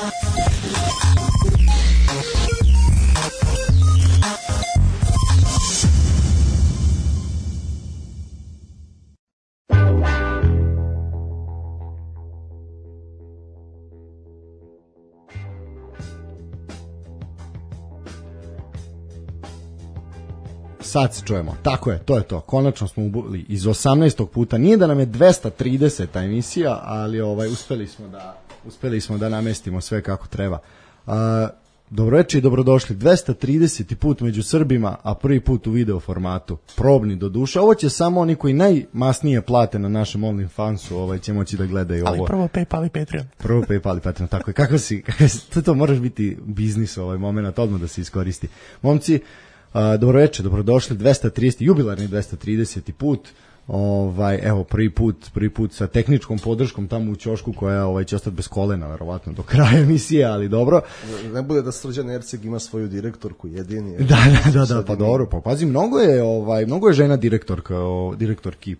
Sad se čujemo. Tako je, to je to. Konačno smo ubili iz 18. puta. Nije da nam je 230 ta emisija, ali uspeli smo da namestimo sve kako treba. Dobroveče i dobrodošli. 230. put među Srbima, a prvi put u video formatu. Probni do duše. Ovo će samo oni koji najmasnije plate na našem OnlyFansu, će moći da gledaju ovo. Ali prvo PayPal i Patreon. Prvo PayPal i Patreon, tako je. Kako si to moraš biti biznis moment, odmah da se iskoristi. Momci, dobroveče, dobrodošli, 230. jubilarni 230. put. Evo prvi put sa tehničkom podrškom tamo u ćošku koja će ostati bez kolena verovatno do kraja emisije, ali dobro. Ne bude da Srđan Erceg ima svoju direktorku jedini. Da, pa dobro, pa pazi, mnogo je žena direktorki,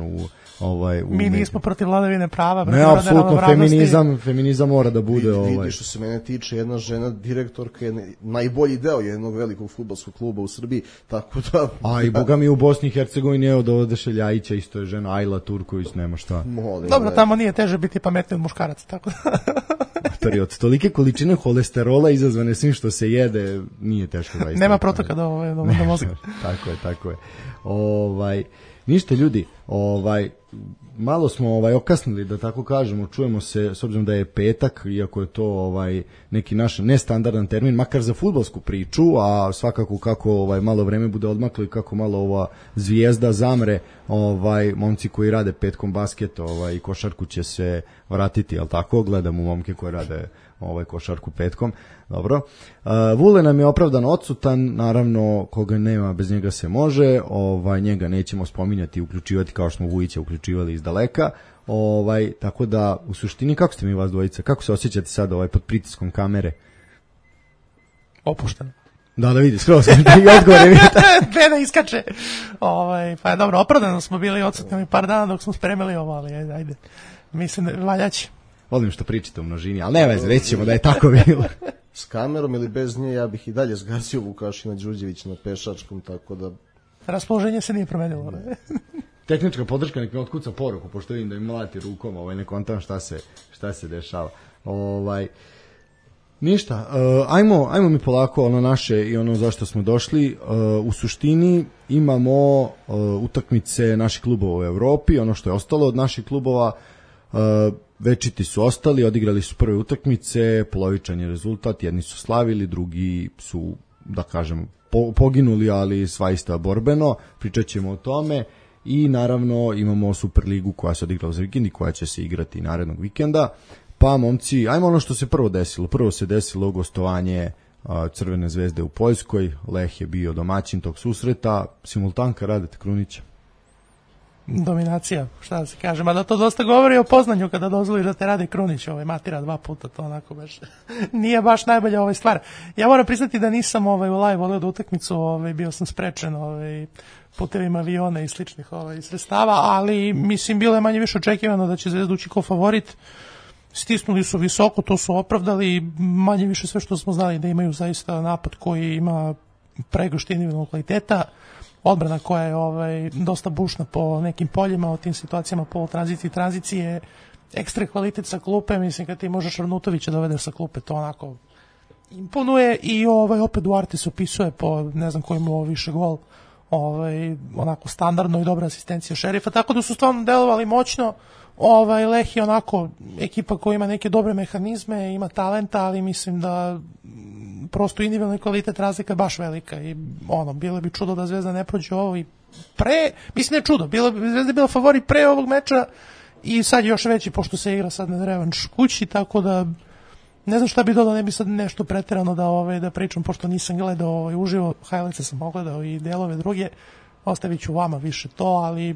mi nismo protiv vladavine prava, ne, apsolutno, feminizam mora da bude. Vidi, što se mene tiče, jedna žena direktorka je najbolji deo jednog velikog fudbalskog kluba u Srbiji, tako da... A i boga mi u Bosni i Hercegovini, evo do Dešeljajića isto je žena, Ajla Turković, nema šta. Dobro, tamo nije teže biti pametniji od muškaraca, tako da... Od tolike količine holesterola izazvane svim što se jede, nije teško. Nema protoka do mozga. Tako je. Ništa ljudi, malo smo okasnili, da tako kažemo, čujemo se s obzirom da je petak, iako je to neki naš nestandardan termin, makar za fudbalsku priču, a svakako kako malo vreme bude odmaklo i kako malo ova zvijezda zamre, momci koji rade petkom basket i košarku će se vratiti, jel tako? Gledamo momke koji rade košarku petkom. Dobro. Vule nam je opravdano odsutan, naravno koga nema bez njega se može, njega nećemo spominjati i uključivati kao što smo Vujića uključivali iz daleka. Tako da u suštini kako ste mi vas dvojica, kako se osjećate sad pod pritiskom kamere? Opušteno. Da vidi, skroz i odgovore mi Beda iskače. Pa je dobro, opravdano smo bili odsutni par dana dok smo spremili ovo, ali ajde. Mislim, valjaći. Volim što pričate u množini, ali ne veze, reći ćemo da je tako bilo. S kamerom ili bez nje, ja bih i dalje zgazio Vukašina Đurđevića na pešačkom, tako da... Raspoloženje se nije promenilo. Ne? Tehnička podrška nek mi otkuca poruku, pošto vidim da im mlati rukom, ne kontam šta se dešava. Ništa, ajmo mi polako ono naše i ono zašto smo došli. U suštini imamo utakmice naših klubova u Evropi, ono što je ostalo od naših klubova. Večiti su ostali, odigrali su prve utakmice, polovičan je rezultat, jedni su slavili, drugi su, da kažem, poginuli, ali svaista borbeno, pričat ćemo o tome i naravno imamo Superligu koja se odigrala za vikend i koja će se igrati narednog vikenda. Pa momci, ajmo ono što se prvo desilo. Prvo se desilo gostovanje Crvene zvezde u Poljskoj, Leh je bio domaćin tog susreta, simultanka Radeta Krunića. Dominacija, šta da se kaže, mada to dosta govori o poznanju kada dozvoliš da te Rade Krunić matira 2 puta, to onako baš nije baš najbolja stvar. Ja moram priznati da nisam u live voleo da utakmicu, bio sam sprečen putevima aviona i sličnih sredstava, ali mislim bilo je manje više očekivano da će Zvezda ući kao favorit. Stisnuli su visoko, to su opravdali, manje više sve što smo znali da imaju zaista napad koji ima pregršt individualnog kvaliteta, odbrana koja je dosta bušna po nekim poljima, o tim situacijama polutranzicije i tranzicije, ekstra kvalitet sa klupe, mislim kad ti možeš Arnutovića dovedeš sa klupe, to onako imponuje i opet Duarte se opisuje po ne znam koji mu više gol, onako standardno i dobra asistencija Šerifa, tako da su stvarno delovali moćno. Leh je onako ekipa koja ima neke dobre mehanizme, ima talenta, ali mislim da prosto individualni kvalitet razlika je baš velika i bilo bi čudo da Zvezda ne prođe ovo i mislim ne čudo, Zvezda je bila favorit pre ovog meča i sad još veći pošto se igra sad na revanš kući, tako da ne znam šta bi dodao, ne bi sad nešto preterano da pričam pošto nisam gledao uživo, highlights sam pogledao i delove druge, ostavit ću vama više to, ali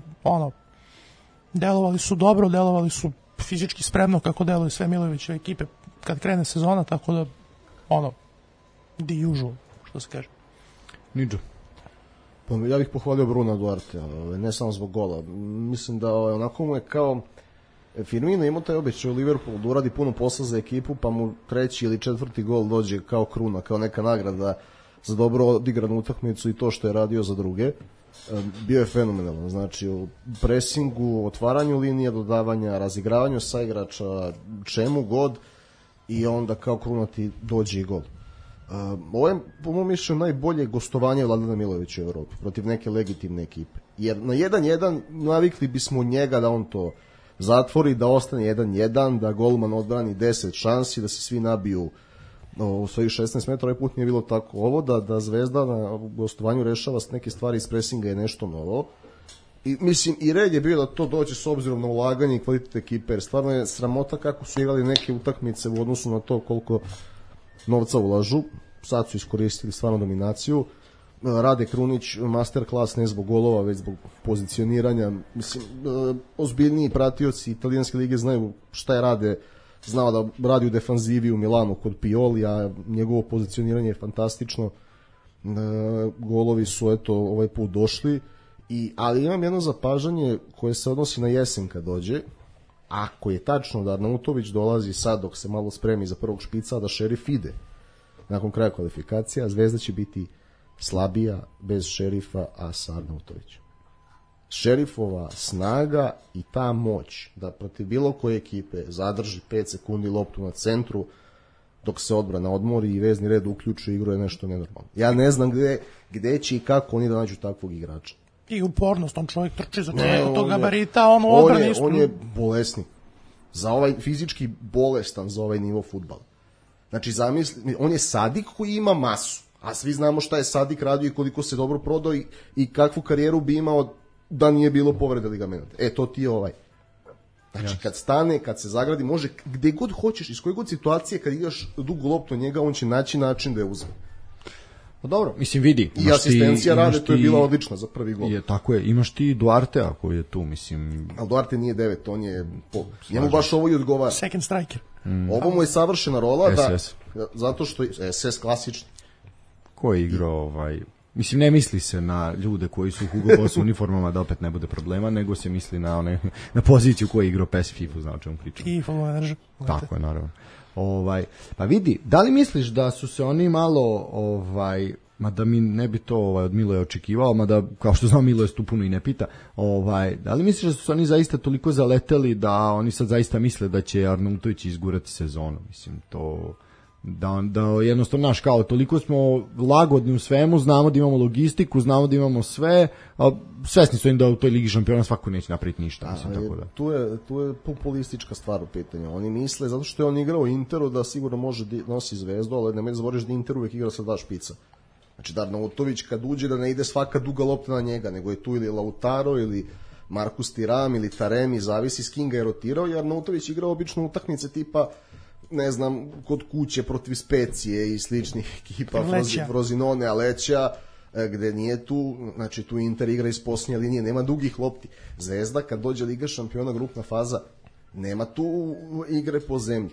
delovali su dobro, delovali su fizički spremno kako deluju sve Milojevićeve ekipe kad krene sezona, tako da the usual, što se kaže. Niđo. Pa ja bih pohvalio Bruna Duarte, ne samo zbog gola. Mislim da onako mu je kao Firmino imao taj običaj u Liverpoolu da uradi puno posla za ekipu, pa mu 3. ili 4. gol dođe kao kruna, kao neka nagrada za dobro odigranu utakmicu i to što je radio za druge. Bio je fenomenalan, znači u presingu, otvaranju linije, dodavanja, razigravanju saigrača, čemu god, i onda kao kruna ti dođe i gol. Ovo je, po mom mišljenju, najbolje gostovanje Vladana Milovića u Evropi protiv neke legitimne ekipe. Jer na 1-1 navikli bismo od njega da on to zatvori, da ostane 1-1, da golman odbrani 10 šansi, da se svi nabiju u svojih 16 metara. Ovaj put nije bilo tako. Ovo da Zvezda na gostovanju rešava neke stvari iz presinga je nešto novo. I mislim, i red je bio da to dođe s obzirom na ulaganje i kvalitet ekipe, jer stvarno je sramota kako su igrali neke utakmice u odnosu na to koliko novca ulažu. Sad su iskoristili stvarno dominaciju. Rade Krunić masterclass ne zbog golova, već zbog pozicioniranja. Mislim, ozbiljniji pratioci italijanske lige znaju šta je Rade znao da radi u defanzivi u Milanu kod Pioli, a njegovo pozicioniranje je fantastično. Golovi su eto ovaj put došli, ali imam jedno zapažanje koje se odnosi na jesen kad dođe. Ako je tačno da Arnautović dolazi sad dok se malo spremi za prvog špica, da Šerif ide nakon kraja kvalifikacija, Zvezda će biti slabija bez Šerifa, a sa Arnautovićem. Šerifova snaga i ta moć da protiv bilo koje ekipe zadrži 5 sekundi loptu na centru dok se odbrana odmori i vezni red uključi igru je nešto nenormalno. Ja ne znam gde će i kako oni da nađu takvog igrača. I upornost, on čovjek trči za tog gabarita, on u odbrani on je bolesnik. Za ovaj fizički bolestan za ovaj nivo fudbala. Znači, zamisli, on je Sadik koji ima masu, a svi znamo šta je Sadik radio i koliko se dobro prodao i kakvu karijeru bi imao da nije bilo povrede ligamenta. To ti je ovaj. Znači, kad stane, kad se zagradi, može gde god hoćeš, iz koje god situacije, kad igraš dugu loptu od njega, on će naći način da je uzme. Pa dobro, mislim vidi. I asistencija Rade, to je bila odlična za prvi gol. Tako je, imaš ti Duartea koji je tu, mislim. Ali Duarte nije 9, on je njemu baš ovo i odgovara. Second striker. Ovo mu je savršena rola, zato što je SS klasični. Ko je igrao mislim, ne misli se na ljude koji su u Hugo Boss uniformama da opet ne bude problema, nego se misli na poziciju koju je igrao PES FIFA, zna o čemu pričam. FIFA manager. Tako je, naravno. Pa vidi, da li misliš da su se oni malo, mada mi ne bi to od Miloja očekivao, mada kao što znam Miloje stupuno i ne pita, da li misliš da su se oni zaista toliko zaleteli da oni sad zaista misle da će Arnautović izgurati sezonu? Mislim, to da jednostavno naš kao toliko smo lagodni u svemu, znamo da imamo logistiku, znamo da imamo sve, a svesni su im da u toj Ligi šampiona svako neće napraviti ništa, mislim, tako da. Tu je populistička stvar u pitanju. Oni misle, zato što je on igrao u Interu, da sigurno može nosi Zvezdu, ali nemoj da zaboraviš da Inter uvek igra sa dva špica. Znači da Arnautović kad uđe da ne ide svaka duga lopta na njega, nego je tu ili Lautaro ili Markus Thuram ili Taremi, zavisi s kim ga je rotirao, jer Arnautović igrao obično utakmice tipa, ne znam, kod kuće protiv Specije i sličnih ekipa, Frosinone, Aleća, gde nije tu, znači tu Inter igra iz posljednje linije, nema dugih lopti. Zvezda kad dođe Liga šampiona, grupna faza, nema tu igre po zemlji.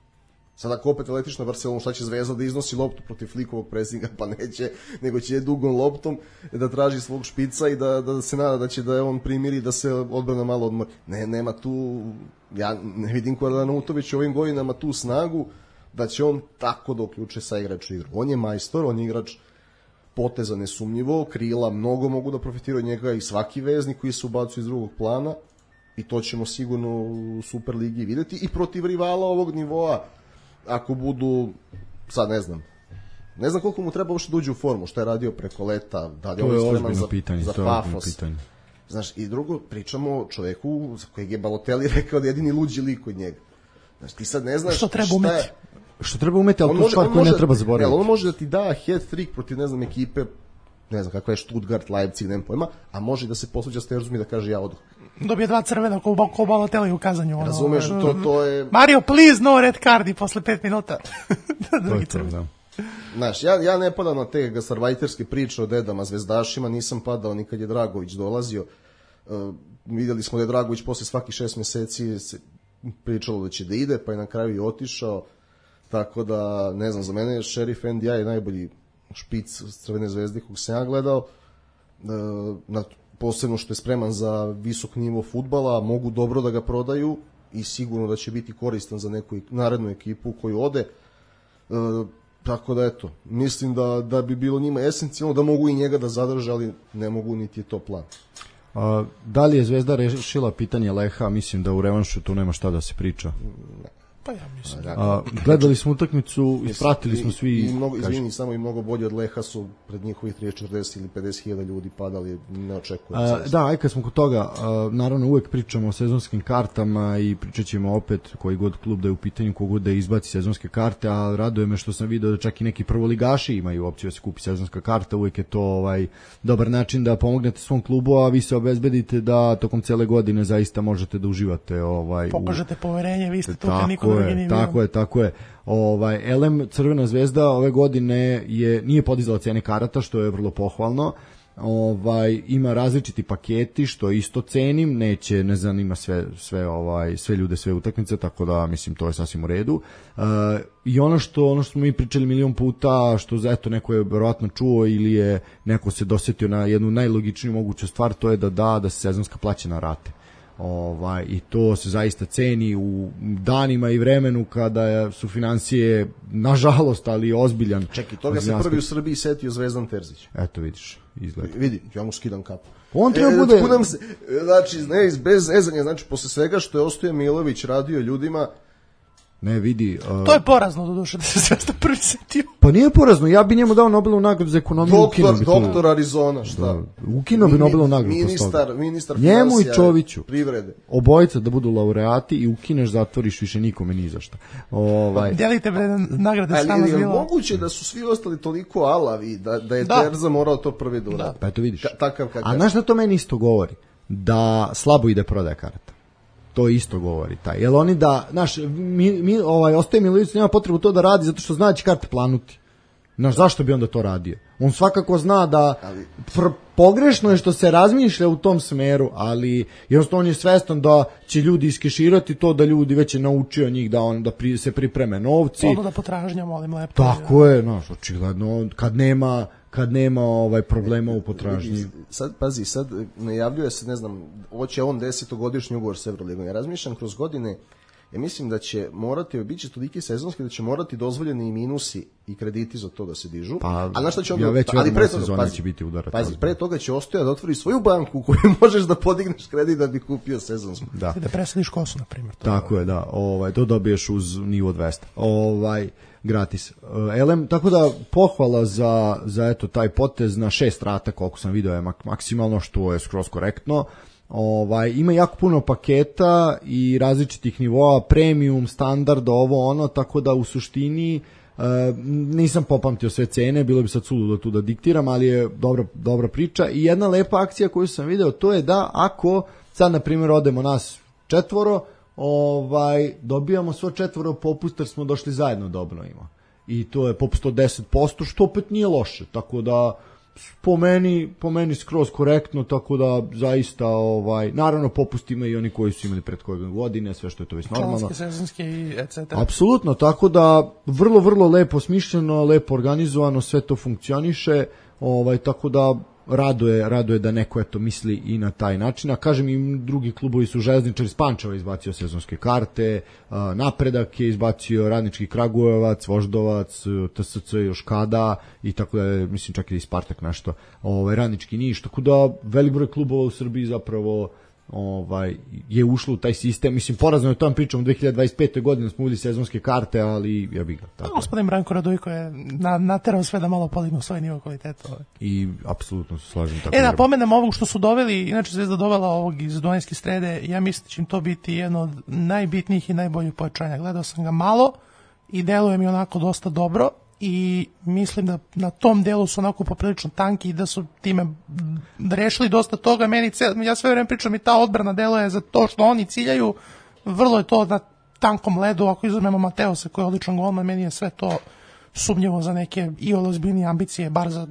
Sada ako opet letiš na Barcelonu, šta će Zvezda da iznosi loptu protiv Flikovog presinga? Pa neće, nego će dugom loptom da traži svog špica i da se nada da će da on primiri, da se odbrana malo odmori. Nema tu, ja ne vidim ko je Arnautović u ovim godinama tu snagu da će on tako da uključe sa igraču igru. On je majstor, on je igrač poteza nesumnjivo, krila mnogo mogu da profitiraju od njega i svaki veznik koji se ubacuje iz drugog plana i to ćemo sigurno u Superligi videti i protiv rivala ovog nivoa. Ako budu, sad ne znam koliko mu treba uopšte da uđe u formu, što je radio preko leta, da li je ovo spreman za Pafos. Znaš, i drugo, pričamo o čoveku za kojeg je Balotelli rekao da je jedini luđi lik od njega. Znaš, ti sad ne znaš što treba umeti. Što treba umeti, ali to stvar koju ne treba zaboraviti. On može da ti da hat-trick protiv, ne znam, ekipe, ne znam kakva je Stuttgart, Leipzig, nemam pojma, a može da se posluđa s Terzum i da kaže ja odoh. Dobije 2 crvena ko Balotelli u kazanju. Razumeš, to je... Mario, please, no red card i posle 5 minuta. Drugi crven. Znaš, ja ne padam na te gastarvajterske priče o dedama, zvezdašima, nisam padao ni kad je Dragović dolazio. Vidjeli smo da je Dragović posle svaki 6 meseci se pričalo da će da ide, pa je na kraju i otišao. Tako da, ne znam, za mene je Šerif NDI najbolji špic Crvene zvezde kog sam ja gledao. Posebno što je spreman za visok nivo fudbala, mogu dobro da ga prodaju, i sigurno da će biti koristan za neku narednu ekipu koju ode. Tako da eto, mislim da bi bilo njima esencijalno da mogu i njega da zadrže, ali ne mogu, niti je to plan. Da li je Zvezda rešila pitanje Leha? Mislim da u revanšu tu nema šta da se priča. Pa ja mislim. Gledali smo utakmicu, ispratili smo svi. Izvini, samo i mnogo bolje od Leha su pred njihovih 30, 40 ili 50.000 ljudi padali, ne očekujem. Da, aj kad smo kod toga, naravno uvek pričamo o sezonskim kartama i pričat ćemo opet koji god klub da je u pitanju, kogod da izbaci sezonske karte, a raduje me što sam video da čak i neki prvoligaši imaju opciju da se kupi sezonska karta, uvek je to dobar način da pomognete svom klubu, a vi se obezbedite da tokom cele godine zaista možete da uživate. Pokažete poverenje, vi ste tu kad niko drugi nije bio. Tako je. LM Crvena Zvezda ove godine nije podizala cene karata, što je vrlo pohvalno. Ima različiti paketi, što isto cenim, ne zanima sve ljude, sve utakmice, tako da mislim to je sasvim u redu. I ono što smo mi pričali milion puta, što eto neko je verovatno čuo ili je neko se dosetio na jednu najlogičniju moguću stvar, to je da se sezonska plaća na rate. I to se zaista ceni u danima i vremenu kada su financije, nažalost, ali ozbiljan. Čekaj, toga se prvi u Srbiji setio Zvezdan Terzić. Eto vidiš, izgleda. Vidi, ja mu skidam kapu. On treba bude... Znači, bez ezanja, znači, posle svega što je Ostoje Milović radio ljudima, ne vidi. To je porazno do duše da se Zvezda prvi setio. Pa nije porazno, ja bi njemu dao Nobelovu nagradu za ekonomiju. Doktor Arizona, šta? Ukinuo bi Nobelovu nagradu. Ministar njemu i Čoviću. Privrede. Obojica da budu laureati i ukineš, zatvoriš, više nikome ni za šta. Delite nagrade stalno zbilo. Ali je moguće da su svi ostali toliko alavi, da je Terza morao to prvi da uradi. Pa eto vidiš. Takav kakav. A znaš da to meni isto govori? Da slabo ide prodaja karata. To isto govori taj. Jel oni da, znaš, Ostoje Milović nema potrebu to da radi zato što zna da će karte planuti. Znaš, zašto bi onda to radio? On svakako zna da pogrešno je što se razmišlja u tom smeru, ali jednostavno on je svestan da će ljudi iskeširati to, da ljudi već je naučio njih da se pripreme novci. Ono da potražnja, molim lepo. Tako je, znaš, očigledno, kad nema problema u potražnji. Sad, pazi, najavljuje se, ne znam, hoće on 10-godišnji ugovor s Evroligom. Ja razmišljam kroz godine, ja mislim da će morati, biće toliki sezonski, da će morati dozvoljeni i minusi i krediti za to da se dižu. Pa, a znaš šta će onda, ali pre toga, će biti udarac. Pazi, pre toga će Ostoja da otvori svoju banku u kojoj možeš da podigneš kredit da bi kupio sezonsku. Da. Da presadiš kosu, na primjer. Tako je, da. To dobiješ uz nivo 200. Gratis. Tako da pohvala za eto taj potez na 6 rata, koliko sam video je maksimalno, što je skroz korektno. Ima jako puno paketa i različitih nivoa, premium, standard, ovo ono, tako da u suštini nisam popamtio sve cene, bilo bi sad suludo tu da diktiram, ali je dobra priča. I jedna lepa akcija koju sam video, to je da ako sad na primjer odemo nas 4, dobijamo svo 4 popust jer smo došli zajedno da obnovimo. I to je popust od 10%, što opet nije loše, tako da po meni skroz korektno, tako da zaista naravno popust ima i oni koji su imali prethodne godine, sve što je to već normalno. Članske, sezonske i etc. Apsolutno, tako da vrlo, vrlo lepo smišljeno, lepo organizovano, sve to funkcioniše, tako da raduje da neko eto misli i na taj način, a kažem i drugi klubovi su Železničar iz Pančeva izbacio sezonske karte, Napredak je izbacio, Radnički Kragujevac, Voždovac, TSC još kada i tako da je, mislim čak i Spartak nešto, Radnički Niš, tako da velik broj klubova u Srbiji zapravo je ušlo u taj sistem. Mislim, porazno je o tom pričam, u 2025. godine smo uveli sezonske karte, ali ja bih ga. Gospodin Branko Radojko je naterao sve da malo podignu svoj nivo kvaliteta. I apsolutno se slažem tako. Da pomenem ovog što su doveli, inače Zvezda dovela ovog iz Dunajske Strede, ja mislim da će im to biti jedno od najbitnijih i najboljih pojačanja. Gledao sam ga malo i deluje mi onako dosta dobro i mislim da na tom delu su onako poprilično tanki i da su time rešili dosta toga. Ja sve vreme pričam i ta odbrana deluje za to što oni ciljaju, vrlo je to na tankom ledu, ako izuzmemo Mateosa koji je odličan golman, meni je sve to sumnjivo za neke i ozbiljnije ambicije, bar za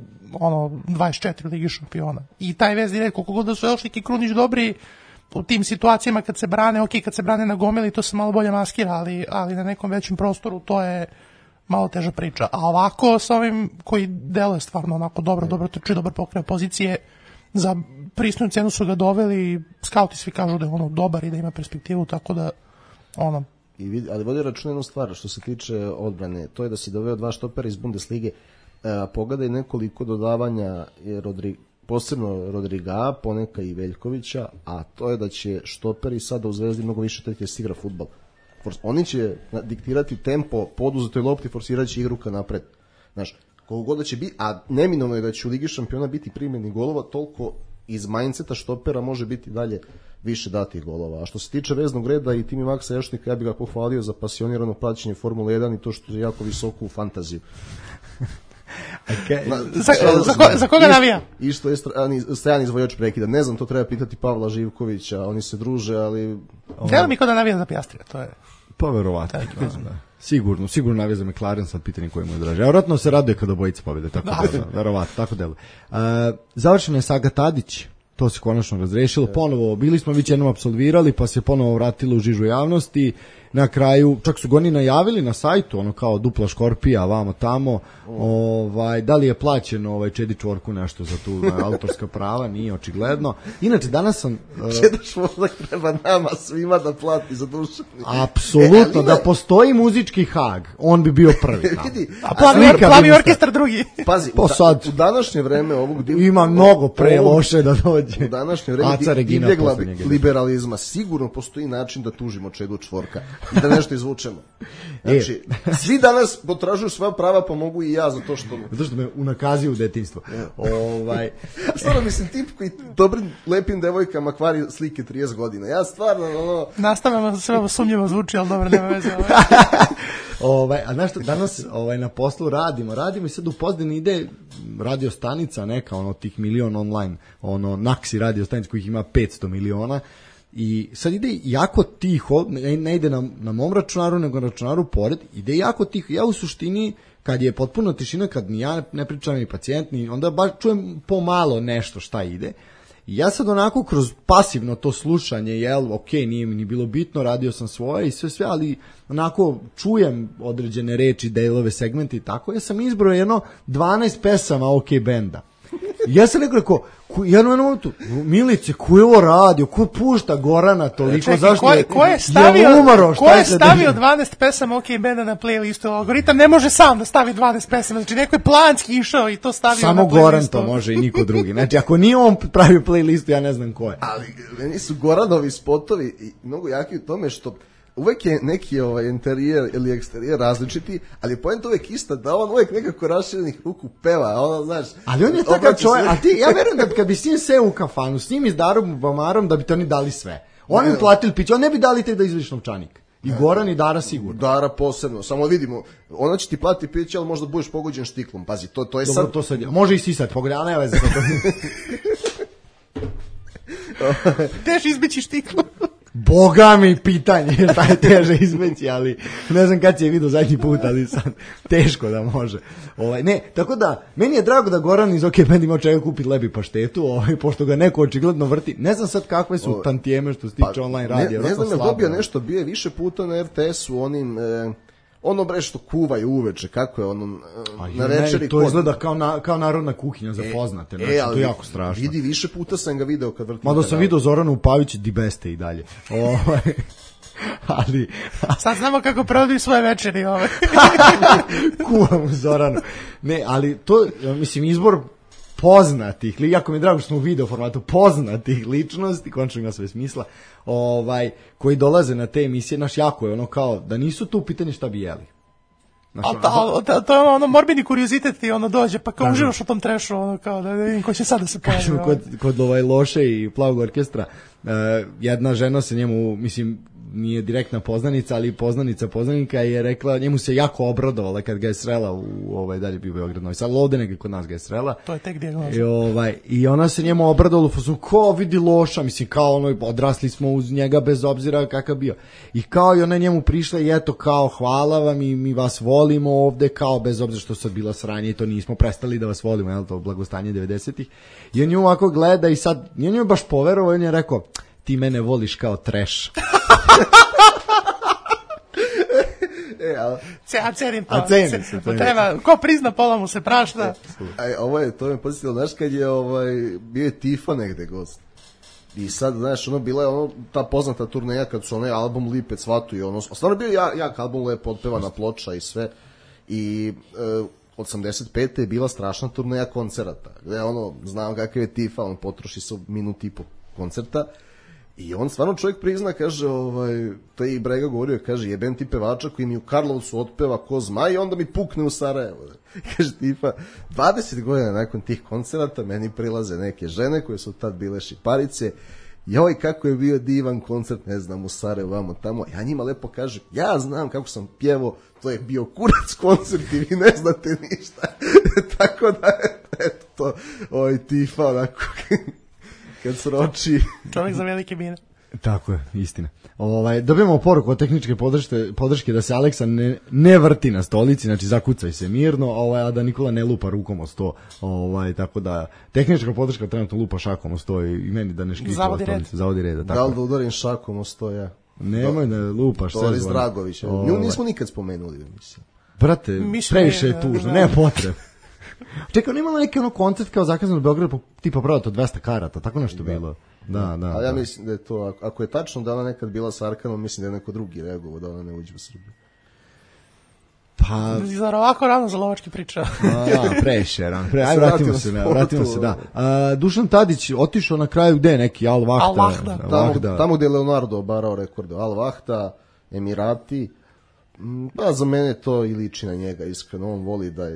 24 Ligi šampiona. I taj vez direkt, koliko god da su Elšnik i Krunić dobri u tim situacijama kad se brane, kad se brane na gomili, to se malo bolje maskira, ali na nekom većem prostoru to je malo teža priča. A ovako sa ovim koji deluje stvarno onako dobro trči, dobro pokriva pozicije, za pristojnu cenu su ga doveli, skauti svi kažu da je dobar i da ima perspektivu, tako da Ali vodi računa jednu stvar što se tiče odbrane, to je da si doveo 2 štopera iz Bundeslige. Pogledaj nekoliko dodavanja posebno Rodriga, poneka i Veljkovića, a to je da će štoperi sada u Zvezdi mnogo više tretiti da se igra fudbal. Oni će diktirati tempo poduzetoj lopti, forsirajući igru ka napred. Znaš, koliko god da će biti, a neminovno je da će u Ligi šampiona biti primljeni golova, toliko iz mindseta štopera može biti dalje više datih golova. A što se tiče veznog reda i Timi Maksa Jošnika, ja bih ga pohvalio za pasionirano praćenje Formule 1 i to što je jako visoko u fantaziju. Za koga navija? I što je strani izvojač prekida. Ne znam, to treba pitati Pavla Živkovića, oni se druže, ali... Delo mi ko da navija za Piastrija, to je... Pa verovatno. Sigurno navija za McLaren, sad pitanje koje mu je draže. Vjerojatno se raduje kada obojica pobjede, tako da, verovatno, tako delo. Završena je saga Tadić, to se konačno razrešilo. Ponovo, bili smo već jednom apsolvirali, pa se ponovo vratilo u žižu javnosti. Na kraju, čak su ga oni najavili na sajtu, ono kao dupla škorpija, vamo tamo, da li je plaćeno Čedi Čvorku nešto za tu autorska prava, nije očigledno. Inače, danas sam... Čeda Čvork treba nama svima da plati za dušu. Apsolutno, da postoji muzički Hag, on bi bio prvi tamo. A plavi orkestar drugi. Pazi, u današnje vreme ovog... Ima mnogo pre loše da dođe. U današnje vreme divljeg liberalizma sigurno postoji način da tužimo Čedu Čvorka. I da nešto izvučemo. Znači, svi danas potražuju svoja prava, pa mogu i ja za to što... Zato što me unakazio u detinjstvo. Stvarno, mislim, tip koji dobrim, lepim devojkama kvari slike 30 godina. Ja stvarno, Nastavljamo sve sumnjivo zvuči, ali dobro, nema veze. A znaš što, danas na poslu radimo i sad u Pozdeni ide radio stanica neka, tih milion online, Naksi radio stanica kojih ima 500 miliona. I sad ide jako tiho, ne ide na mom računaru, nego na računaru pored, ide jako tiho. Ja u suštini, kad je potpuno tišina, kad ni ja ne pričam ni pacijent, onda baš čujem pomalo nešto šta ide. I ja sad onako kroz pasivno to slušanje, nije mi ni bilo bitno, radio sam svoje i sve, ali onako čujem određene reči, delove, segmente i tako. Ja sam izbrojao jedno 12 pesama OK benda. Ja sam rekao, jednom momentu, Milice, ko je ovo radio, ko pušta Gorana toliko, zašto ko je stavio 12 pesama OK benda na playlistu, algoritam ne može sam da stavi 12 pesama, znači neko je planski išao i to stavio samo na playlistu. Samo Goran to može i niko drugi, znači ako nije on pravio playlistu, ja ne znam ko je. Ali meni su Goranovi spotovi i mnogo jaki u tome što uvek je neki interijer ili eksterijer različiti, ali poenta uvek ista, da on uvek nekako raširenih ruku peva, znaš. Ali on je takav čovjek, a ja verujem da kad bi s njim seo u kafanu, s njim i s Darom Bamarom, da bi to oni dali sve. Oni im platili piće, on ne bi dali te da izvediš novčanik. I Goran i Dara sigurno. Dara posebno, samo vidimo, ona će ti plati piće, ali možda budeš pogođen štiklom, pazi, to je dobro, sad... To sad, može i sisat, pogledaj, a ne veze. Teš izbeći štiklom. Boga mi pitanje, šta je teže izmeći, ali ne znam kad si je vidio zadnji put, ali sad teško da može. Tako da, meni je drago da Goran iz OK Band imao čega kupiti lebi paštetu, pošto ga neko očigledno vrti. Ne znam sad kakve su tantijeme što se tiče online radija. Ne znam je dobio nešto, bio je više puta na RTS-u onim... Ono bre što kuvaju uveče, kako je na večeri... To izgleda kao narodna kuhinja za poznate, to je jako strašno. Vidi, više puta sam ga video kad vrtim. Mada sam video Zoranu Pavić di beste i dalje. Ali... Sad znamo kako prodaju svoje večeri. Kuvam u Zoranu. Ne, ali to, mislim, izbor poznatih, jako mi je drago što smo u video formatu poznatih ličnosti, končno ima sve smisla, koji dolaze na te emisije, jako je kao da nisu tu pitanje šta bi jeli. To je morbidni kuriozitet ti dođe, pa kao uživaš u tom trešu, kao da vidim ko će sad da se pojavi. Kažemo, kod Loše i Plavog orkestra, jedna žena se njemu, mislim, nije direktna poznanica, ali poznanika je rekla, njemu se jako obradovala kad ga je srela u dalje bio Beograd Novi Sad, ovde negdje kod nas ga je srela. To je tek dijagnoza. I ona se njemu obradovala, kao vidi Loša, mislim, kao odrasli smo uz njega bez obzira kakav bio. I kao i ona njemu prišla i eto, kao hvala vam i mi vas volimo ovde, kao bez obzira što sad bila sranje i to nismo prestali da vas volimo, jel to blagostanje 90-ih. I on nju ovako gleda i sad, on je baš poverovao i on je rekao, ti mene voliš kao trash. Ja cenim to. Treba, ko prizna pola mu se prašta. To me posjetilo, znaš kad je bio je Tifo negde gost. I sad, znaš, ono bila je ono, ta poznata turneja kad su onaj album Lipe cvatu i ono, stvarno bio jak album, lepo otpevana ploča i sve. I 85. je bila strašna turneja koncerata, gde ono, znam kakav je tifa, on potroši se minut i po koncerta. I on stvarno čovjek prizna, kaže, to je i Brega govorio, kaže, jebem ti pevača koji mi u Karlovcu otpeva ko zmaj i onda mi pukne u Sarajevo. Kaže tipa, 20 godina nakon tih koncerata meni prilaze neke žene koje su tad bile šiparice, joj kako je bio divan koncert, ne znam, u Sarajevo, vamo tamo, ja njima lepo kažem, ja znam kako sam pjevao, to je bio kurac koncert i vi ne znate ništa. Tako da, eto to, tifa, onako, kad sroči. Čovjek za velike bine. Tako je, istina. Dobijamo poruku od tehničke podrške da se Aleksa ne vrti na stolici, znači zakucaj se mirno, a da Nikola ne lupa rukom o sto. Tako da tehnička podrška trenutno lupa šakom o sto i meni da ne škriče o stolici. Zavodi reda. Da li da udarim šakom o sto, ja? Nemoj da lupaš. Doris Dragović. Nju nismo nikad spomenuli, mislim. Brate, previše je tužno, nema potrebe. Čekaj, on imala neki koncert kao zakazan u Beogradu, tipa prodato 200 karata, tako nešto bilo. Da. A ja mislim da je to, ako je tačno da ona nekad bila s Arkanom, mislim da je neko drugi reagovao da ona ne uđe u Srbiju. Pa... Zar ovako rano za lovački priča? Previše rano. Ajde, vratimo se, da. Dušan Tadić otišao na kraju gde neki, Al Vahda. Tamo gde je Leonardo obarao rekorde. Al Vahda, Emirati, pa za mene to i liči na njega, iskreno. On voli da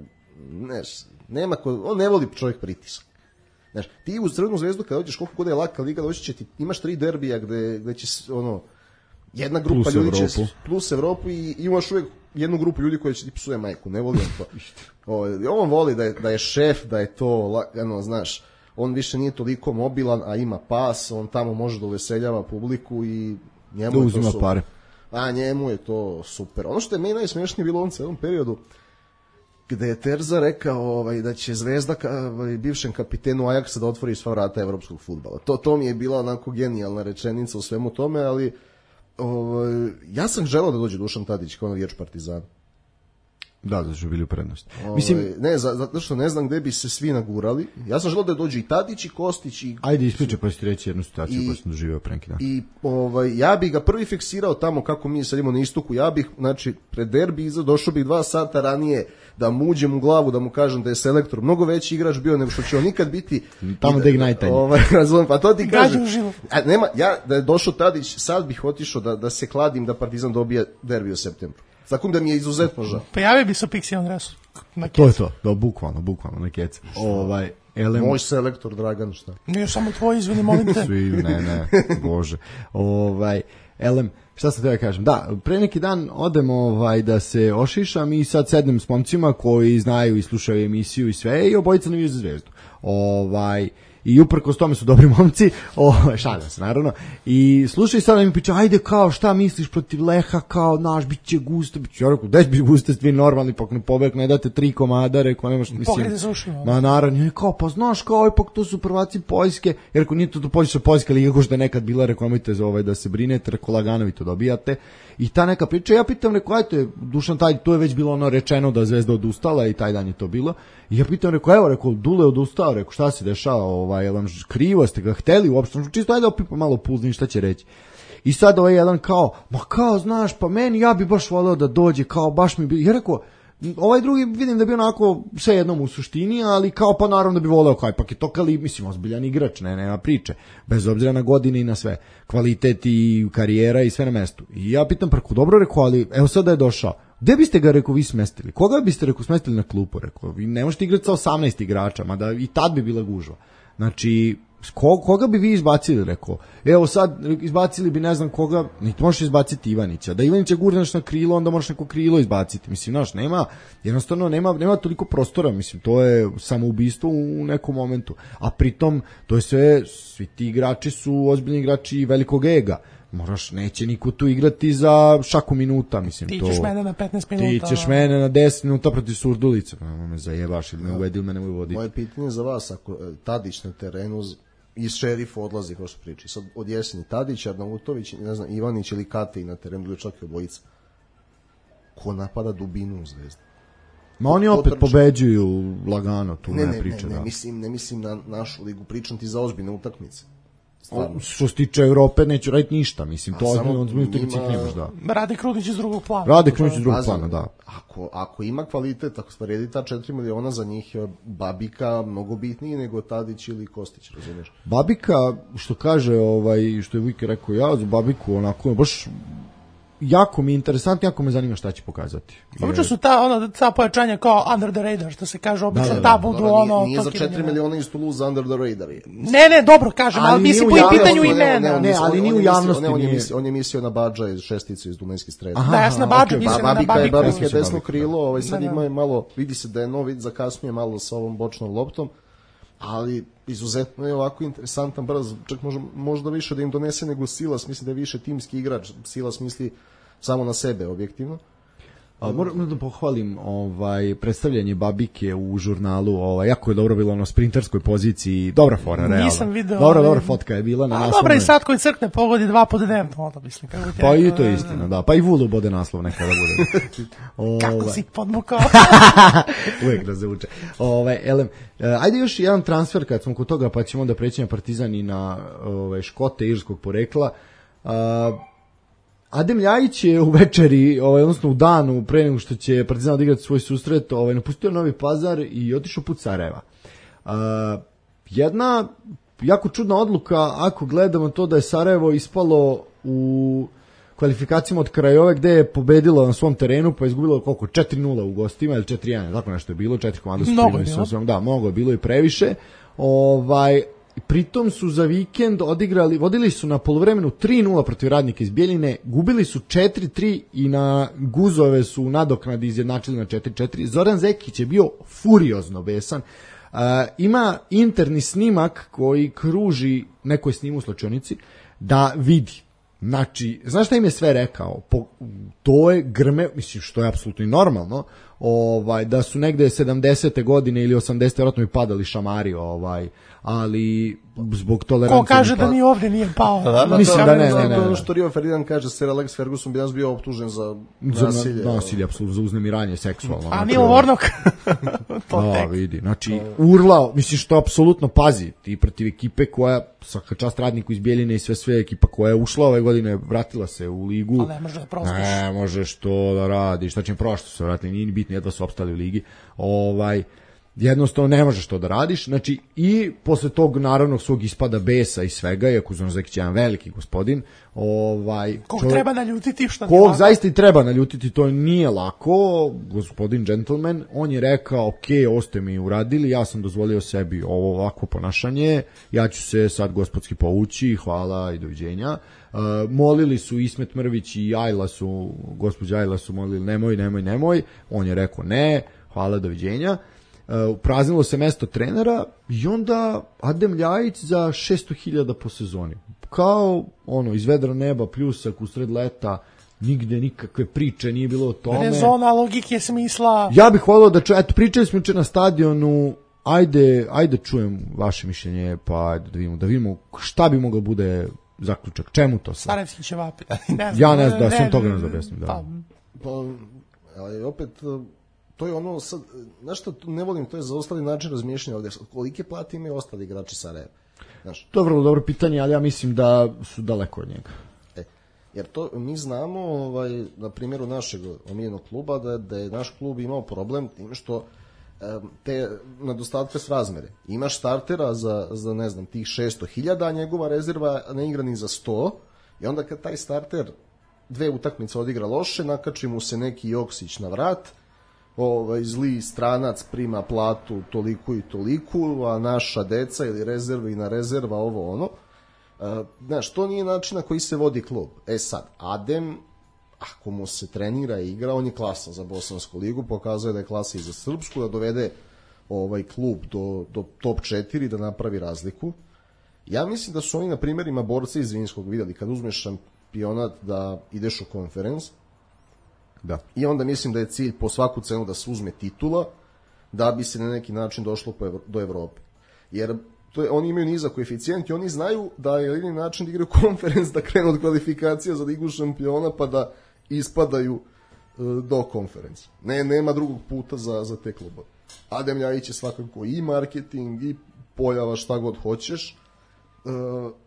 on ne voli čovjek pritisak. Znaš, ti u Crvenu zvezdu kada dođeš koliko god je laka liga, doći će ti, imaš 3 derbija gde će jedna grupa plus ljudi će plus Evropu i imaš uvijek jednu grupu ljudi koji će ti psuje majku, ne voli on to. On voli da je šef, da je to lagano, znaš, on više nije toliko mobilan, a ima pas, on tamo može da uveseljava publiku i njemu je to super. Pare. A njemu je to super. Ono što je meni najsmešnije bilo u ovom celom periodu, gde je Terza rekao da će Zvezda bivšem kapitenu Ajaksa da otvori sva vrata evropskog fudbala. To mi je bila onako genijalna rečenica u svemu tome, ali ja sam želeo da dođe Dušan Tadić kao navijač Partizana. Da su bili u prednosti. Ne, zato što ne znam gde bi se svi nagurali. Ja sam želeo da dođe i Tadić i Kostić. Ajde, ispričaj pa ću reći jednu situaciju koju sam doživio pre neki dan. I ja bih ga prvi fiksirao tamo kako mi sedimo na istoku. Ja bih, znači, pred derbi došao bih 2 sata ranije da mu uđem u glavu, da mu kažem da je selektor mnogo veći igrač bio nego što će on nikad biti. Tamo da ih najtanji. Pa to ti kažem. Da je došao Tadić, sad bih otišao da se kladim da Partizan dobije derbi u septembru. Tako da mi je izuzetno žao. Pojavio bi se Pixi Andresu na kecu. To je to, da, bukvalno na kecu. Moj selektor Dragan, šta? Nije samo tvoj, izvini, molim te. Svi, ne, bože. Elem, šta sam teo kažem? Da, pre neki dan odem da se ošišam i sad sednem s momcima koji znaju i slušaju emisiju i sve i obojica navijaju za Zvezdu. I uprkos tome su dobri momci, šalim se naravno, i slušaj sada mi priča, ajde kao šta misliš protiv Leha, kao naš bit će gusto, ja rekao, deć bi gusto, svi normalni, pak ne pobeg, ne date 3 komada, rekao, nemaš, mislim, pogrede za ušima. Ma naravno, kao, pa znaš, kao, ipak to su prvaci Poljske, jer rekao, nije to Poljska liga, ko što je nekad bila, rekao, nemojte da se brinete, rekao, lagano vi to dobijate, i ta neka priča, ja pitam, rekao, ajte, Dušan, to je već bilo ono rečeno da Zvezda odustala i taj dan je to bilo, i ja pitam, rekao, Dule odustao, rekao, šta se dešava, jel vam krivo, ste ga hteli uopšte, čisto ajde opipa malo pulzni, šta će reći. I sad jedan kao, ma kao, znaš, pa meni, ja bi baš voleo da dođe, kao, baš mi bi, ja rekao, ovaj drugi vidim da bi onako sve jednom u suštini, ali kao, pa naravno da bi voleo, kao, ipak je to mislim, ozbiljan igrač, nema priče, bez obzira na godine i na sve, kvalitet i karijera i sve na mestu. I ja pitam, preko dobro, rekao, ali evo sad da je došao, gde biste ga, rekao, vi smestili? Koga biste, rekao, smestili na klupu? Rekao, vi ne možete igrati sa 18 igrača, mada i tad bi bila gužva. Znači, koga bi vi izbacili, rekao? Evo sad, izbacili bi, ne znam koga, niti možeš izbaciti Ivanića. Da Ivanića gurneš na krilo, onda možeš neko krilo izbaciti. Mislim, znaš, jednostavno nema toliko prostora, mislim, to je samoubistvo u nekom momentu. A pritom, to je sve, svi ti igrači su ozbiljni igrači velikog ega. Neće niko tu igrati za šaku minuta, mislim. Ti ćeš mene na 15 minuta. Ti ćeš mene na 10 minuta protiv Surdulice. Me zajebaš ili me uvedi ili me nemoj voditi. Moje pitanje za vas, ako Tadić na terenu iz Šerifa odlazi, kao što priči, sad od jeseni Tadić, Arnautović, ne znam, Ivanić ili Katej na terenu, ili čak i obojica. Ko napada dubinu u Zvezdu? Ma oni opet pobeđuju lagano, tu ne priča. Ne mislim na našu ligu, pričam ti za ozbiljne utakmice. Što se tiče Evrope, neću raditi ništa, mislim, to samo ozbiljno ne možda. Rade Krunić iz drugog plana. Rade Krunić iz drugog plana, da. Ako ima kvalitet, ako spredi ta 4 miliona, za njih je Babika mnogo bitniji nego Tadić ili Kostić, razumiješ? Babika, što kaže, što je Vujke rekao, ja za Babiku, onako, baš jako mi je interesantno, jako me zanima šta će pokazati. Obično su ta pojačanja kao under the radar, što se kaže, obično ta budu Nije za 4 miliona iz Toulouse under the radar. Ne, dobro kažem, ali mislim po pitanju imena. Ne, ali nije u javnosti. On je mislio na Badža iz Šestice iz Dunajske Strede. Da, ja sam na Badžu mislio na Babiku. Babika je desno krilo, sad ima malo, vidi se da je novi, zakasnije malo sa ovom bočnom loptom, ali izuzetno je ovako interesantan, brz, čak možda više da im donese nego Silas, misli da je više timski igrač, Silas misli samo na sebe, objektivno. Moram da pohvalim predstavljanje Babike u žurnalu, jako je dobro bilo na sprinterskoj poziciji, dobra fora, realno. Nisam video. Dobra fotka je bila na naslovnoj. Dobra, i sad koji crkne pogodi 2 po dnevno, mislim. Pa i to je istina, da. Pa i Vulu bode naslov nekada bude. Kako si podmukao? Uvijek da zauče. Elem, ajde još jedan transfer kad smo kod toga, pa ćemo onda preći na Partizan i na Škote irskog porekla. Adem Ljajić je u večeri, odnosno u danu pre nego što će Partizan odigrati svoj susret, napustio Novi Pazar i otišao put Sarajeva. Jedna jako čudna odluka ako gledamo to da je Sarajevo ispalo u kvalifikacijama od Krajove gde je pobedilo na svom terenu pa je izgubilo koliko 4-0 u gostima ili 4-1, tako nešto je bilo, 4 komande su primili. Da, mnogo je bilo i previše. Pritom su za vikend vodili su na poluvremenu 3-0 protiv Radnika iz Bjeljine, gubili su 4-3 i na guzove su u nadoknadi izjednačili na 4-4. Zoran Zekić je bio furiozno besan. Ima interni snimak koji kruži, neko je snimao u slačionici, da vidi. Znači, znaš šta im je sve rekao? To je grme, mislim, što je apsolutno i normalno, da su negde 70. godine ili 80. vjerojatno i padali šamari, ali zbog tolerancije... Ko kaže da ni ovdje nije pao? Mislim da ne. Ono što Rio Ferdinand kaže, Sir Alex Ferguson bi nas bio optužen za nasilje. Nasilje, apsolutno, za uznemiranje seksualno. A Nilo Vornok? Da, vidi. Znači, urlao, misliš što apsolutno pazi, ti protiv ekipe koja, svaka čast Radniku iz Bjeljine i sve ekipa koja je ušla ove godine, vratila se u ligu. Ali ne može da prostiš. Ne možeš to da radiš, šta će im prošto se vratili, nije ni bitno, jedva su opstali u ligi. Jednostavno ne možeš to da radiš, znači i posle tog naravno svog ispada besa i svega, iako Zoran Zekić je jedan veliki gospodin, kog treba naljutiti, što kog zaista i treba naljutiti, to nije lako, gospodin gentleman, on je rekao, ok, ovo ste mi uradili, ja sam dozvolio sebi ovo ovako ponašanje, ja ću se sad gospodski povući, hvala i doviđenja. Molili su Ismet Mrvić i gospođa Ajla su molili nemoj, on je rekao ne, hvala, doviđenja. Upraznilo se mesto trenera i onda Adem Ljajić za 600.000 po sezoni. Kao iz vedra neba, pljusak usred leta, nigde nikakve priče nije bilo o tome. Rezona, logike, smisla. Ja bih volio da pričali smo na stadionu, ajde čujem vaše mišljenje, pa da vidimo šta bi moglo bude zaključak, čemu to sad? Sarajevski ćevapi. Ja ne znam, da sam toga ne objasnim. Ali opet... To je ono sad, znaš što ne volim, to je za ostali način razmišljanja ovdje, kolike plate imaju ostali igrači Sarajeva? To je vrlo dobro pitanje, ali ja mislim da su daleko od njega. Jer to mi znamo, na primjeru našeg omiljenog kluba, da je naš klub imao problem tim što te nedostatke s razmere. Imaš startera za ne znam, tih 600.000, a njegova rezerva ne igra ni za 100, i onda kad taj starter 2 utakmice odigra loše, nakači mu se neki Joksić na vrat, zli stranac prima platu toliku i toliku, a naša deca ili rezervina rezerva ovo ono. Znaš, to nije način na koji se vodi klub. Sad, Adem, ako mu se trenira i igra, on je klasan za Bosansku ligu, pokazuje da je klasa i za Srpsku, da dovede klub do top 4, da napravi razliku. Ja mislim da su oni na primjerima borca iz Zrinjskog vidjeli, kad uzmeš šampionat da ideš u konferens, da. I onda mislim da je cilj po svaku cenu da se uzme titula, da bi se na neki način došlo do Evrope. Jer oni imaju nizak koeficijent i oni znaju da je jedini način da igraju konferens, da krenu od kvalifikacija za ligu šampiona pa da ispadaju do konferenca. Nema drugog puta za te klubove. Adem Ljajić je svakako i marketing i pojava šta god hoćeš.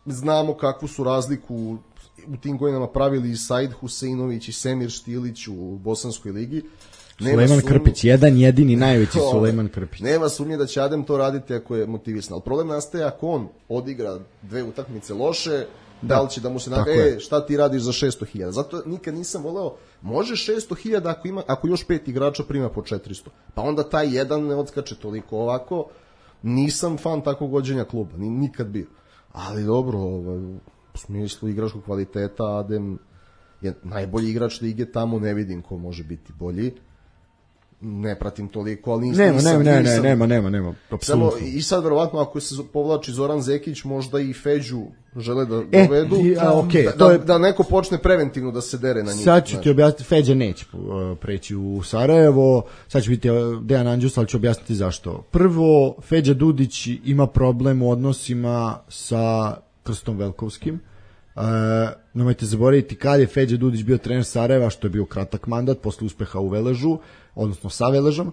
znamo kakvu su razliku u tim godinama pravili i Said Huseinović i Semir Štilić u Bosanskoj ligi. Sulejman Krpić, jedan jedini najveći Sulejman Krpić. Nema sumnje da će Adem to raditi ako je motivisan, ali problem nastaje ako on odigra 2 utakmice loše, da li će da mu se šta ti radiš za 600.000. Zato nikad nisam voleo, može 600.000 ako još 5 igrača prima po 400. Pa onda taj jedan ne odskače toliko. Ovako nisam fan takvog vođenja kluba, nikad bio. Ali dobro, u smislu igračkog kvaliteta Adem je najbolji igrač lige, tamo ne vidim ko može biti bolji. Ne pratim toliko, ali nema, apsolutno. I sad verovatno ako se povlači Zoran Zekić, možda i Feđu žele da dovedu, da neko počne preventivno da se dere na njih. Sad ću ti objasniti, Feđa neće preći u Sarajevo, sad će biti Dejan Anđus, ali ću objasniti zašto. Prvo, Feđa Dudić ima problem u odnosima sa Krstom Velkovskim. Nemojte zaboraviti kad je Feđa Dudić bio trener Sarajeva, što je bio kratak mandat posle uspeha u Veležu, odnosno sa Veležom,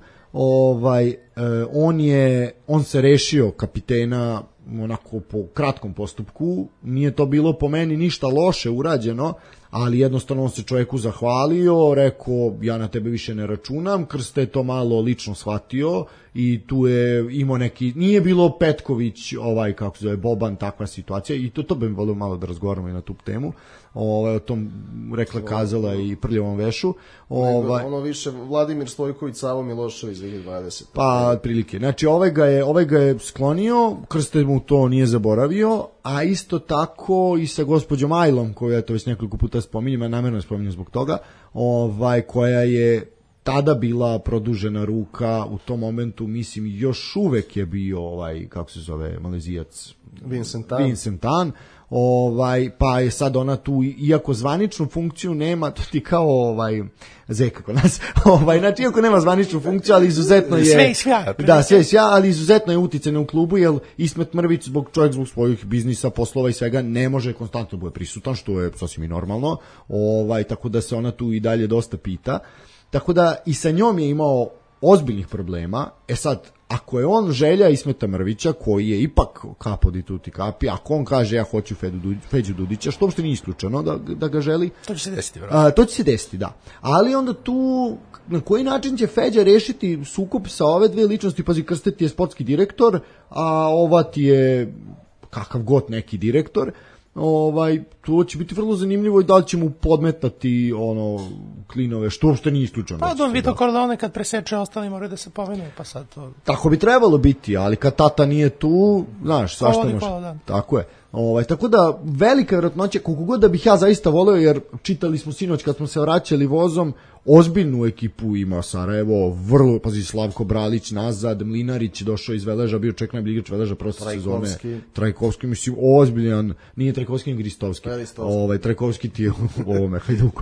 on se rešio kapitena onako po kratkom postupku, nije to bilo po meni ništa loše urađeno, ali jednostavno on se čovjeku zahvalio, rekao ja na tebe više ne računam, Krsta je to malo lično shvatio i tu je imao neki, nije bilo Petković, kako se zove, Boban, takva situacija i to bi volio malo da razgovaramo i na tu temu, o tom rekla kazala i prljavom vešu. Ono više Vladimir Stojković, Savo Milošević 2020. Pa, otprilike. Znači, ovaj ga je sklonio, Krste mu to nije zaboravio, a isto tako i sa gospođom Ajlom, koju ja to već nekoliko puta spominjem, a namjerno spominjem zbog toga, koja je tada bila produžena ruka u tom momentu, mislim, još uvek je bio kako se zove, Malezijac Vincent Tan, pa je sad ona tu, iako zvaničnu funkciju nema, to ti kao Zeka kod nas, znači iako nema zvaničnu funkciju, ali izuzetno je sve i svja, ali izuzetno je uticajna u klubu, jer Ismet Mrvić zbog svojih biznisa, poslova i svega ne može konstantno bude prisutan, što je sasvim i normalno, tako da se ona tu i dalje dosta pita, tako da i sa njom je imao ozbiljnih problema. Sad, ako je on želja Ismeta Mrvića, koji je ipak kapo di tuti kapi, ako on kaže ja hoću Feđu Dudića, što uopšte nije isključeno da ga želi, to će se desiti, to će se desiti, da. Ali onda tu, na koji način će Feđa rešiti sukob sa ove dve ličnosti? Pazi, Krste ti je sportski direktor, a ova ti je kakav god neki direktor. To će biti vrlo zanimljivo i da li će mu podmetati klinove, što uopšte nije isključeno. Pa Don Vito Corleone kad preseče ostali moraju da se pomenuju, pa sad to... Tako bi trebalo biti, ali kad tata nije tu, znaš, svašta može. Tako je. Tako da velika vjerojatnoća, koliko god da bih ja zaista voleo, jer čitali smo sinoć kad smo se vraćali vozom, ozbiljnu ekipu ima Sarajevo, vrlo, pazi, Slavko Bralić nazad, Mlinarić došao iz Veleža, bio čak najbolji igrač Veleža prošle sezone. Trajkovski, mislim, ozbiljan, nije Trajkovski, nego Gristovski. Trajkovski ti je u ovome Hajduku.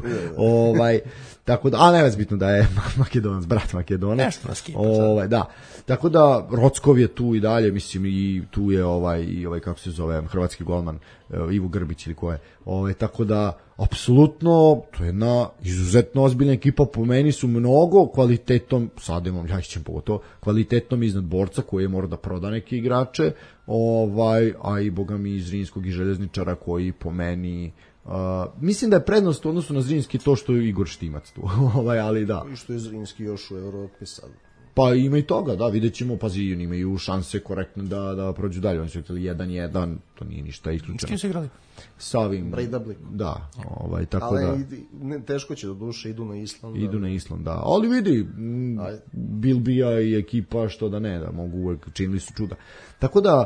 Tako da, a ne vas bitno da je Makedonac, brat Makedonac. Nešto na skipu. Da. Tako da Rockov je tu i dalje, mislim, i tu je kako se zove, hrvatski golman Ivo Grbić ili ko je. Tako da apsolutno to je jedna izuzetno ozbiljna ekipa, po meni su mnogo kvalitetom, sad imam Ljajićem pogotovo, kvalitetom iznad borca koji je mora da proda neke igrače, a i boga mi iz Zrinjskog i Željezničara koji po meni mislim da je prednost u odnosu na Zrinjski to što je Igor Štimac tu, ali da. I što je Zrinjski još u Evropi sad. Pa ima i toga, da, vidjet ćemo, pazi, imaju šanse korektne da prođu dalje, oni su htjeli 1-1, to nije ništa isključeno. S kim su igrali? Sa ovim, Breidablik. Da, tako ali da. Teško će do duše, idu na Island. Da, ali vidi, Bilbija i ekipa, što da ne, da mogu uvek, činili su čuda. Tako da,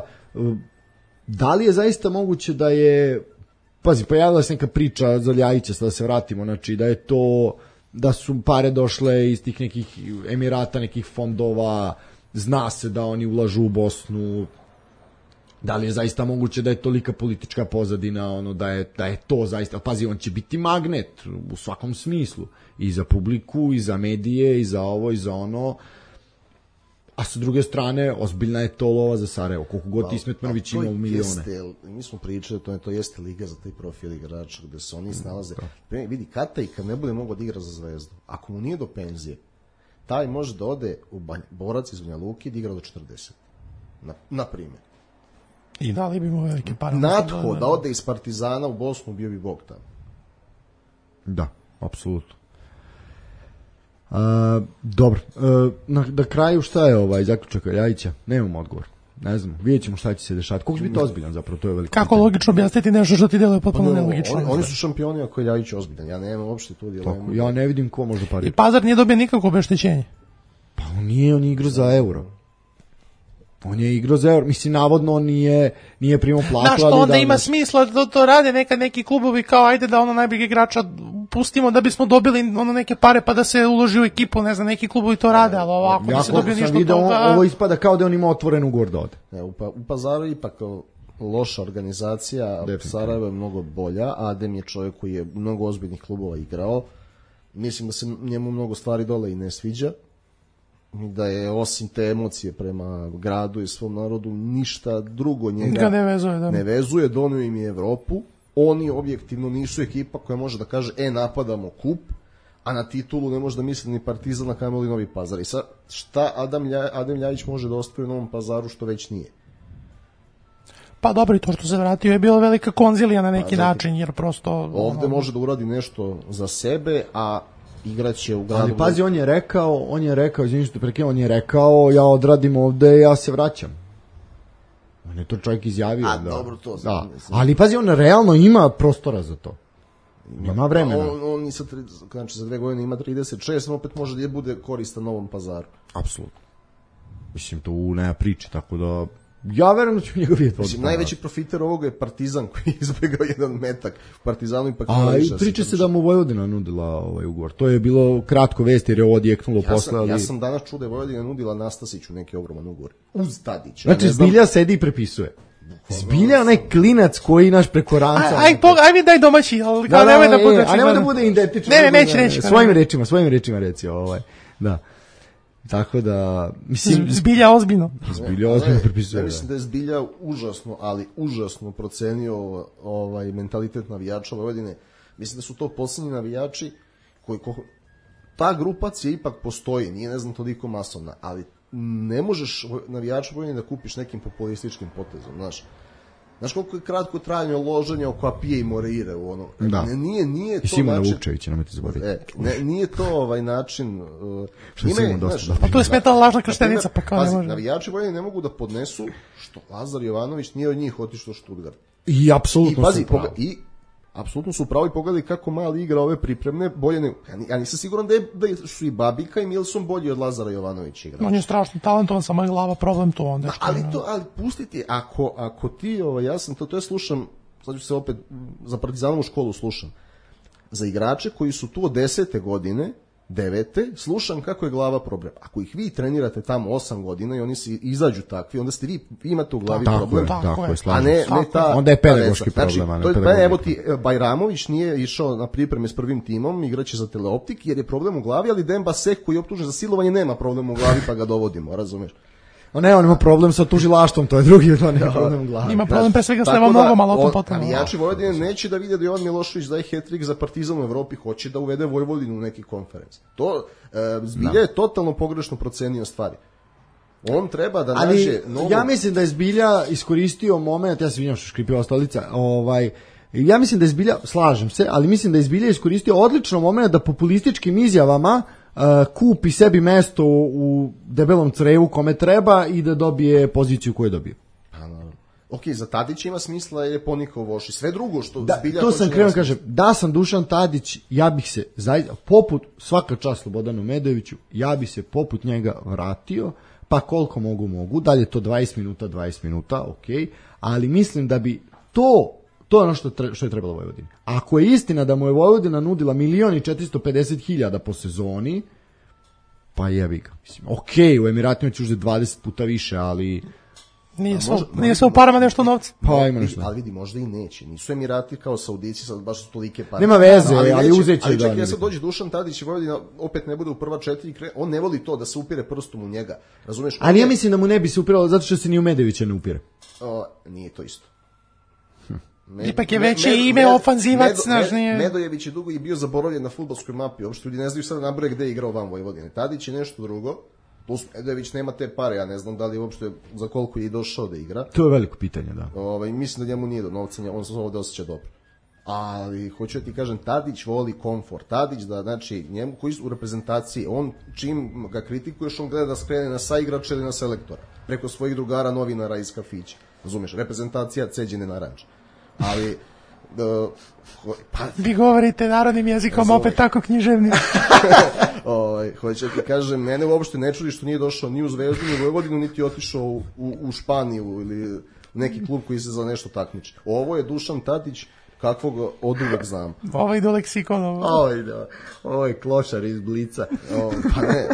da li je zaista moguće da je, pazi, pojavila se neka priča za Ljajića, da se vratimo, znači da je to, da su pare došle iz tih nekih Emirata, nekih fondova, zna se da oni ulažu u Bosnu, da li je zaista moguće da je tolika politička pozadina, da je to zaista, pazi, on će biti magnet u svakom smislu, i za publiku, i za medije, i za ovo, i za ono, a sa druge strane, ozbiljna je to lova za Sarajevo, koliko god Ismet Mrvić ima milione. Mi smo pričali, to jeste liga za taj profil igrača, gde se oni snalaze. Vidi, Kata i kad ne bude mogao da igra za Zvezdu, ako mu nije do penzije, taj može da ode u Borac iz Banja Luki da igra do 40. Na primjer. I dali bi mu velike pare. Natko da ode iz Partizana u Bosnu, bio bi bog tamo. Da, apsolutno. Dobro, na kraju šta je zaključak Ljajića? Nemamo odgovor. Ne znam, vidjet ćemo šta će se dešati. Koliko će biti ozbiljan zapravo, to je veliko. Kako logično objasniti nešto što ti deluje potpuno nelogično? Oni su šampioni ako je Ljajić ozbiljan. Ja nemam uopšte tu dilemu. Ja ne vidim ko može pariti. I Pazar nije dobio nikakvo obeštećenje. Pa on je igrao za euro. On je igrao za euro. Mislim, navodno on nije primao platu. Znaš što onda ima smisla da to rade nekad neki klubovi kao ajde da najboljeg igrača pustimo da bismo dobili neke pare pa da se uloži u ekipu, ne znam, neki klubovi to rade, ali ovako ja se dobio ništa video, toga. Ovo ispada kao da on ima otvoren ugovor da ode. U Pazaru ipak loša organizacija, Sarajevo je mnogo bolja, Adem je čovjek koji je mnogo ozbiljnih klubova igrao. Mislim da se njemu mnogo stvari dole i ne sviđa. Da je osim te emocije prema gradu i svom narodu ništa drugo njega ne vezuje, donio im je Evropu. Oni objektivno nisu ekipa koja može da kaže napadamo kup, a na titulu ne može da misli ni Partizan, a kamoli Novi Pazar. I sad šta Adem Ljajić može da ostvari u Novom Pazaru što već nije? Pa dobro, i to što se vratio je bila velika konzilija na neki način, jer prosto ovde može da uradi nešto za sebe, a igraće u gradu. Ali pazi, on je rekao, izvinite što prekidam, on je rekao ja odradim ovde, ja se vraćam. On je to čovjek izjavio. Dobro, to znam. Ali pazi, on realno ima prostora za to. Ima vremena. On za 2 godine ima 36, on opet može da bude koristan Novom Pazaru. Apsolutno. Mislim, to nema priče, tako da ja verujem da ću njega vidjeti. Mislim, najveći profiter ovoga je Partizan koji je izbegao jedan metak. Partizanu ipak... i priča se da mu Vojvodina nudila ugovor. To je bilo kratko vest jer je ovo odjeknulo posle. Ja sam danas čuo da je Vojvodina nudila Nastasiću neki ogroman ugovor. Uz Tadića. Znači, Zbilja sedi i prepisuje. Zbilja onaj klinac koji naš preko ranca... Aj mi daj domaći, ali nemoj da bude... A nemoj da bude identično. Ne, neće. Svojim rečima reci. Da. Tako da, mislim... Zbilja ozbiljno prepisuje. Ja mislim da je Zbilja užasno procenio mentalitet navijača Vojvodine. Mislim da su to posljednji navijači koji... Ta grupacija ipak postoji, nije ne znam toliko masovna, ali ne možeš navijača Vojvodine da kupiš nekim populističkim potezom, znaš. Znaš koliko je kratko trajanje loženja oko Apije i Moreire u ono. Da. Nije to Simona način. Vukčevića, nemojte zaboraviti. Nije to način. Što Simon dosta. Pa tu je smetala lažna krštenica, pa kao ne može. Navijači Vojvodine ne mogu da podnesu što Lazar Jovanović nije od njih otišao u Stuttgart. I apsolutno su pravo. Apsolutno su pravo i pogledali kako mali igra ove pripremne bolje ne. Ja nisam siguran da su i Babika i Milson bolji od Lazara Jovanovića igrača. On je strašno talentovan, samo je glava problem tu onda. Ali pustiti, ako ti, ja sam to slušam, sad ću se opet za Partizanovu školu slušam, za igrače koji su tu od 10. godine, 9. slušam kako je glava problem. Ako ih vi trenirate tamo 8 godina i oni se izađu takvi, onda ste vi imate u glavi problem. Tako je, a ne ta... Onda je pedagoški problem. Znači, evo ti, Bajramović nije išao na pripreme s prvim timom, igraće za Teleoptik jer je problem u glavi, ali Demba Sek koji je optužen za silovanje nema problem u glavi pa ga dovodimo, razumeš? On ima problem sa tužilaštvom, to je drugi, to nema problem u glavi. Ima problem pre svega s levom nogom, ali o tom potom. Navijači Vojvodine neće da vide da Jovan Milošević daje hat-trick za Partizan u Evropi, hoće da uvede Vojvodinu u neki konferenc. To Zbilja je totalno pogrešno procenio stvari. On treba da nađe novo... Ja mislim da je Zbilja iskoristio moment, ja se vidim što škripio stolica, ja mislim da je Zbilja, slažem se, ali mislim da je Zbilja iskoristio odlično moment da populističkim izjavama kupi sebi mesto u debelom crevu kome treba i da dobije poziciju koju je dobio. Ok, za Tadić ima smisla jer je ponikao Voši. Sve drugo što Zbilja... To sam krenuo kažem, da sam Dušan Tadić, ja bih se, poput svaka čast Slobodanu Medojeviću, ja bih se poput njega vratio, pa koliko mogu, dalje to 20 minuta, ok, ali mislim da bi to je ono što je trebalo Vojvodini. Ako je istina da mu je Vojvodina nudila 1.450.000 po sezoni, pa jebi ga. Ok, u Emiratima će uzeti 20 puta više, ali... Nije sve u parama nešto novca. Pa ima nešto. Ali vidi, možda i neće. Nisu Emirati kao Saudici, sad baš su tolike pare. Nema veze, ali uzet će. Ali čekaj, sad dođe Dušan Tadić i Vojvodina opet ne bude u prva 4, on ne voli to da se upire prstom u njega. Razumeš? Ali ja mislim da mu ne bi se upiralo zato što se ni u Medevića ne upire. Nije to isto. Ipak je veće ime ofanzivac. Medojević je dugo i bio zaboravljen na fudbalskoj mapi. Uopšte ljudi ne znaju sada nabrije gde je igrao van Vojvodine. Tadić je nešto drugo. Plus Nedojević nema te pare, ja ne znam da li uopšte za koliko je i došao da igra. To je veliko pitanje, da. Mislim da njemu nije do novca, on se ovde osjeća dobro. Ali hoću da ti kažem, Tadić voli komfort. Tadić da, znači, njemu koji u reprezentaciji, on čim ga kritikuješ, on gleda da skrene na saigrača ili na selektora. Preko svojih drugara, novinara iz kafića. Razumeš, reprezentacija ceđene naranče. Ali vi govorite narodnim jezikom, opet tako književni. Hoće da ti kažem, mene uopšte ne čudi što nije došao ni u Zvezdu, ni u Vojvodinu, niti otišao u Španiju ili neki klub koji se za nešto takmiči. Ovo je Dušan Tadić, kakvog od uvek znam. Ovo ide u leksikon. Ovo je klošar iz Blica. Pa ne.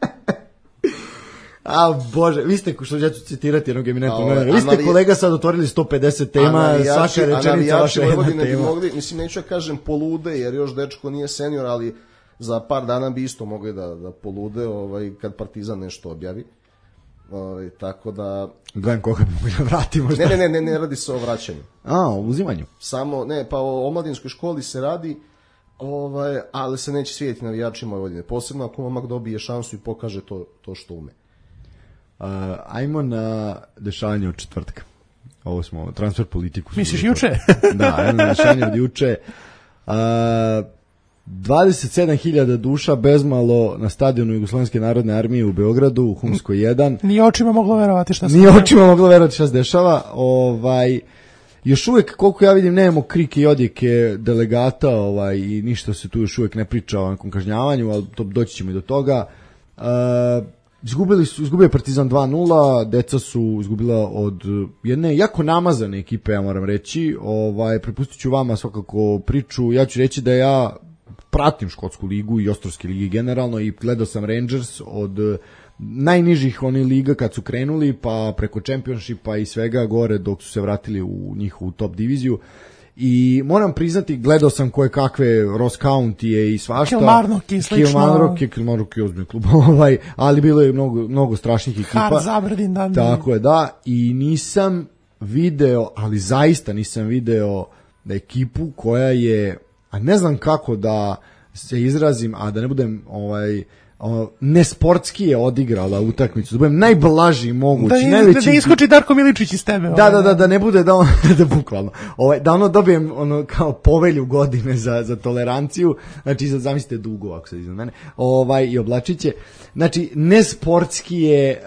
A Bože, vi ste, što ja ću citirati jednog eminentnog novinara, vi ste kolega sad otvorili 150 tema, svaka rečenica vaša jedna tema. Mogli, mislim, neću ja kažem polude, jer još dečko nije senior, ali za par dana bi isto mogli da polude kad Partizan nešto objavi. Tako da... Gledam koga bi mogli da vratimo. Ne radi se o vraćanju. O uzimanju. Samo, pa o omladinskoj školi se radi, ali se neće svidjeti navijačima Vojvodine. Posebno ako momak dobije šansu i pokaže to što ume. Ajmo na dešavanje od četvrtka. Ovo smo, transfer politiku. Misliš juče? Da, jedno dešavanje od juče. 27.000 duša bezmalo na stadionu Jugoslovenske narodne armije u Beogradu, u Humskoj 1. Nije očima moglo verovati šta se dešava. Još uvek, koliko ja vidim, nemamo krike i odjeke delegata i ništa se tu još uvek ne priča o nekom kažnjavanju, ali doći ćemo i do toga. Izgubio Partizan 2-0, deca su izgubila od jedne jako namazane ekipe, ja moram reći. Prepustit ću vama svakako priču. Ja ću reći da ja pratim škotsku ligu i Ostrvske ligi generalno i gledao sam Rangers od najnižih liga kad su krenuli, pa preko Championshipa i svega gore dok su se vratili u njihovu top diviziju. I moram priznati, gledao sam koje kakve Ross County i svašta. Kilmarnock i slično. Kilmarnock je ozbiljno klub, ali bilo je mnogo strašnih ekipa. Hard Aberdeen, da. Tako je, da. I nisam video, ali zaista nisam video da ekipu koja je, a ne znam kako da se izrazim, a da ne budem nesportski je odigrala utakmicu, da budem najblaži mogući, da iskoči Darko Miličić iz tebe. Da ne bude da bukvalno, da dobijem kao povelju godine za toleranciju, znači zamislite dugo ako se iznad mene, i oblačiće, znači nesportski je,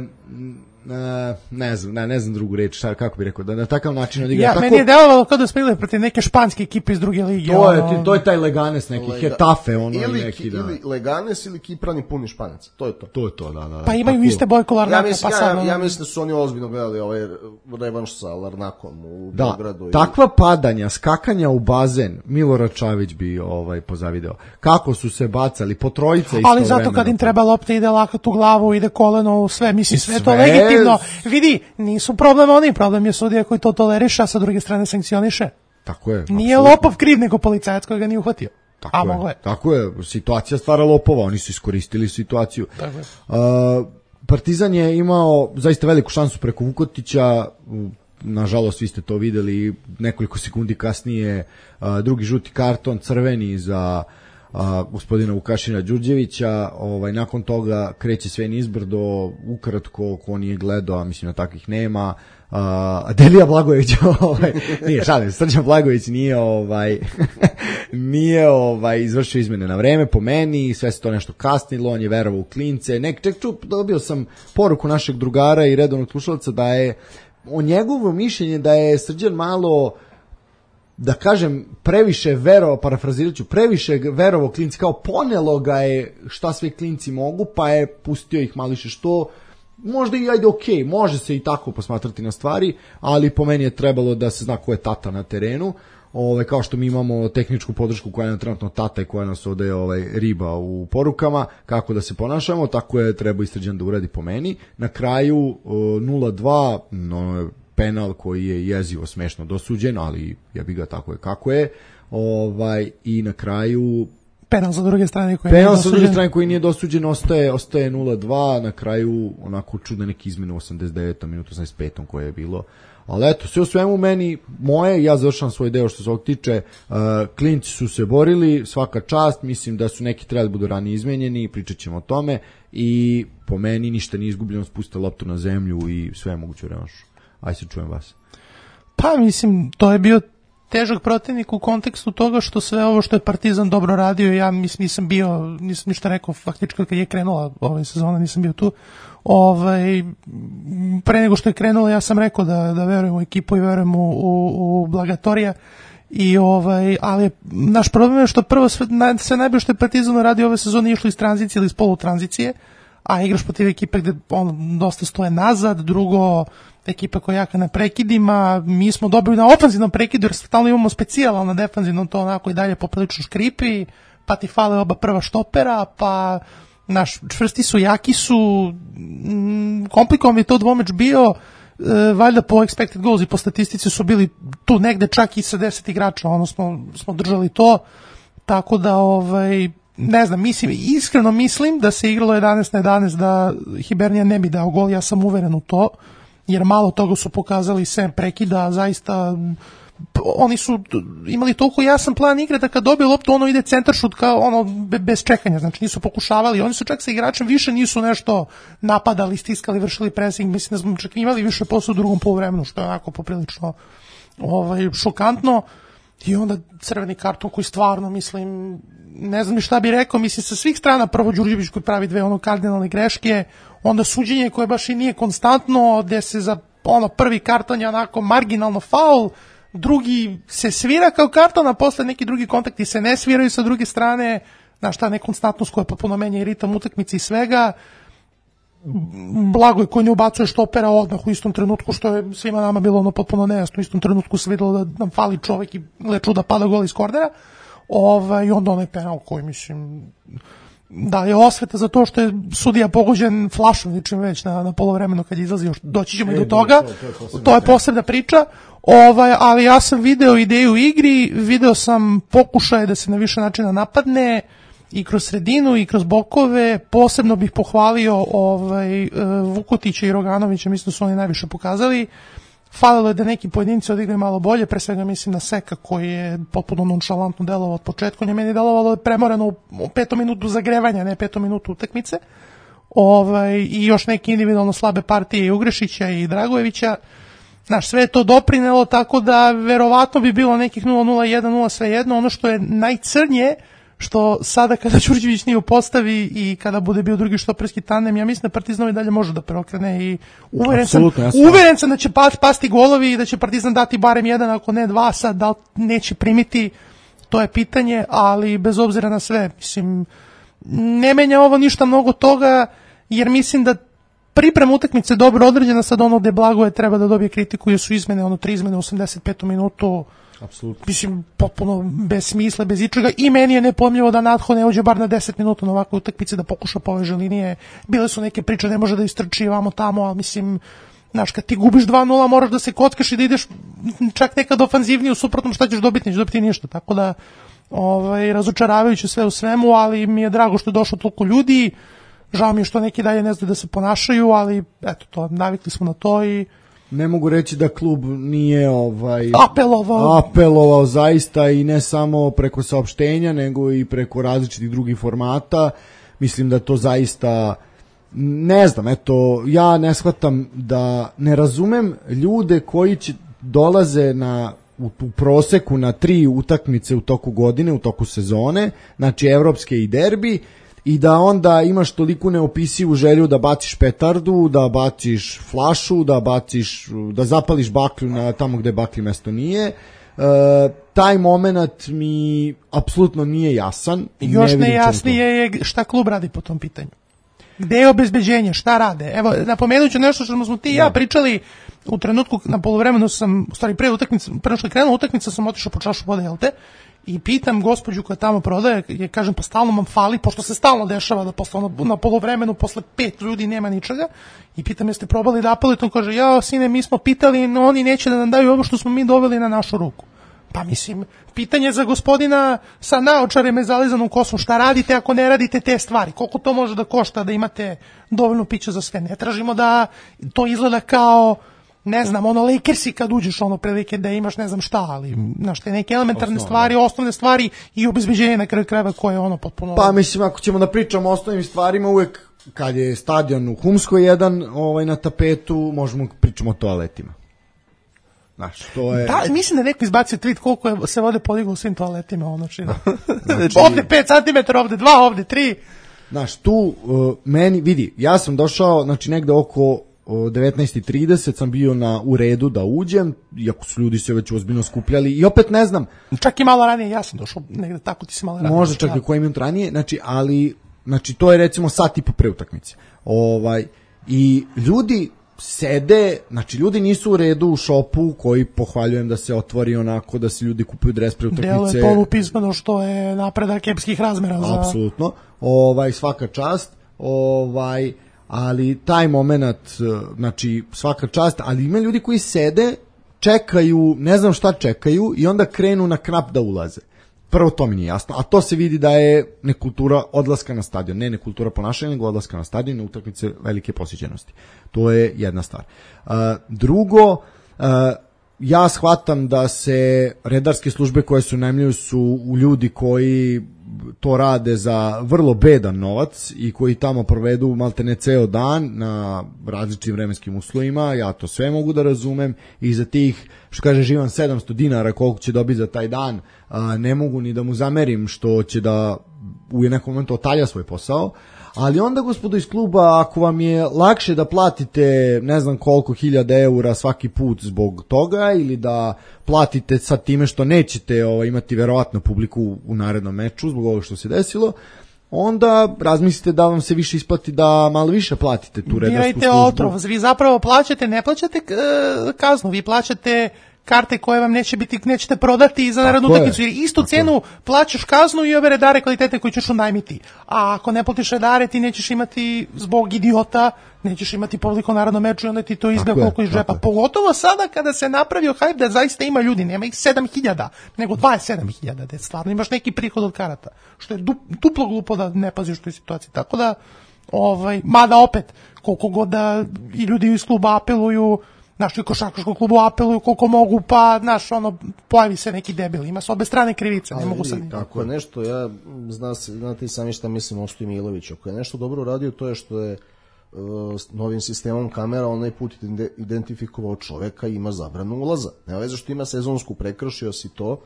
ne znam drugu reč, kako bih rekao, da na takav način odigra. Meni je delovalo kao da smo igrali protiv neke španske ekipe iz druge lige. To je taj Leganes neki, Hetafe, neki, da. Ili Leganes ili Kiprani puni Španac, to je to. To je to, da. Pa imaju iste Bojko Larnaka. Ja mislim da su oni ozbiljno gledali ovaj revanš sa Larnakom u Beogradu. Da, takva padanja, skakanja u bazen, Milorad Čavić bi pozavideo. Kako su se bacali, po trojice istovremeno. Ali zato kad im treba lopta, ide lakat u glavu, ide koleno, sve, mislim, sve to legitimno. Vidi, nisu problem oni, problem je sudija koji to toleriše, a sa druge strane sankcioniše. Tako je. Nije lopov kriv, nego policajac koji ga nije uhvatio. Tako je, situacija stvara lopova, oni su iskoristili situaciju. Partizan je imao zaista veliku šansu preko Vukotića, nažalost vi ste to videli, nekoliko sekundi kasnije drugi žuti karton, crveni za gospodina Vukašina Đurđevića, nakon toga kreće sve nizbrdo, ukratko, ko nije gledao, a mislim da takvih nema, Delija Blagojević, nije, šalim, Srđan Blagojević nije izvršio izmene na vreme, po meni, sve se to nešto kasnilo, on je verovao u klince, dobio sam poruku našeg drugara i redovnog slušalca da je o njegovo mišljenje da je Srđan malo, da kažem, previše verovo klinci, kao ponelo ga je šta sve klinci mogu, pa je pustio ih mališe, što možda i ajde okej, može se i tako posmatrati na stvari, ali po meni je trebalo da se zna ko je tata na terenu, kao što mi imamo tehničku podršku koja je trenutno tata i koja nas ovde riba u porukama, kako da se ponašamo, tako je treba i Srđan da uradi po meni. Na kraju 0-2, penal koji je jezivo smešno dosuđen, ali ja bih ga tako je kako je. I na kraju penal sa druge strane koji nije dosuđen, ostaje 0-2, na kraju onako čudne neke izmene u 89. minutu, 85. koje je bilo. Ali eto, sve u svemu meni, ja završam svoj deo što se ovog tiče, klinci su se borili, svaka čast, mislim da su neki trebali budu ranije izmenjeni, pričat ćemo o tome i po meni ništa nije izgubljeno, spustite loptu na zemlju i sve je moguće u revanšu. Aj se čujem vas. Pa mislim, to je bio težak protivnik u kontekstu toga što sve ovo što je Partizan dobro radio, ja nisam ništa rekao faktički kad je krenula ova sezona, nisam bio tu. Pre nego što je krenulo ja sam rekao da verujem u ekipu i verujem u Blagatorija i ali naš problem je što prvo sve najbolje što je Partizan radio ove sezone išlo iz tranzicije ili iz polutranzicije, a igraš protiv ekipe gde dosta stoje nazad, drugo ekipa koja jaka na prekidima, mi smo dobili na ofanzivnom prekidu jer stalno imamo specijal, na defanzivnom to onako i dalje poprilično škripi, pa ti fale oba prva štopera, pa čvrsti su, jaki su, komplikovan je to dvomeč bio, valjda po expected goals i po statistici su bili tu negde čak i sa 10 igrača, smo držali to, tako da ne znam, iskreno mislim da se igralo 11-11 da Hibernija ne bi dao gol, ja sam uveren u to, jer malo toga su pokazali sem prekida, zaista oni su imali toliko jasan plan igre da kad dobije loptu ide centaršut kao bez čekanja, znači nisu pokušavali, oni su čak sa igračem više nisu nešto napadali, stiskali, vršili pressing, mislim da smo čak imali više posla u drugom poluvremenu, što je onako poprilično šokantno i onda crveni karton koji stvarno mislim, ne znam ni šta bi rekao, mislim sa svih strana, prvo Đurđević koji pravi dve kardinalne greške, onda suđenje koje baš i nije konstantno, gde se za prvi karton je onako marginalno faul, drugi se svira kao karton, a posle neki drugi kontakti se ne sviraju sa druge strane, ta nekonstantnost koja potpuno menja i ritam utakmice i svega. Blago je koji ne ubacuje štopera odmah u istom trenutku, što je svima nama bilo potpuno nejasno, u istom trenutku se videlo da nam fali čovek i čuda pada gol iz kornera, i onda onaj penal koji mislim da je osveta za to što je sudija pogođen flašom ničim već na polovremenu kad izlazi, još doći ćemo i do toga, to je posebna priča, ali ja sam video ideju u igri, video sam pokušaje da se na više načina napadne i kroz sredinu i kroz bokove, posebno bih pohvalio Vukotića i Roganovića, mislim da su oni najviše pokazali. Falilo je da neki pojedinci odigraju malo bolje, pre svega mislim na Seka koji je potpuno nonšalantno delovao od početka, on je meni delovalo premorano u 5. minutu zagrevanja, ne 5. minutu utakmice, i još neke individualno slabe partije i Ugrešića i Dragojevića, sve je to doprinelo, tako da verovatno bi bilo nekih 0-0, 1-0 svejedno. Ono što je najcrnje, što sada kada Đurđević nije u postavi i kada bude bio drugi štoperski tandem, ja mislim da Partizan i dalje može da preokrene i uveren sam da će pasti golovi i da će Partizan dati barem 1, ako ne 2, sad da li neće primiti, to je pitanje, ali bez obzira na sve, mislim, ne menja ovo ništa mnogo toga, jer mislim da priprema utakmice dobro određena, sad gde Blagoje treba da dobije kritiku, jer su izmene, 3 izmene u 85. minutu, apsolutno. Mislim, potpuno bez smisla, bez ičega, i meni je nepojmljivo da Natho ne uđe bar na 10 minuta na ovakve utakmice da pokuša poveže linije. Bile su neke priče, ne može da istrči vamo tamo, ali mislim, kad ti gubiš 2-0 moraš da se kockaš i da ideš čak nekad ofanzivnije, u suprotnom šta ćeš dobiti, nećeš dobiti ništa, tako da razočaravajuće sve u svemu, ali mi je drago što je došlo toliko ljudi, žao mi je što neki dalje ne znaju da se ponašaju, ali eto, to, navikli smo na to i ne mogu reći da klub nije apelovao zaista, i ne samo preko saopštenja, nego i preko različitih drugih formata. Mislim da to zaista, ne znam, eto, ja ne shvatam, da ne razumem ljude koji dolaze u proseku na 3 utakmice u toku godine, u toku sezone, znači evropske i derbi, i da onda imaš toliku neopisivu želju da baciš petardu, da baciš flašu, da zapališ baklju na tamo gde baklji mesto nije. Taj moment mi apsolutno nije jasan. Još nejasnije je šta klub radi po tom pitanju. Gde je obezbeđenje, šta rade? Evo, napomenut ću nešto što smo ti i ja pričali u trenutku, na poluvremenu sam, u stvari pre utakmice, prvo što je krenula utakmica, sam otišao po čašu vode, i pitam gospođu koja tamo prodaje, kažem, pa stalno vam fali, pošto se stalno dešava da posle na poluvremenu posle 5 ljudi nema ničega, i pitam, jeste probali da apelujete? On kaže, ja sine, mi smo pitali, no oni neće da nam daju ovo što smo mi doveli na našu ruku. Pa mislim, pitanje za gospodina sa naočarima i zalizanom kosom, šta radite ako ne radite te stvari, koliko to može da košta da imate dovoljno pića za sve? Ne tražimo da to izgleda kao ne znam, ono Lakersi kad uđeš ono prilike da imaš ne znam šta, ali znaš te neke elementarne stvari, osnovne stvari i obezbeđenje na kraju krajeva koje je ono potpuno... Pa mislim, ako ćemo da pričamo o osnovnim stvarima, uvek kad je stadion u Humskoj jedan na tapetu, možemo pričamo o toaletima. Znaš, to je... Da, mislim da neko izbacio tweet koliko se vode podiglo u svim toaletima, ono čini. Ovde 5 cm, ovde 2, ovde 3. Znaš, tu meni, vidi, ja sam došao, znači negde oko 19:30 sam bio u redu da uđem, iako su ljudi se već ozbiljno skupljali i opet ne znam. Čak i malo ranije, ja sam došao negde tako, ti si malo ranije. Možda čak i koji minut ranije, znači to je recimo sat i po pre utakmice. I ljudi sede, znači ljudi nisu u redu u šopu koji pohvaljujem da se otvori onako, da se ljudi kupuju dres pre utakmice. Delo je polupismeno što je napredak epskih razmera. Apsolutno. Svaka čast. Ali taj moment, znači svaka čast, ali ima ljudi koji sede, čekaju, ne znam šta čekaju i onda krenu na knap da ulaze. Prvo to mi nije jasno, a to se vidi da je nekultura odlaska na stadion, ne nekultura ponašanja, nego odlaska na stadion na utakmice velike posjećenosti. To je jedna stvar. Drugo, ja shvatam da se redarske službe koje su najmljuju su ljudi koji to rade za vrlo bedan novac i koji tamo provedu maltene ceo dan na različitim vremenskim uslovima, ja to sve mogu da razumem i za tih, što kaže Živan, 700 dinara koliko će dobiti za taj dan, ne mogu ni da mu zamerim što će da u nekom momentu otalja svoj posao, ali onda gospodo iz kluba, ako vam je lakše da platite ne znam koliko hiljada eura svaki put zbog toga ili da platite sa time što nećete imati verovatno publiku u narednom meču zbog ovoga što se desilo, onda razmislite da vam se više isplati da malo više platite tu redarsku službu. Birajte otrov, vi zapravo ne plaćate kaznu, vi plaćate karte koje vam nećete prodati za narednu utakmicu, jer istu cenu plaćaš kaznu i ove redare kvalitete koji ćeš unajmiti. A ako ne platiš redare, ti nećeš imati, zbog idiota, nećeš imati publiku u narednom meču i onda ti to izgleda koliko iz džepa. Pogotovo sada kada se napravio hype da zaista ima ljudi, nema ih 7.000, nego 27.000, da stvarno imaš neki prihod od karata, što je duplo glupo da ne paziš u toj situaciji. Tako da, mada opet, koliko god da i ljudi iz kluba apeluju, znaš, i košarkaškom klubu apeluju koliko mogu, pa, znaš, pojavi se neki debil, ima s obe strane krivice, ne mogu sad... Ako je nešto, znate i sami šta mislim o Ostu Miloviću, ako je nešto dobro uradio, to je što je novim sistemom kamera onaj put identifikovao čoveka i ima zabranu ulaza. Nema veze što ima sezonsku, prekršio si to,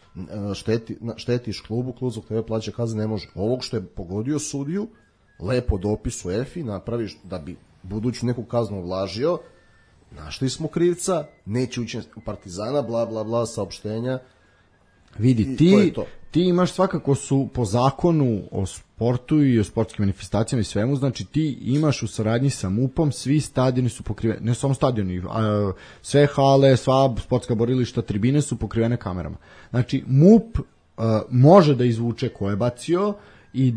štetiš klubu, klub zbog tebe plaća kazne, ne može. Ovog što je pogodio sudiju, lepo dopisu EFI, napraviš da bi buduću neku kaznu ovlažio, našli smo krivca, neće ući u Partizana, bla, bla, bla, saopštenja. Vidi, ti imaš svakako su po zakonu o sportu i o sportskim manifestacijama i svemu, znači ti imaš u saradnji sa MUP-om, svi stadioni su pokriveni, ne samo stadioni, sve hale, sva sportska borilišta, tribine su pokrivene kamerama. Znači, MUP može da izvuče ko je bacio i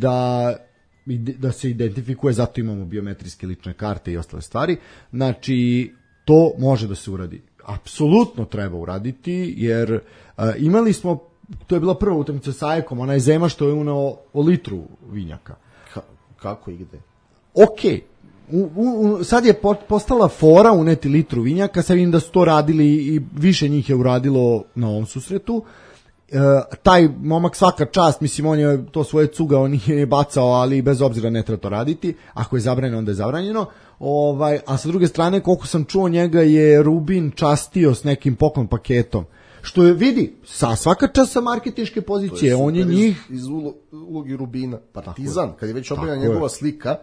da se identifikuje, zato imamo biometrijske lične karte i ostale stvari. Znači, to može da se uradi. Apsolutno treba uraditi, jer imali smo, to je bila prva utakmica sa Ajekom, onaj Zema što je uneo o litru vinjaka. Kako i gde? Okej. Sad je postala fora uneti litru vinjaka, sad vidim da su to radili i više njih je uradilo na ovom susretu. Taj momak svaka čast, mislim, on je to svoje cugao, nije bacao, ali bez obzira ne treba to raditi, ako je zabranjeno, onda je zabranjeno. A sa druge strane, koliko sam čuo, njega je Rubin častio s nekim poklon paketom, što je, vidi, svaka čast sa marketinške pozicije, on je njih... Iz ulogi Rubina, Partizan, kad je već objavljena njegova slika,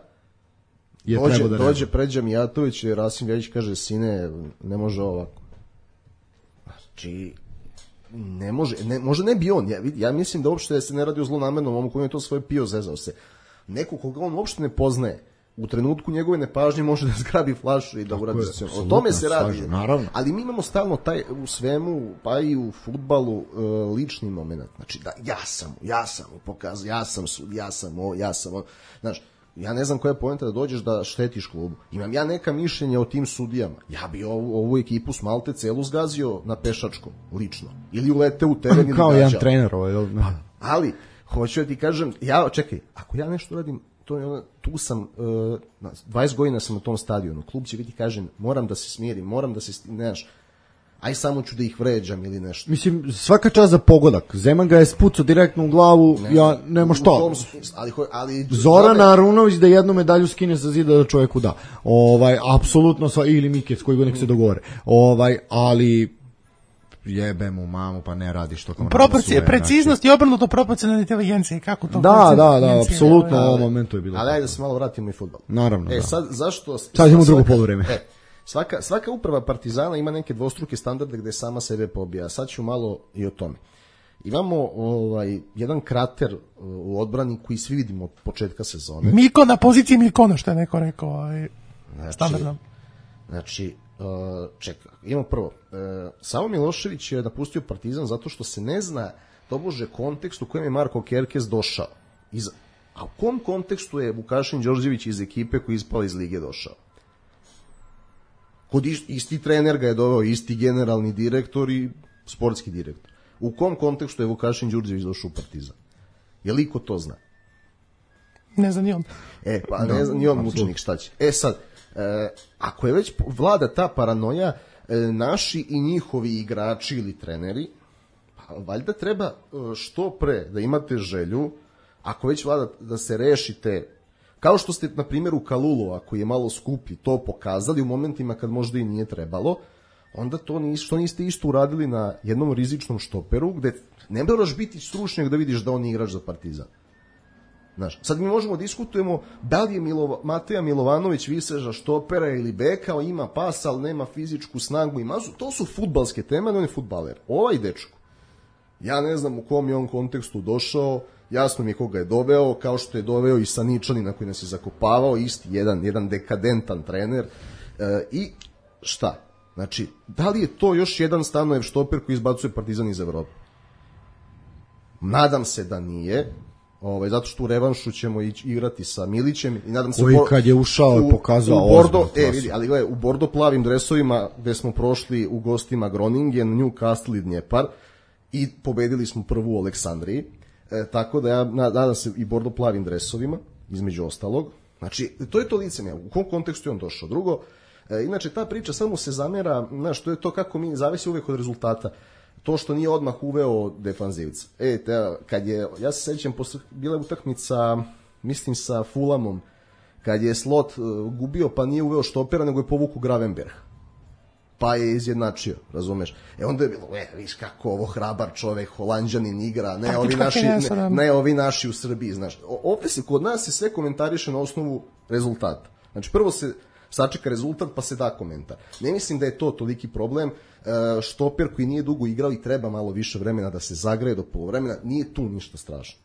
pređe Mijatović i Rasim Ljajić kaže, sine, ne može ovako. Znači... Ne može, može ne bi on, ja mislim da uopšte se ne radi o zlonamernom ovom koji je to svoje pio, zezao se. Neko koga on uopšte ne poznaje, u trenutku njegove nepažnje može da zgrabi flašu i da uradi se. O tome se radi. Naravno. Ali mi imamo stalno taj u svemu, pa i u fudbalu, lični moment. Znači da ja sam pokazao, ja sam sud, ja sam ovo, ja sam ovo. Znaš, ja ne znam koja je poenta da dođeš da štetiš klubu. Imam ja neka mišljenja o tim sudijama. Ja bi ovu ekipu s Malte celu zgazio na pešačkom, lično. Ili ulete u teren ili kao gađao. jedan trener. Ali, hoću da ti kažem, čekaj, ako ja nešto radim, tu sam, 20 godina sam na tom stadionu, klub će biti, kažem, moram da se smirim, moram da se, znaš, aj samo ću da ih vređam ili nešto. Mislim, svaka čast za pogodak. Zeman ga je spucao direktno u glavu, ja nema što. Ali Zorana Arunović da jednu medalju skine sa zida da čovjeku da. Apsolutno ili Mikec koji god nek se dogovore. Ali jebe mu mamu, pa ne radi što kao proporcije, preciznost i obrnuto proporcionalne inteligencije, kako to? Da, apsolutno u ovom momentu je bilo. Ali ajde da se malo vratimo i fudbal. Naravno, da. Sad, zašto? Sad idemo u drugo poluvreme. Svaka uprava Partizana ima neke dvostruke standarde gde sama sebe pobija. Sad ću malo i o tome. Imamo jedan krater u odbrani koji svi vidimo od početka sezone. Miko na poziciji Mikona, što je neko rekao. Standardno. Znači, čekaj, imamo prvo. Samo Milošević je napustio Partizan zato što se ne zna tobože kontekst u kojem je Marko Kerkez došao. A u kom kontekstu je Vukašin Đorđević iz ekipe koji je ispao iz lige došao? Kod isti trener ga je doveo, isti generalni direktor i sportski direktor. U kom kontekstu je Vukašin Đurđević došao u Partizan? Je li ko to zna? Ne zna ni on. Pa ne zna ni on mučenik šta će. Sad, ako je već vlada ta paranoja, naši i njihovi igrači ili treneri, pa valjda treba što pre da imate želju, ako već vlada da se rešite, kao što ste, na primjer, u Kalulu, ako je malo skuplji, to pokazali u momentima kad možda i nije trebalo, onda što niste isto uradili na jednom rizičnom štoperu, gde ne moraš biti stručnjak da vidiš da on je igrač za Partizan. Znaš, sad mi možemo diskutujemo da li je Mateja Milovanović viseža štopera ili beka, ima pas, ali nema fizičku snagu i masu. To su fudbalske teme, on je fudbaler. Ovaj dečko, ja ne znam u kom je on kontekstu došao, jasno mi je koga je doveo, kao što je doveo i Saničanina koji nas je zakopavao, isti jedan dekadentan trener. I šta? Znači, da li je to još jedan Stanojev štoper koji izbacuje Partizan iz Evrope? Nadam se da nije. Zato što u revanšu ćemo igrati sa Milićem i nadam se kad je ušao pokazao vidi, ali gledaj, u bordo plavim dresovima gde smo prošli u gostima Groningen, Newcastle i Dnjepar i pobedili smo prvu u Aleksandriji, tako da ja nadam se i bordo plavim dresovima između ostalog. Znači, to je to licemje. U kom kontekstu je on došao? Drugo, inače ta priča samo se zamera, znaš, to je to kako mi zavisi uvek od rezultata. To što nije odmah uveo defanzivca. Ja se sećam, bila je utakmica, mislim sa Fulhamom, kad je Slot gubio, pa nije uveo štopera, nego je povukao Gravenberg. Pa je izjednačio, razumeš? Onda je bilo, viš kako ovo hrabar čovek, Holanđanin igra, ne ovi naši u Srbiji, znaš. Ovde se, kod nas se sve komentariše na osnovu rezultata. Znači, prvo se sačeka rezultat, pa se da komentar. Ne mislim da je to toliki problem. Štoper koji nije dugo igrao i treba malo više vremena da se zagreje do poluvremena, nije tu ništa strašno.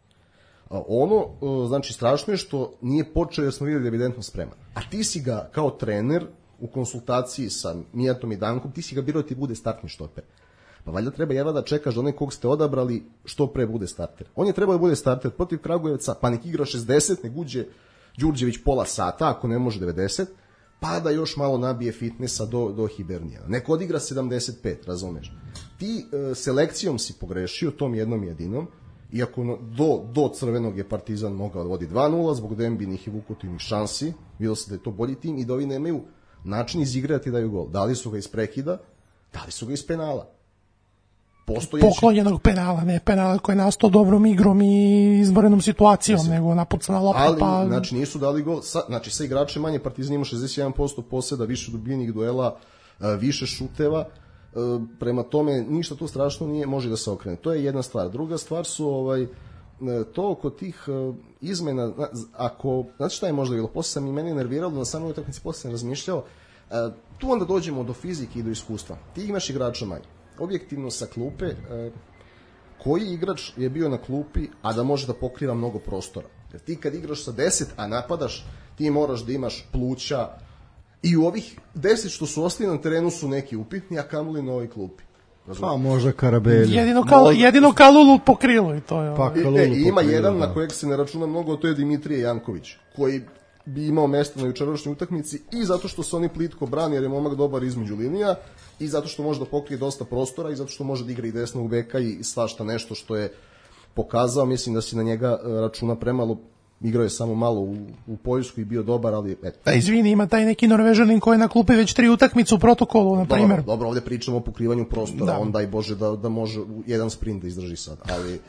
Znači, strašno je što nije počeo jer smo vidjeli evidentno spreman. A ti si ga kao trener u konsultaciji sa Mijatom i Dankom, ti si ga birao ti bude startni štoper. Pa valjda treba jedva da čekaš da onaj kog ste odabrali što pre bude starter. On je trebao da bude starter protiv Kragujevca, pa nek igra 60, nek uđe Đurđević pola sata, ako ne može 90, pa da još malo nabije fitnesa do hibernija. Neko odigra 75, razumeš. Ti selekcijom si pogrešio, tom jednom jedinom, iako do crvenog je Partizan mogao da vodi 2-0, zbog Dembinih i Vukotinih šansi, vidio se da je to bolji tim i da ovi nemaju način izigrati daju gol. Da li su ga iz prekida, da li su ga iz penala. Poklonjenog penala, ne penala koji je nastao dobrom igrom i izborenom situacijom, nego napucana lopta. Ali, znači, nisu dali gol. Znači, sa igračem manje Partizan ima 61% poseda, više dobijenih duela, više šuteva. Prema tome, ništa tu strašno nije, može da se okrene. To je jedna stvar. Druga stvar su to oko tih izmena, znači šta je možda bilo, posle sam i meni nerviralo, na samoj utakmici posle sam razmišljao, tu onda dođemo do fizike i do iskustva. Ti imaš igrača manje. Objektivno sa klupe, koji igrač je bio na klupi, a da može da pokriva mnogo prostora. Jer ti kad igraš sa 10, a napadaš, ti moraš da imaš pluća i u ovih 10 što su ostali na terenu su neki upitni, a kamoli na ovoj klupi. Pa možda Karabelji. Jedino Kalulu pokrilo i to je. Pa, ima jedan na kojeg se ne računa mnogo, to je Dimitrije Janković, koji bi imao mesta na jučerašnjoj utakmici i zato što se oni plitko brani jer je momak dobar između linija i zato što može da pokrije dosta prostora i zato što može da igra i desnog beka i svašta nešto što je pokazao. Mislim da se na njega računa premalo. igrao je samo malo u Poljsku i bio dobar, ali eto. Da, izvini, ima taj neki Norvežanin koji na klupi već 3 utakmice u protokolu, na primjer. Dobro, ovdje pričamo o pokrivanju prostora, on daj Bože da može jedan sprint da izdrži sad, ali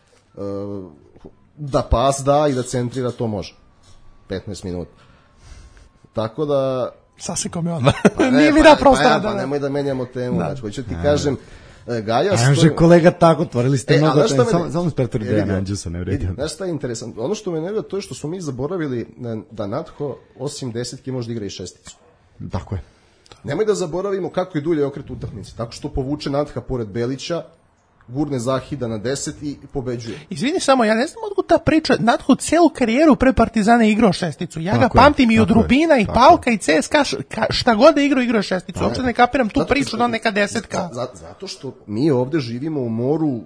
da pas da i da centrira, to može. 15 minuta. Tako da... Sasikao mi odmah. Nije mi da prostora. Pa nemoj da menjamo temu, znači, hoću ti kažem, Gaja... Može kolega tako, otvorili ste mnogo, samo spreturi Dejana Andjusa ne vredio. Znaš šta je interesantno? Ono što me nervira to je što smo mi zaboravili da Natho osim desetke može da igra i šesticu. Tako je. Nemoj da zaboravimo kako je dulje okret utakmice, tako što povuče Natha pored Belića, gurne Zahida na 10 i pobeđuje. Izvini samo, ja ne znam odkud ta priča, Natho celu karijeru pre Partizana igrao šesticu. Ja ga pamtim i od Rubina i Palka i CSKA, šta god da igrao šesticu. Uopšte ne kapiram tu priču da neka desetka. Zato što mi ovde živimo u moru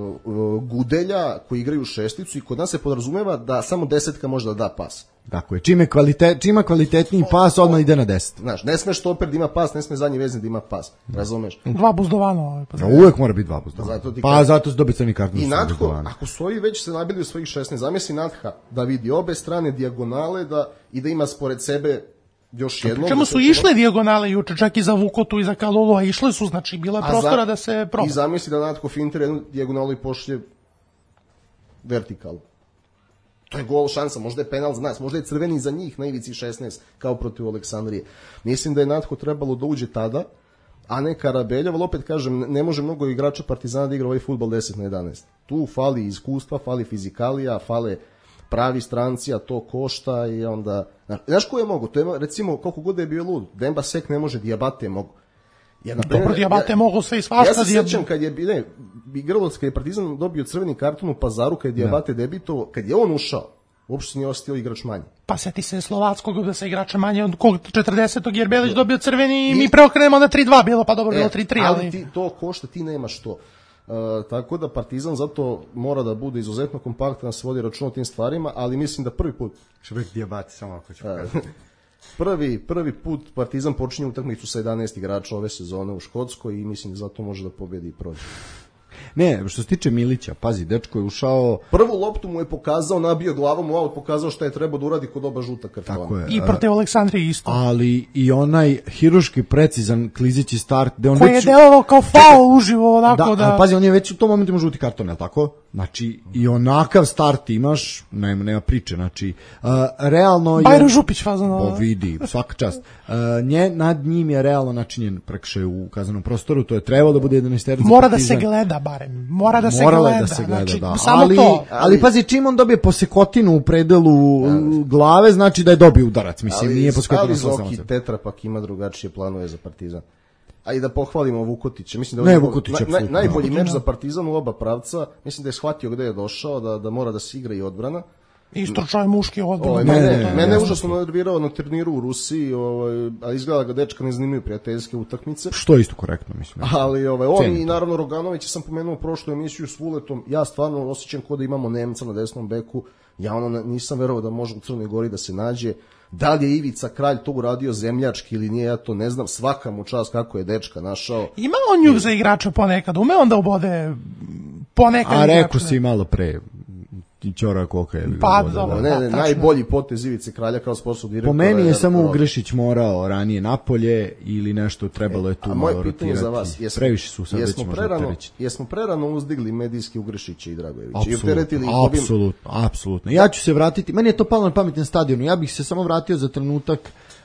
gudelja koji igraju šesticu i kod nas se podrazumeva da samo desetka može da da pas. Tako je, čima kvalitetniji pas, odmah ide na 10. Znaš, ne sme štoper da ima pas, ne sme zadnji vezni da ima pas, razumeš? 2 Buzdovano. Uvek mora biti 2 Buzdovano. Zato se dobije crni karton. I Natho, ako su ovi već se nabili u svojih 16, zamisli Natha da vidi obe strane dijagonale i da ima spored sebe još jednog. Čemu su išle dijagonale juče, čak i za Vukotu i za Kalulu, a išle su, znači bilo je prostora da se proba. I zamisli da Natho finter jednu dijagonalu i pošlje vertikalu. To je gol šansa, možda je penal za nas, možda je crveni za njih na ivici 16, kao protiv Aleksandrije. Mislim da je Natho trebalo da uđe tada, a ne Karabeljev, ali opet kažem, ne može mnogo igrača Partizana da igra ovaj fudbal 10 na 11. Tu fali iskustva, fali fizikalija, fale pravi stranci, a to košta i onda... Znaš ko je mogo? To je, recimo, koliko god je bio lud, Demba Sek ne može, Diabate mogu. Dobro, Diabate mogu sve i svašta. Ja se sjećam kad je igralac, kad je Partizan dobio crveni karton u Pazaru, kad je Diabate debitovo, kad je on ušao, uopšte se nije ostio igrač manje. Pa sjeti se Slovackog da se igrača manje od 40. jer Belić dobio crveni i mi preokrenemo na 3-2, bilo pa dobro bilo 3-3. Ali ti to košta, ti nemaš to. Tako da Partizan zato mora da bude izuzetno kompaktan, da se vodi račun o tim stvarima, ali mislim da prvi put... Što bih Diabate, samo ako ću Prvi put Partizan počinje utakmicu sa 11 igrača ove sezone u Škotskoj i mislim da zato može da pobedi i prođe. Ne, što se tiče Milića, pazi, dečko je ušao... Prvu loptu mu je pokazao, nabio glavom u aut, pokazao šta je trebao da uradi kod oba žuta kartona. I protiv Aleksandrije isto. Ali i onaj hiruški precizan klizići start... Koji je delovao kao faul uživo, onako da... Ali pazi, on je već u tom momentu ima žuti karton, je li tako? Znači, i onakav start imaš, nema priče, znači, realno je... Bajro Župić fazano. Vidi, svaka čast. Nad njim je realno načinjen prekršaj u kaznenom prostoru, to je trebalo da bude 11. Mora da se gleda barem, mora da se gleda, znači, da. samo to. Ali pazi, čim on dobije posekotinu u predelu glave, znači da je dobio udarac, mislim, nije posekotinu samo. Ali Zoki Tetra pak ima drugačije planove za Partizan. A i da pohvalimo Vukotića, mislim da je najbolji meč za Partizan u oba pravca, mislim da je shvatio gde je došao, da mora da se igra i odbrana. Istočao je muški odbrana. Mene užasno nervirao na turniru u Rusiji, a izgleda ga dečka ne zanimaju prijateljske utakmice. Što je isto korektno, mislim. Ali on i naravno Roganović, sam pomenuo prošlu emisiju s Vuletom, ja stvarno osjećam kao da imamo Nemca na desnom beku, ja nisam verovao da može u Crnoj Gori da se nađe. Da li je Ivica Kralj to uradio zemljački ili nije, ja to ne znam, svaka mu čast kako je dečka našao. Ima on nju za igrača ponekad, ume on da ubode ponekad. A rekao si malo pre, Ćora koliko je. Pa, dobro, najbolji potez Ivice Kralja kao sportskog direktora. Po meni je samo Ugrešić morao ranije napolje ili nešto trebalo je tu malo rotirati. A moje pitanje za vas, jesmo prerano uzdigli medijski Ugrešića i Dragojevića? Apsolutno. Ja ću se vratiti, meni je to palo na pamet na stadionu, ja bih se samo vratio za trenutak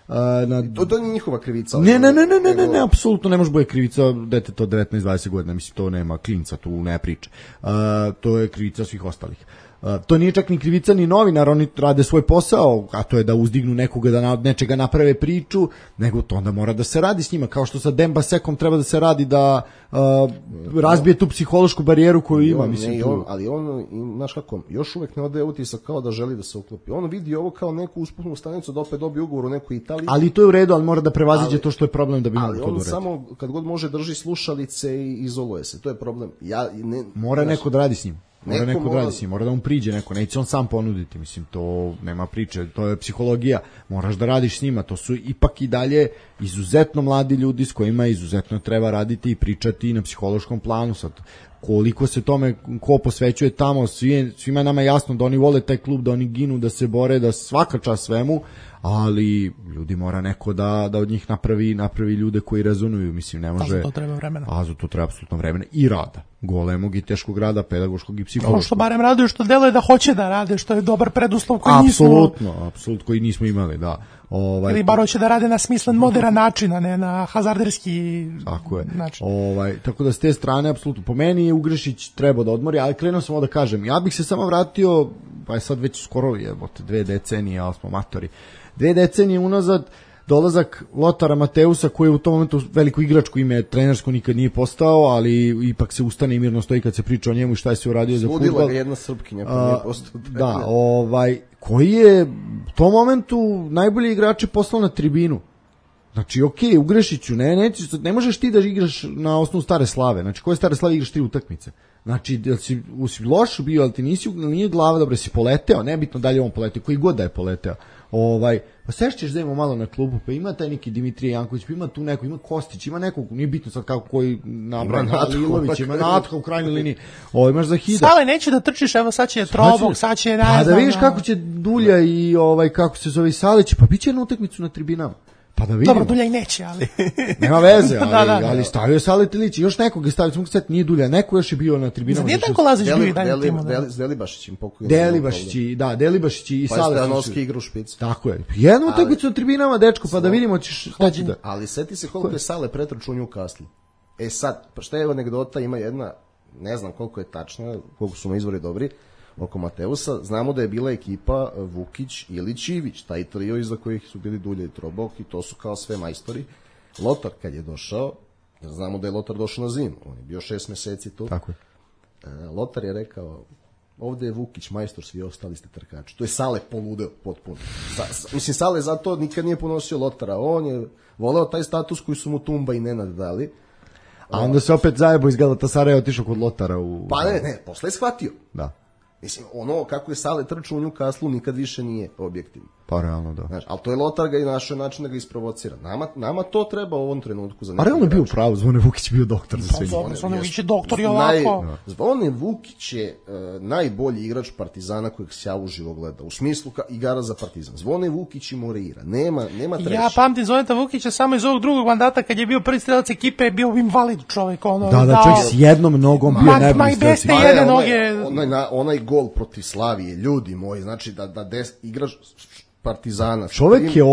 to nije njihova krivica. Ne, apsolutno ne može bude krivica deteta od 19-20 godina, mislim to nema klinca, tu ne priče. To je krivica svih ostalih. To nije čak ni krivica ni novinar, oni rade svoj posao, a to je da uzdignu nekoga, da od nečega naprave priču, nego to onda mora da se radi s njima, kao što sa Demba Sekom treba da se radi da razbije tu psihološku barijeru koju ima. Ali on, znaš kako, još uvek ne odaje utisak kao da želi da se uklopi. On vidi ovo kao neku usputnu stanicu da opet dobije ugovor u nekoj Italiji. Ali to je u redu, ali mora da prevaziđe to što je problem da bi mogu to dorediti. Ali on samo, kad god može, drži slušalice i izoluje se, to je problem. Mora neko da radi s njim. Mora da mu priđe neko, neće on sam ponuditi, mislim, to nema priče, to je psihologija, moraš da radiš s njima, to su ipak i dalje izuzetno mladi ljudi s kojima izuzetno treba raditi i pričati na psihološkom planu, sad koliko se tome ko posvećuje tamo, svima nama je jasno da oni vole taj klub, da oni ginu, da se bore, da svaka čast svemu, ali ljudi mora neko da od njih napravi ljude koji razunuju, mislim, ne može. A za to treba vremena. A za to treba apsolutno vremena i rada, golemog i teškog rada, pedagoškog i psihološkog. Ono što barem raduju, što deluje da hoće da rade, što je dobar preduslov koji nismo... Apsolutno, koji nismo imali, da. Ili bar hoće da rade na smislen, moderan način, a ne na hazarderski način. Tako da s te strane, apsolutno, po meni je Ugrešić trebao da odmori, ali krenuo sam ovo da kažem, ja bih se samo vratio, pa je sad već skoro 2 decenije, ali smo matori, 2 decenije unazad, dolazak Lotara Mateusa, koji je u tom momentu veliko igračko ime, trenersko nikad nije postao, ali ipak se ustane i mirno stoji kad se priča o njemu i šta je se uradio za fudbal. Sludila ga jedna Srpkinja, pa nije postao trener. Da, koji je u tom momentu najbolji igrači poslao na tribinu. Znači, okej, Ugrešiću, ne možeš ti da igraš na osnovu Stare Slave. Znači, koje Stare Slave igraš 3 utakmice? Znači, da si loš bio, ali ti nije glava, dobro, si poleteo, nebitno dalje on poleteo, koji god da je poleteo. Pa sešćeš da imamo malo na klubu, pa ima taj neki Dimitrije Janković, pa ima tu neko, ima Kostić, ima nekog, nije bitno sad kako koji nabran, Lilović, ima Natha u krajnjoj liniji, imaš Zahida. Sale, neće da trčiš, evo sad će Trobog, sad će ne znam. Pa da vidiš kako će Dulja i kako se zove Salić, pa bit će na utakmicu na tribinama. Pa da vidimo. Dobro, Dulja i neće, ali... Nema veze, ali stavio Sale Tilić i još nekog je stavio, sad nije Dulja, neko još je bio na tribinama. Nije tako Lazić bio i dalje timu. Delibašić im pokojno. Delibašić i Sale. Pa Stanovski igru špic. Tako je. Jednu utakmicu na tribinama, dečko, pa da vidimo šta će da... Ali seti se koliko je Sale pretrčao u Newcastle. Sad, šta je anegdota, ima jedna, ne znam koliko je tačna, koliko su mu izvori dobri, oko Mateusa, znamo da je bila ekipa Vukić, Ilić, Ivić, taj trio iza kojih su bili Dulja i Trobok i to su kao sve majstori. Lotar kad je došao, znamo da je Lotar došao na zimu, on je bio 6 meseci tu. Tako je. Lotar je rekao, ovde je Vukić majstor, svi ostali ste trkači. To je Sale poludeo potpuno. Mislim, Sale zato nikad nije ponosio Lotara, on je voleo taj status koji su mu Tumba i Nenad dali. A onda se opet zajebo iz Galatasaraja otišao kod Lotara u... Pa ne, posle je shvatio. Da. Mislim, ono kako je Sale trčao u Newcastle nikad više nije objektivno. Pa realno, da. Znaš, ali to je Lotar ga i našao način da ga isprovocira. Nama to treba u ovom trenutku. A realno je bio pravo, Zvone Vukić bio doktor za sve njih. Zvone Vukić je doktor i ovako. Zvone Vukić je najbolji igrač Partizana kojeg se ja uživo gleda. U smislu igara za Partizan. Zvone Vukić i Moreira. Nema treći. Ja pamtim Zvoneta Vukića samo iz ovog drugog mandata kad je bio prvi strelac ekipe, je bio invalid čovjek. Da, čovjek s jednom nogom bio najbolji strelac. Onaj gol protiv Slavije, ljudi moji, znači da igrač Partizana. Čovjek je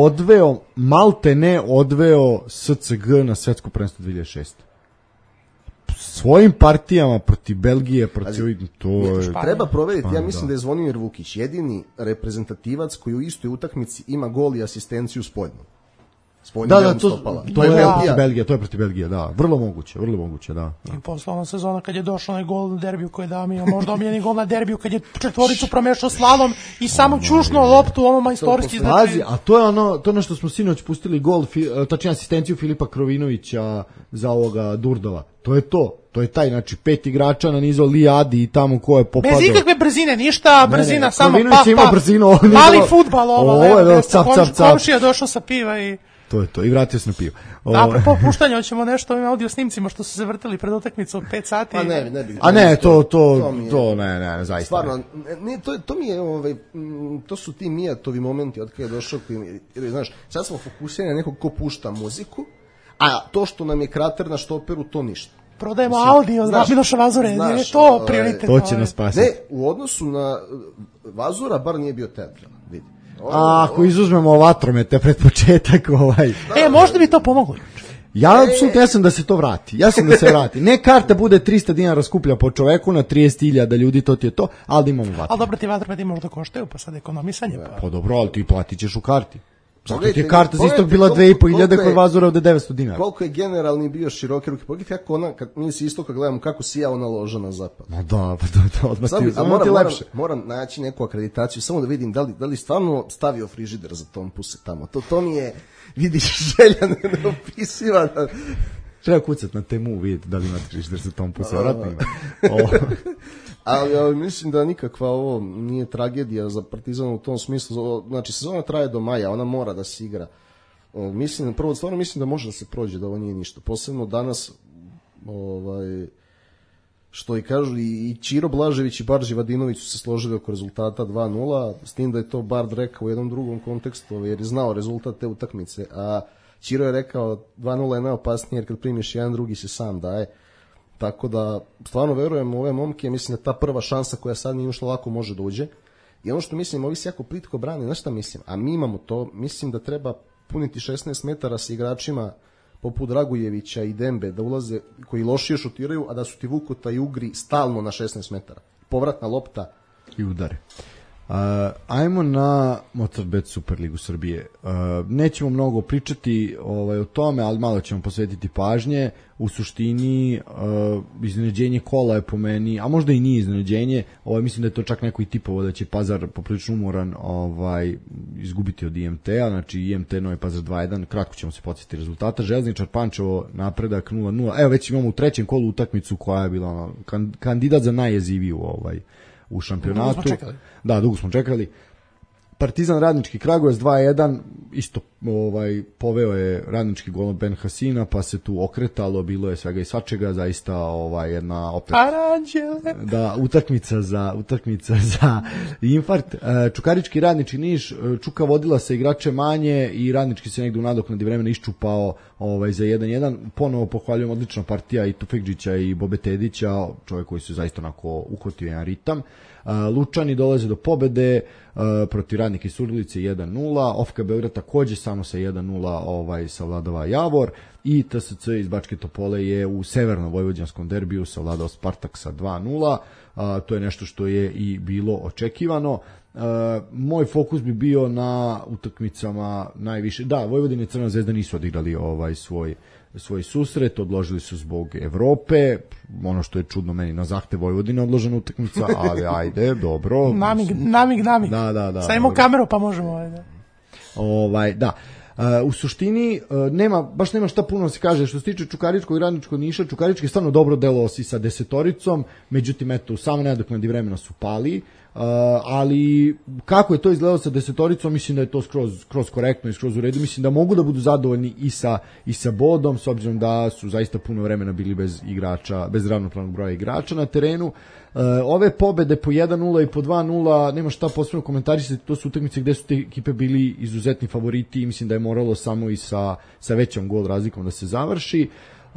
odveo SCG na svetsko prvenstvo 2006. Svojim partijama protiv Belgije, treba proveriti, ja mislim da je Zvonimir Vukić jedini reprezentativac koji u istoj utakmici ima gol i asistenciju spoljno. Da, to je protiv Belgije, da. Vrlo moguće, da. I posle ona sezona kad je došao onaj gol na derbiju koji je dao mi, možda omiljeni gol na derbiju kad je četvoricu promešao slalom i samo čušnuo loptu, ono majstorski. A to je ono što smo sinoć pustili gol, tačnije asistenciju Filipa Krovinovića za ovoga Durdova. To je taj, znači 5 igrača nanizao Lijadi i tamo ko je popadao. Bez ikakve brzine, ništa, brzina, samo Krovinović ima brzinu. Mali fudbal, komšija došao sa piva i... To je to, i vratio se na pivo. Apropo puštanja, hoćemo nešto ovim audio snimcima što su se vrtili pred utakmicom 5 sati. Pa ne bih. A ne, to ne, zaista. Stvarno, to mi je, to su ti Mijatovi momenti od kada je došao, znaš, sad smo fokusirani na nekog ko pušta muziku, a to što nam je krater na štoperu, to ništa. Prodajemo audio, Miloša Vazure, nije to prioritet. To će nas spasiti. Ne, u odnosu na Vazura, bar nije bio teatralan, vidi. Ako izuzmemo vatromete pred početak, možda bi to pomoglo. Ja sam da se to vrati. Ne karta bude 300 dinara skuplja po čoveku na 30.000 ljudi, to ti je to, ali da imamo vatromete. Ali dobro, ti vatrometi možda koštaju, pa sad ekonomisanje. Pa dobro, ali ti platit ćeš u karti. Zato ti je karta za istog bila 2.500 kod Vazura ovde 900 dinara. Koliko je generalni bio široke ruke. Pogledaj kako ona, kad mi se istoka gledamo, kako sija ona loža na zapad. No da, odmah ti lepše. Moram naći neku akreditaciju, samo da vidim da li stvarno stavio frižider za Tompuse tamo. To mi je, vidiš, želja neopisiva. Treba kucat na temu, vidjeti da li ima frižider za Tompuse. Vratno ima. Ali mislim da nikakva ovo nije tragedija za Partizan u tom smislu. Znači, sezona traje do maja, ona mora da se igra. Mislim da može da se prođe, da ovo nije ništa. Posebno danas, što i kažu i Ćiro Blažević i Barđi Vadinović su se složili oko rezultata 2-0, s tim da je to Bard rekao u jednom drugom kontekstu, jer je znao rezultat te utakmice, a Ćiro je rekao 2-0 je najopasnije jer kad primiš jedan, drugi se sam daje. Tako da stvarno verujem u ove momke, mislim da ta prva šansa koja sad nije ušla lako može da uđe. I ono što mislim, ovi se jako plitko brane, znaš šta mislim, a mi imamo to, mislim da treba puniti 16 metara sa igračima poput Dragujevića i Dembe, da ulaze, koji lošije šutiraju, a da su ti Vukota i Ugri stalno na 16 metara. Povratna lopta. I udare. Ajmo na Motorbet Superligu Srbije. Nećemo mnogo pričati o tome, ali malo ćemo posvetiti pažnje. U suštini iznenađenje kola je po meni, a možda i nije iznenađenje, mislim da je to čak neko i tipovo da će Pazar poprilično umoran izgubiti od IMT-a, znači IMT Novi Pazar 2-1, kratko ćemo se podsjetiti rezultata. Železničar Pančevo napredak 0-0, evo već imamo u trećem kolu utakmicu koja je bila kandidat za najjeziviju u šampionatu. Dugo smo čekali. Partizan Radnički Kragujevac 2-1, isto poveo je radnički gol Ben Hasina, pa se tu okretalo, bilo je svega i svačega, zaista jedna opet utakmica za infarkt. Čukarički Radnički Niš, Čuka vodila se igrače manje i Radnički se negde u nadoknadi vremena iščupao za 1-1. Ponovo pohvaljujem, odlična partija i Tufekđića i Bobetedića, čovjek koji su zaista onako uhvatio jedan ritam. Lučani dolaze do pobede protiv Radnika iz Surdulice 1-0, OFK Beograd takođe samo sa 1-0 savladava Javor i TSC iz Bačke Topole je u severnom vojvođanskom derbiju savladao Spartak sa 2-0. To je nešto što je i bilo očekivano. Moj fokus bi bio na utakmicama najviše. Da, Vojvodina i Crvena Zvezda nisu odigrali svoj susret, odložili su zbog Evrope, ono što je čudno meni, na zahtev Vojvodine odložena utakmica, ali ajde, dobro. Namig. Da. Stavimo kameru pa možemo. Da. U suštini baš nema šta puno se kaže što se tiče Čukaričkog i Radničkog Niša. Čukarički je stvarno dobro delovao si sa 10-oricom, međutim eto u samo nadoknadi vremena su pali, ali kako je to izgledalo sa 10-oricom, mislim da je to skroz korektno i skroz u redu. Mislim da mogu da budu zadovoljni i sa bodom, s obzirom da su zaista puno vremena bili bez igrača, bez ravnopravnog broja igrača na terenu. Ove pobede po 1-0 i po 2-0, nema šta posebno komentarisati, to su utakmice gde su te ekipe bili izuzetni favoriti i mislim da je moralo samo i sa većom gol razlikom da se završi.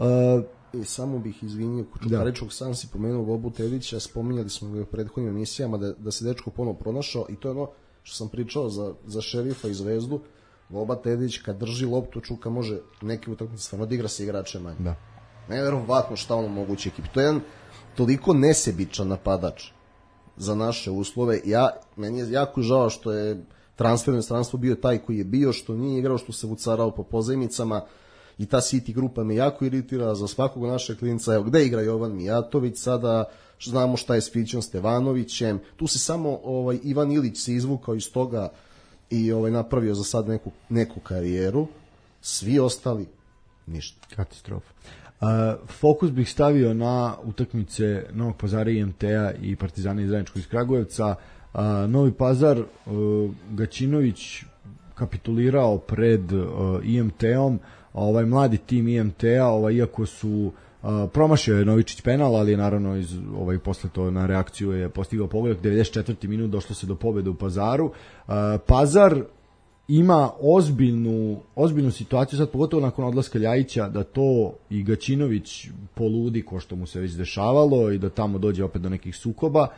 Samo bih izvinio, Čukaričkog sam si pomenuo Bobu Tedića, spominjali smo ga u prethodnim emisijama da se dečko ponovo pronašao i to je ono što sam pričao za Šerifa i Zvezdu. Boba Tedić kad drži loptu, Čuka može neke utakmice stvarno da igra sa igračem manje. Da. Neverovatno šta ono moguće ekipi. To je jedan toliko nesebičan napadač za naše uslove. Meni je jako žao što je transferno inostranstvo bio taj koji je bio, što nije igrao, što se vucarao po pozajmicama i ta City grupa me jako iritira za svakog našeg klinca. Evo, gde igra Jovan Mijatović sada, znamo šta je s Fićom Stevanovićem, tu se samo Ivan Ilić se izvukao iz toga i napravio za sad neku karijeru, svi ostali ništa. Katastrofa. Fokus bih stavio na utakmice Novog Pazara IMT-a i Partizana iz Radničkog iz Kragujevca. Novi Pazar, Gaćinović kapitulirao pred IMT-om, mladi tim IMT-a, iako su promašio je Novičić penal, ali je naravno posle to na reakciju je postigao pogodak, 94. minut došlo se do pobede u Pazaru. Pazar ima ozbiljnu situaciju sad, pogotovo nakon odlaska Ljajića, da to i Gaćinović poludi ko što mu se već dešavalo i da tamo dođe opet do nekih sukoba,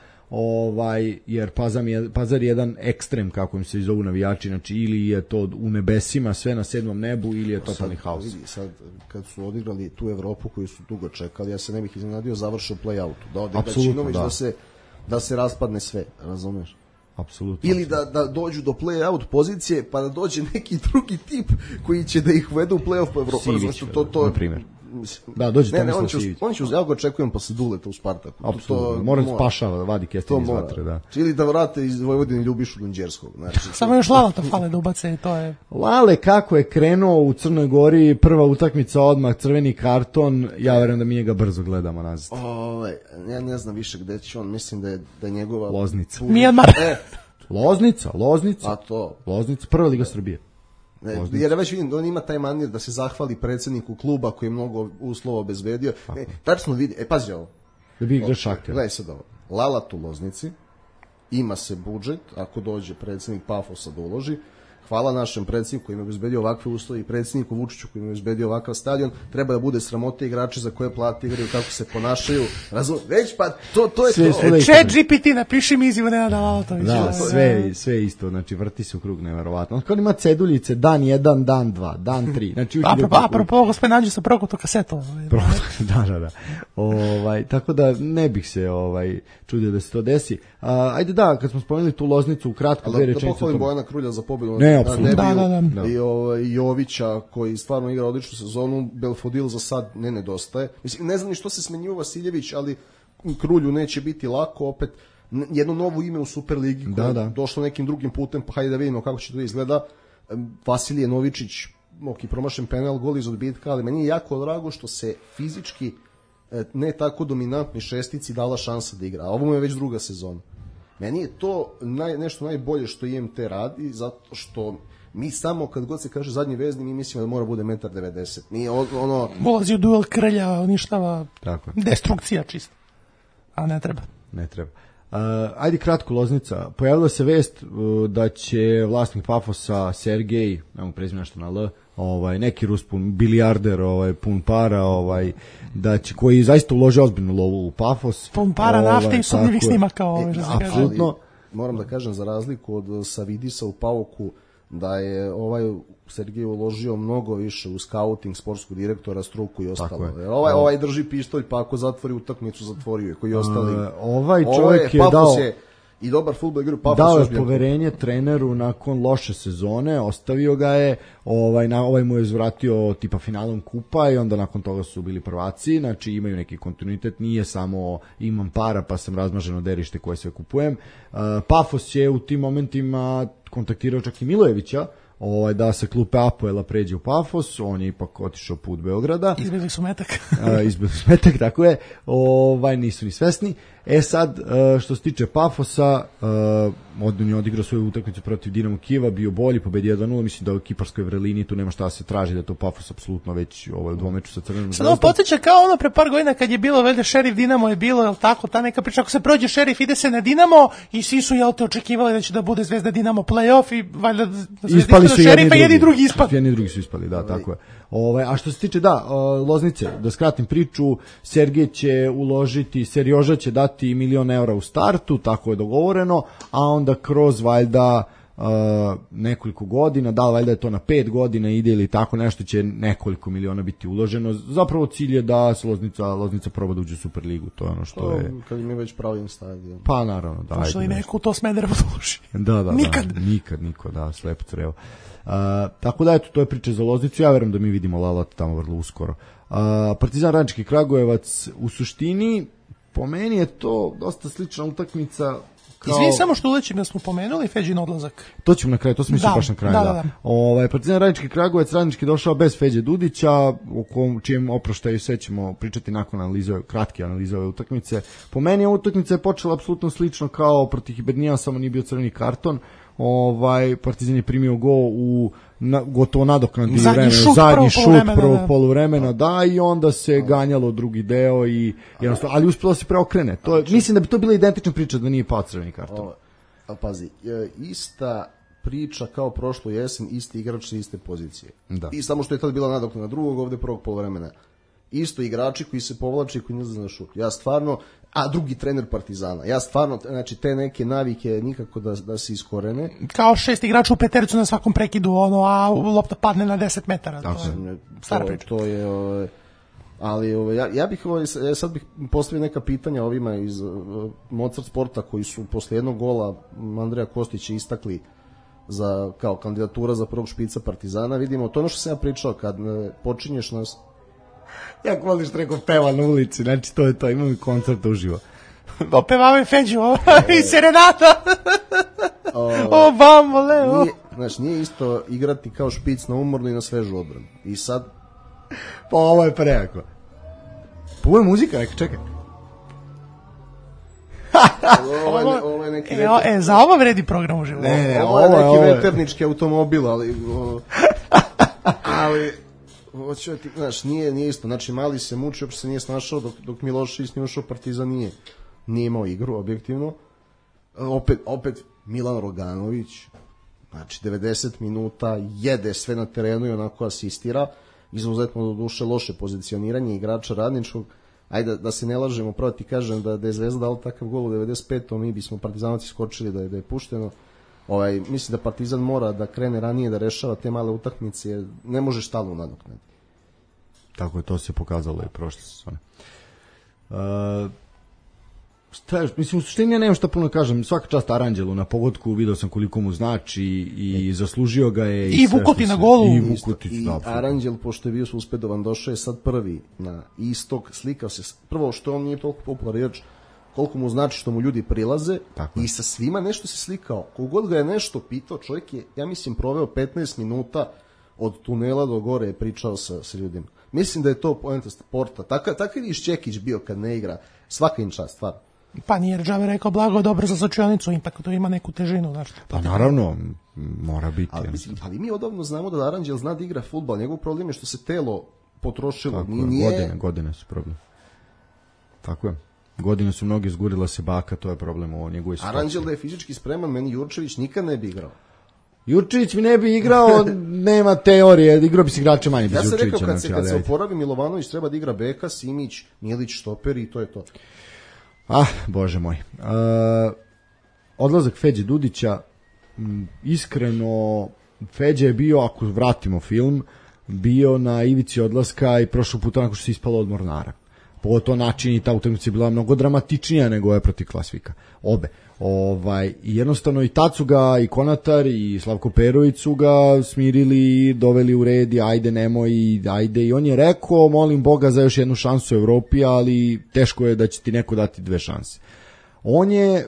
jer Pazar je jedan ekstrem, kako im se i zovu navijači, znači ili je to u nebesima, sve na 7. nebu, ili je totalni haos. Sad, kad su odigrali tu Evropu koju su dugo čekali, ja se ne bih iznenadio, završio play-outu, da ode Gaćinović da se raspadne sve, razumeš? Apsolutno. Ili da dođu do play-out pozicije, pa da dođe neki drugi tip koji će da ih uvede u play-off po Evropu. Sivić, na primjer. Da, dođe Tomislav Sivić. Ja ga očekujem posle Duleta u Spartaku. Apsolutno, mora da spašava, vadi kesten iz vatre, da. Ili da vrate iz Vojvodine Ljubišu Lunđerskog. Samo još Lalata fale da ubace i to je... Lale kako je krenuo u Crnoj Gori, prva utakmica odmah, crveni karton, ja verujem da mi ga brzo gledamo nazad. Ja ne znam više gde će on, mislim da je njegova... Loznica. Mijanmar. Loznica. A to? Loznica, prva liga Srbije. Jer već vidim da on ima taj manir da se zahvali predsjedniku kluba koji je mnogo uslova obezbedio. Tačno vidi, pazi ovo. Da bi igrao Šahter. Gledaj sad ovo. Lalat u Loznici, ima se budžet, ako dođe predsjednik Pafosa da uloži, hvala našem predsjedniku koji im je obezbedio ovakve uslove i predsjedniku Vučiću koji im je obezbedio ovakav stadion, treba da bude sramote igrači za koje plate igraju, kako se ponašaju, već pa to je sve, to. Chat GPT, napiši mi izjivu Nenada Lalatovića. Da, sve isto, znači vrti se u krug neverovatno. Kao ima ceduljice, dan 1, dan 2, dan 3. Znači, apropo, gospodin Nađe sa prokutu kasetu. Da. Tako da ne bih se čudio da se to desi. Ajde da, kad smo spomenuli tu Loznicu, ukratko, dve rečenice. Da pohvalim Bojana Krulja za pobedu na debiju i Jovića koji stvarno igra odličnu sezonu, Belfodil za sad ne nedostaje. Mislim, ne znam ni što se smenjivo Vasiljević, ali Krulju neće biti lako, opet jedno novo ime u Superligi koje je došlo nekim drugim putem, pa hajde da vidimo kako će to izgleda. Vasilije Novičić, promašen penal, gol iz odbitka, ali meni je jako drago što se fizički ne tako dominantni šestici dala šansa da igra. A ovo mu je već druga sezona. Meni je to nešto najbolje što IMT radi, zato što mi samo, kad god se kaže zadnji vezni, mi mislimo da mora bude 1,90 m. Nije ono... Ulazi u duel krlja, uništava destrukcija čista. A ne treba. Ne treba. Ajde kratko, Loznica. Pojavila se vest da će vlasnik Pafosa Sergej, nemam prezime nešto na L, neki Rus bilijarder, pun para, da će, koji zaista uloži ozbiljnu lovu u Pafos. Pun para, nafte i sumnjivih snimaka. Apsolutno. Moram da kažem, za razliku od Savidisa u Pauku, da je Sergej uložio mnogo više u scouting, sportskog direktora, struku i ostalo. Ovaj drži pištolj, pa ako zatvori utakmicu, zatvorio je, koji ostali. Ovaj čovjek je dao... I dobar fudbal igra, dao je poverenje treneru nakon loše sezone, ostavio ga je, ovaj mu je zvratio tipa finalom kupa i onda nakon toga su bili prvaci, znači imaju neki kontinuitet, nije samo imam para pa sam razmaženo derište koje sve kupujem. Pafos je u tim momentima kontaktirao čak i Milojevića, da se klupe Apoela pređe u Pafos, on je ipak otišao put Beograda. Izbili su metak, tako je. Nisu ni svesni. Sad, što se tiče Pafosa, on je odigrao svoju utakmicu protiv Dinamo Kijeva, bio bolji, pobedio 2-0, mislim da u kiparskoj vrelini tu nema šta se traži, da to Pafos apsolutno već u dvomeču sa Crvenom Zvezdom. Sad podsjeća kao ono pre par godina kad je bilo, veljda Šerif Dinamo je bilo, jel tako, ta neka priča, ako se prođe Šerif, ide se na Dinamo i svi su, jel te, očekivali da će da bude Zvezda Dinamo play-off i valjda ispali su Šerifa jedni drugi ispali. Jedni drugi su ispali, da, tako je. A što se tiče, Loznice, da skratim priču, Sergej će uložiti, Serjoža će dati $1 milion u startu, tako je dogovoreno, a onda kroz valjda nekoliko godina, da li valjda je to na 5 godina ide ili tako nešto, će nekoliko miliona biti uloženo. Zapravo cilj je da se Loznica proba da uđe u Superligu, to je ono što je... Kad mi već pravim stadion. Pa naravno, da. Pošto i neko to Smederevo uloži. Da. Nikad niko, da, slepo crevo. Tako da, eto, to je priča za Loznicu, ja verujem da mi vidimo Lalat tamo vrlo uskoro. Partizan Radnički Kragujevac, u suštini, po meni je to dosta slična utakmica. Izvini, samo što ulećem da smo pomenuli Feđin odlazak. To ćemo na kraju, to smo mislili baš na kraju. Da. Partizan Radnički Kragujevac, Radnički došao bez Feđe Dudića, o čijem oproštaju sve ćemo pričati nakon kratke analize ove utakmice. Po meni utakmica je počela apsolutno slično kao protiv Hibernija, samo nije bio crveni karton. Partizan je primio gol u gotovo nadoknadni vreme, zadnji šut prvog poluvremena, i onda se ganjalo drugi deo i jednostavno, ali uspjelo se preokrene. Mislim da bi to bila identična priča da nije pao crveni karton. Pazi, ista priča kao prošlu jesen, isti igrač, iste pozicije. I samo što je tada bila nadoknadna drugog, ovde prvog poluvremena. Isto igrači koji se povlači i koji ne zna šut. Ja stvarno, a drugi trener Partizana. Ja stvarno, znači te neke navike nikako da se iskorene. Kao 6 igrača u petericu na svakom prekidu, a lopta padne na 10 metara. To je ali ja bih sad bih postavio neka pitanja ovima iz Mozart Sporta koji su posle jednog gola Andreja Kostića istakli za kao kandidatura za prvog špica Partizana. Vidimo, to je ono što sam ja pričao, kad počinješ nas. Jak voliš neko peva na ulici, znači to je to, imam i koncert uživo. Opevame Feđu, i serenata. O, bambole. Znači, nije isto igrati kao špic na umornu i na svežu odbranu. I sad... Pa ovo je prejako. Pa ovo je muzika, neka, čekaj. Ovo je neki... Za ovo vredi program uživo. Ovo je neki veternički automobil, ali... hoću ti, znaš, nije isto. Znači, Mali se muči, uopšte se nije snašao, dok Milošević nije ušao, Partizan nije imao igru, objektivno. Opet Milan Roganović, znači 90 minuta, jede sve na terenu i onako asistira, izuzetno do duše loše pozicioniranje igrača Radničkog. Ajde, da se ne lažemo, pravo ti kažem da je Zvezda dala takav gol u 95. mi bismo Partizanovaci skočili da je pušteno. Mislim da Partizan mora da krene ranije da rešava te male utakmice, jer ne može stalno nadoknaditi. Tako je, to se pokazalo i prošle sezone. Šta je, mislim, u suštini ja nemam šta puno kažem, svaka čast Aranđelu na pogodku, video sam koliko mu znači i zaslužio ga je. I Vukotin na golu. I Vukotin, da. Aranđel, pošto je bio suspedovan, došao je sad prvi na istok, slikao se, prvo što on nije toliko populariran, koliko mu znači što mu ljudi prilaze. Tako. I sa svima nešto se slikao. Kogod ga je nešto pitao, čovjek je, ja mislim, proveo 15 minuta od tunela do gore je pričao sa ljudima. Mislim da je to poenta sporta. Takav je Šćekić bio kad ne igra. Svaka im čast, stvar. Pa nije Rđave rekao Blago, dobro za slačionicu, ipak to ima neku težinu. Znači. Pa naravno, mora biti. Ali mi odavno znamo da Aranđel zna da igra fudbal. Njegov problem je što se telo potrošilo. Tako, godine su problem. Tako je. Godine su mnogi zgurila se baka, to je problem u njegovoj situaciji. Aranđel da je fizički spreman, meni Jurčević nikad ne bi igrao. Jurčević mi ne bi igrao, nema teorije, igrao bi se igrače manje bez Jurčevića. Ja sam rekao, kad se oporavi Milovanović, treba da igra Beka, Simić, Milić, štoper i to je to. Bože moj. Odlazak Feđe Dudića, iskreno, Feđe je bio, ako vratimo film, bio na ivici odlaska i prošlog puta nakon što se ispalo od Mornara. Pogotovo način i ta utakmica je bila mnogo dramatičnija nego je protiv Klasvika. Obe. I jednostavno i tad su ga i Konatar i Slavko Perović su ga smirili, doveli u red i ajde nemoj, ajde. I on je rekao, molim Boga za još jednu šansu u Evropi, ali teško je da će ti neko dati 2 šanse. On je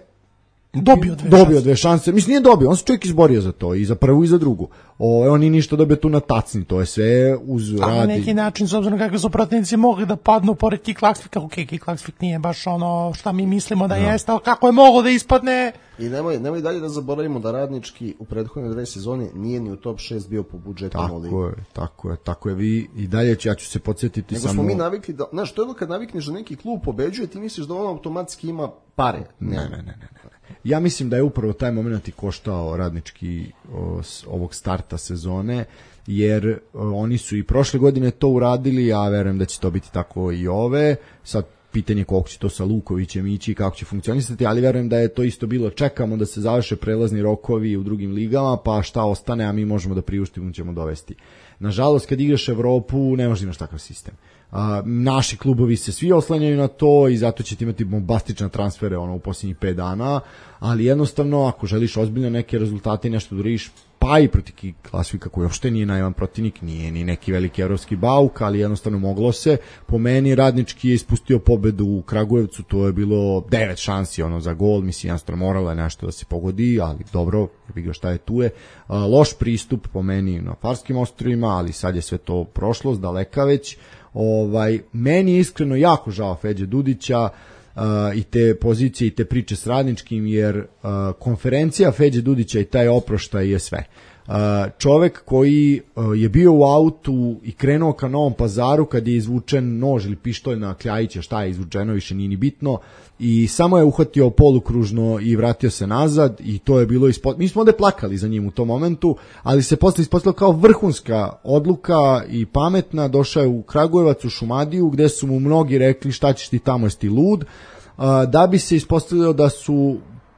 dobio dve šanse. Mislim, nije dobio, on se čovjek izborio za to, i za prvu i za drugu. On nije ništa dobio tu na tacni, to je sve uz radi. Na neki način, s obzirom kakve su protivnici mogli da padnu pored Kiklaksvika, Kiklaksvik nije baš ono šta mi mislimo da jeste, ali kako je moglo da ispadne. I nemoj dalje da zaboravimo da Radnički u prethodne 2 sezone nije ni u top 6 bio po budžetu ligi. Tako je, vi i dalje ja ću se podsjetiti samo. Nego smo mi navikli da, znaš, to je kad navikneš da neki klub pobeđuje, ti misliš da on automatski ima pare. Ne. Ja mislim da je upravo taj moment i koštao Radnički ovog starta sezone, jer oni su i prošle godine to uradili, ja verujem da će to biti tako i ove. Sad pitanje koliko će to sa Lukovićem ići i kako će funkcionisati, ali verujem da je to isto bilo, čekamo da se završe prelazni rokovi u drugim ligama, pa šta ostane, a mi možemo da priuštimo, ćemo dovesti. Nažalost, kad igraš Evropu, ne možeš imaš takav sistem. Naši klubovi se svi oslanjaju na to i zato ćete imati bombastične transfere u posljednjih 5 dana, ali jednostavno ako želiš ozbiljno neke rezultate i nešto da uradiš, pa i protiv Klasvika koji uopšte nije najvan protivnik, nije ni neki veliki evropski bauk, ali jednostavno moglo se. Po meni Radnički je ispustio pobedu u Kragujevcu, to je bilo 9 šansi za gol, mislim jednostavno moralo je nešto da se pogodi, ali dobro, vidio šta je tu je. Loš pristup po meni na Farskim ostrvima, ali sad je sve to prošlost, daleka već. Meni je iskreno jako žao Feđe Dudića i te pozicije i te priče s Radničkim, jer konferencija Feđe Dudića i taj oproštaj je sve. Čovek koji je bio u autu i krenuo ka Novom Pazaru kad je izvučen nož ili pištolj na Kljajića, šta je izvučeno, više nije ni bitno, i samo je uhvatio polukružno i vratio se nazad, i to je bilo mi smo ovde plakali za njim u tom momentu, ali se posle ispostavilo kao vrhunska odluka i pametna. Došao je u Kragujevac, u Šumadiju, gde su mu mnogi rekli šta ćeš ti tamo, jesi ti lud, da bi se ispostavilo da su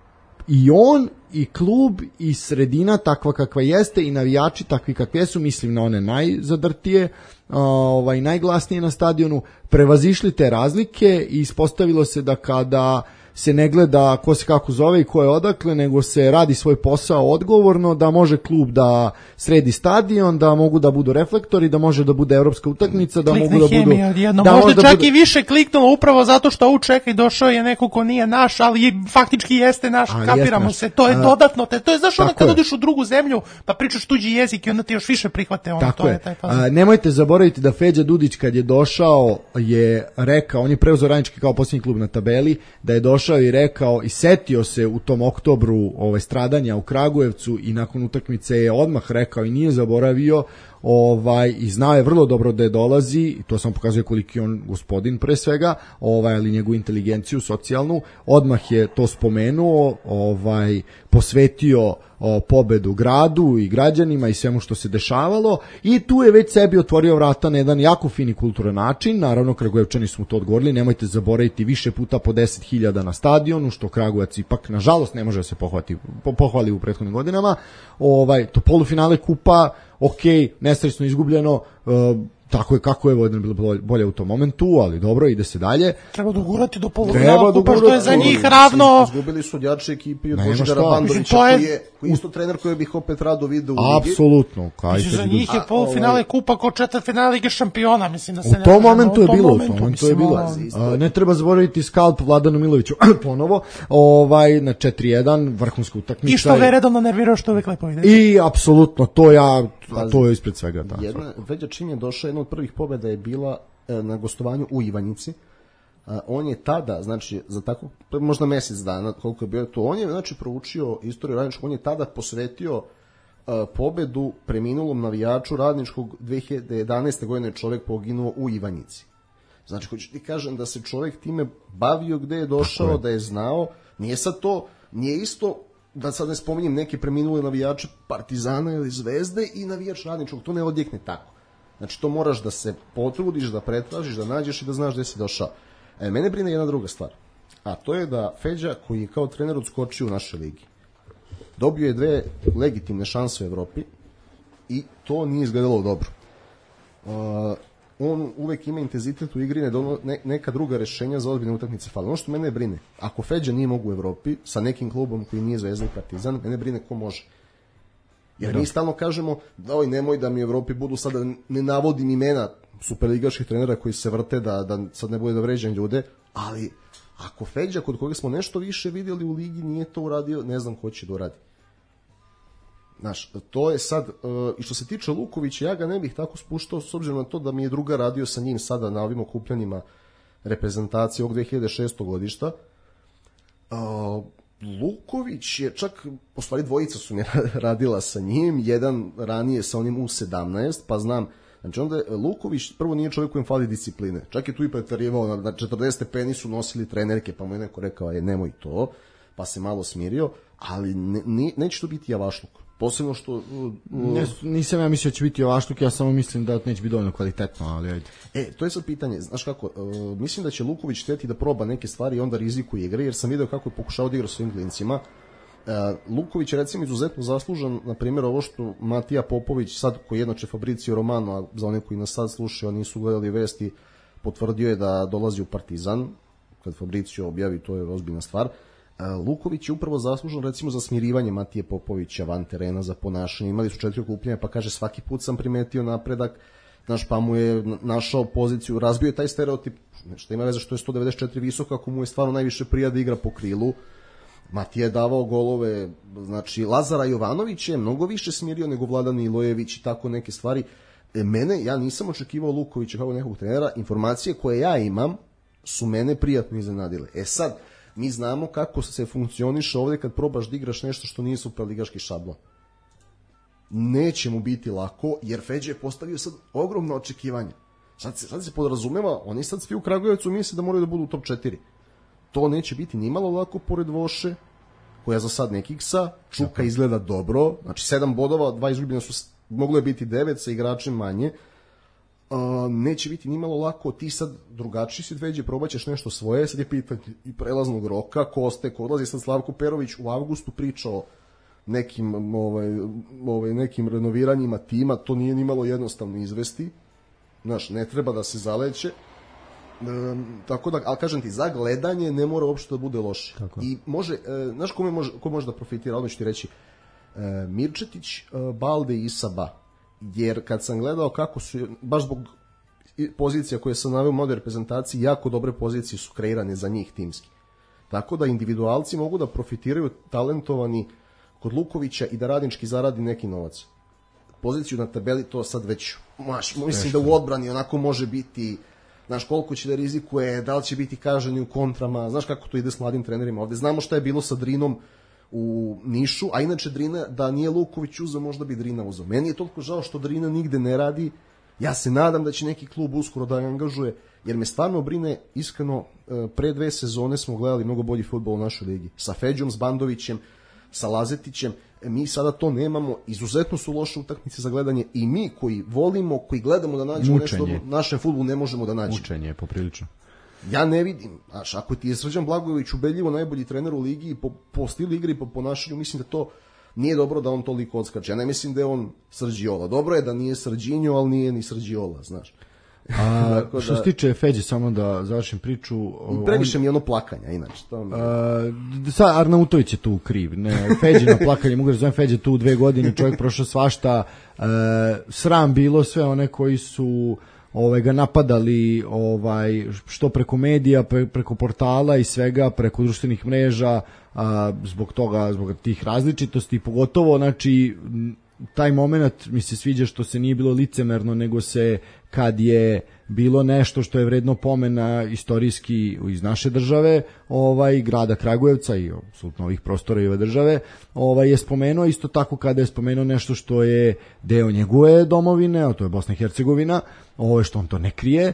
i on i klub i sredina takva kakva jeste i navijači takvi kakvi jesu, mislim na one najzadrtije, najglasnije na stadionu, prevazišli te razlike i ispostavilo se da kada se ne gleda ko se kako zove i ko je odakle, nego se radi svoj posao odgovorno, da može klub da sredi stadion, da mogu da budu reflektori, da može da bude evropska utakmica, da mogu da budu... Možda čak i više kliknulo upravo zato što u čekaj došao je neko ko nije naš, ali faktički jeste naš, kapiramo se, to je dodatno, to je znaš onda kad odeš u drugu zemlju pa pričaš tuđi jezik i onda ti još više prihvate ono, to je taj fazon. Nemojte zaboraviti da Feđa Dudić kad je došao je rekao, on je preuzeo Radnički kao posljednji klub na tabeli, da je došao došao i rekao i setio se u tom oktobru stradanja u Kragujevcu i nakon utakmice je odmah rekao i nije zaboravio i znao je vrlo dobro da je dolazi, i to sam pokazuje koliki on gospodin pre svega, ali njegovu inteligenciju socijalnu, odmah je to spomenuo, posvetio pobedu gradu i građanima i svemu što se dešavalo, i tu je već sebi otvorio vrata na jedan jako fini kulturan način. Naravno, Kragujevčani smo to odgovorili, nemojte zaboraviti više puta po 10.000 na stadionu, što Kragujevac ipak nažalost ne može da se pohvali u prethodnim godinama. To polufinale kupa, nesrećno izgubljeno, tako je kako je Vojvodina bilo bolje u tom momentu, ali dobro, ide se dalje. Treba dogurati do polufinala kupa, što je za njih ravno. Izgubili su odjače ekipi od Božidara Bandovića, koji je isto trener koji bih opet rado video u ligi. Apsolutno. Za njih je polufinale kupa ko četvrtfinale Lige šampiona, mislim da se ne... U tom momentu je bilo. Ne treba zaboraviti skalp Vladanu Miloviću ponovo, na 4-1, vrhunska utakmica. I što ga je redovno nervirao, što uvek lepo ide. I apsolutno, to je ispred svega. Feđa čim je došao, jedna od prvih pobjeda je bila na gostovanju u Ivanjici. On je tada, znači za tako možda mesec dana koliko je bio to, on je znači proučio istoriju Radničkog, on je tada posvetio pobedu preminulom navijaču Radničkog 2011. godine, čovjek poginuo u Ivanjici. Znači, hoću ti kažem da se čovjek time bavio gde je došao, da je znao, nije isto, da sad ne spominjem neke preminule navijače Partizana ili Zvezde i navijač Radničkog, to ne odjekne tako. Znači, to moraš da se potrudiš, da pretražiš, da nađeš i da znaš gde si došao. Mene brine jedna druga stvar, a to je da Feđa, koji je kao trener odskočio u našoj ligi, dobio je 2 legitimne šanse u Evropi i to nije izgledalo dobro. On uvek ima intenzitet u igri, neka druga rešenja za ozbiljne utakmice fale. Ono što mene brine, ako Feđa nije mogu u Evropi sa nekim klubom koji nije Zvezda i Partizan, mene brine ko može. Jer mi stalno kažemo, nemoj da mi u Evropi budu, sada ne navodim imena superligaških trenera koji se vrte, da sad ne bude da vređam ljude, ali ako Feđa, kod koga smo nešto više vidjeli u ligi, nije to uradio, ne znam ko će da uradi. Znaš, to je sad, i što se tiče Lukovića, ja ga ne bih tako spuštao, s obzirom na to da mi je druga radio sa njim sada na ovim okupljanjima reprezentacije ovog 2006. godišta. Luković je čak, po stvari dvojica su mi radila sa njim, jedan ranije sa onim U17, pa znam, znači onda Luković prvo nije čovjek kojem fali discipline, čak je tu i preterivao, na 40 stepeni su nosili trenerke, pa mu je neko rekao, nemoj to, pa se malo smirio, ali neće to biti javašluk. Posebno što... Nisam ja mislio da će biti javašluk, ja samo mislim da neće biti dovoljno kvalitetno, ali ajde. To je sad pitanje, znaš kako, mislim da će Luković htjeti da proba neke stvari i onda rizikuje igre, jer sam vidio kako je pokušao da igra svojim klincima. Luković je recimo izuzetno zaslužan, na primjer ovo što Matija Popović, sad koji jednače Fabrizio Romano, a za one koji nas sad slušaju, nisu gledali vesti, potvrdio je da dolazi u Partizan, kad Fabricio objavi, to je ozbiljna stvar. Luković je upravo zaslužan recimo za smirivanje Matije Popovića van terena, za ponašanje. Imali su 4 okupljanja, pa kaže svaki put sam primetio napredak, znaš, pa mu je našao poziciju, razbio je taj stereotip, što ima veze što je 194 visok, ako mu je stvarno najviše prija da igra po krilu. Matija je davao golove, znači Lazara Jovanović je mnogo više smirio nego Vladan Ilojević i tako neke stvari. Ja nisam očekivao Lukovića kao nekog trenera, informacije koje ja imam su mene prijatno iznenadile. Sad, mi znamo kako se funkcioniše ovdje kad probaš da igraš nešto što nije superligaški šablon. Neće mu biti lako, jer Feđa je postavio sad ogromno očekivanje. Sad se podrazumeva, oni sad svi u Kragujevcu misle da moraju da budu u top 4. To neće biti nimalo lako pored Voše, koja za sad ne kiksa, Čuka izgleda dobro, znači 7 bodova, 2 izgubljena su, moglo je biti 9 sa igračem manje. Neće biti nimalo lako, ti sad drugačiji si Feđe, probaćeš nešto svoje, sad je pitanje i prelaznog roka, ko ostaje, ko odlazi. Sad Slavko Perović u avgustu pričao nekim renoviranjima tima, to nije nimalo jednostavno izvesti, znaš, ne treba da se zaleće, tako da, ali kažem ti, za gledanje ne mora uopšte da bude loše. I može, znaš ko može da profitira, odmah ću ti reći, Mirčetić, Balde i Isaba. Jer kad sam gledao kako su, baš zbog pozicija koje sam naveo u modernoj reprezentaciji, jako dobre pozicije su kreirane za njih timski. Tako da individualci mogu da profitiraju talentovani kod Lukovića i da Radnički zaradi neki novac. Poziciju na tabeli to sad već, mislim da u odbrani onako može biti Znaš koliko će da rizikuje, da li će biti kažnjeni u kontrama, znaš kako to ide s mladim trenerima ovde. Znamo šta je bilo sa Drinom u Nišu, a inače Drina, da nije Luković uzeo, možda bi Drina uzeo. Meni je toliko žao što Drina nigde ne radi. Ja se nadam da će neki klub uskoro da ga angažuje, jer me stvarno brine, iskreno, pre 2 sezone smo gledali mnogo bolji fudbal u našoj ligi. Sa Feđom, s Bandovićem, sa Lazetićem, mi sada to nemamo, izuzetno su loše utakmice za gledanje i mi koji volimo, koji gledamo da nađemo nešto u našem fudbalu ne možemo da nađemo. Mučenje je poprilično. Ja ne vidim, znaš, ako ti je Srđan Blagojević ubedljivo najbolji trener u ligi i po stilu igre i po ponašanju, mislim da to nije dobro da on toliko odskače. Ja ne mislim da je on Srđiola. Dobro je da nije Srđinjo, ali nije ni Srđiola, znaš. Što se tiče Feđe, samo da završim priču. Previše mi je ono plakanja, inače. Sad Arnautović je tu kriv. Ne, Feđe na plakanje, mogu da zovem Feđe tu 2 godine, čovjek prošao svašta. Sram bilo sve one koji su ga napadali što preko medija, preko portala i svega, preko društvenih mreža, zbog toga, zbog tih različitosti, pogotovo, znači, taj moment mi se sviđa što se nije bilo licemerno, nego se kad je bilo nešto što je vredno pomena istorijski iz naše države, grada Kragujevca i apsolutno ovih prostora i ove države, je spomenuo isto tako kada je spomenuo nešto što je deo njegove domovine, a to je Bosna i Hercegovina, što on to ne krije,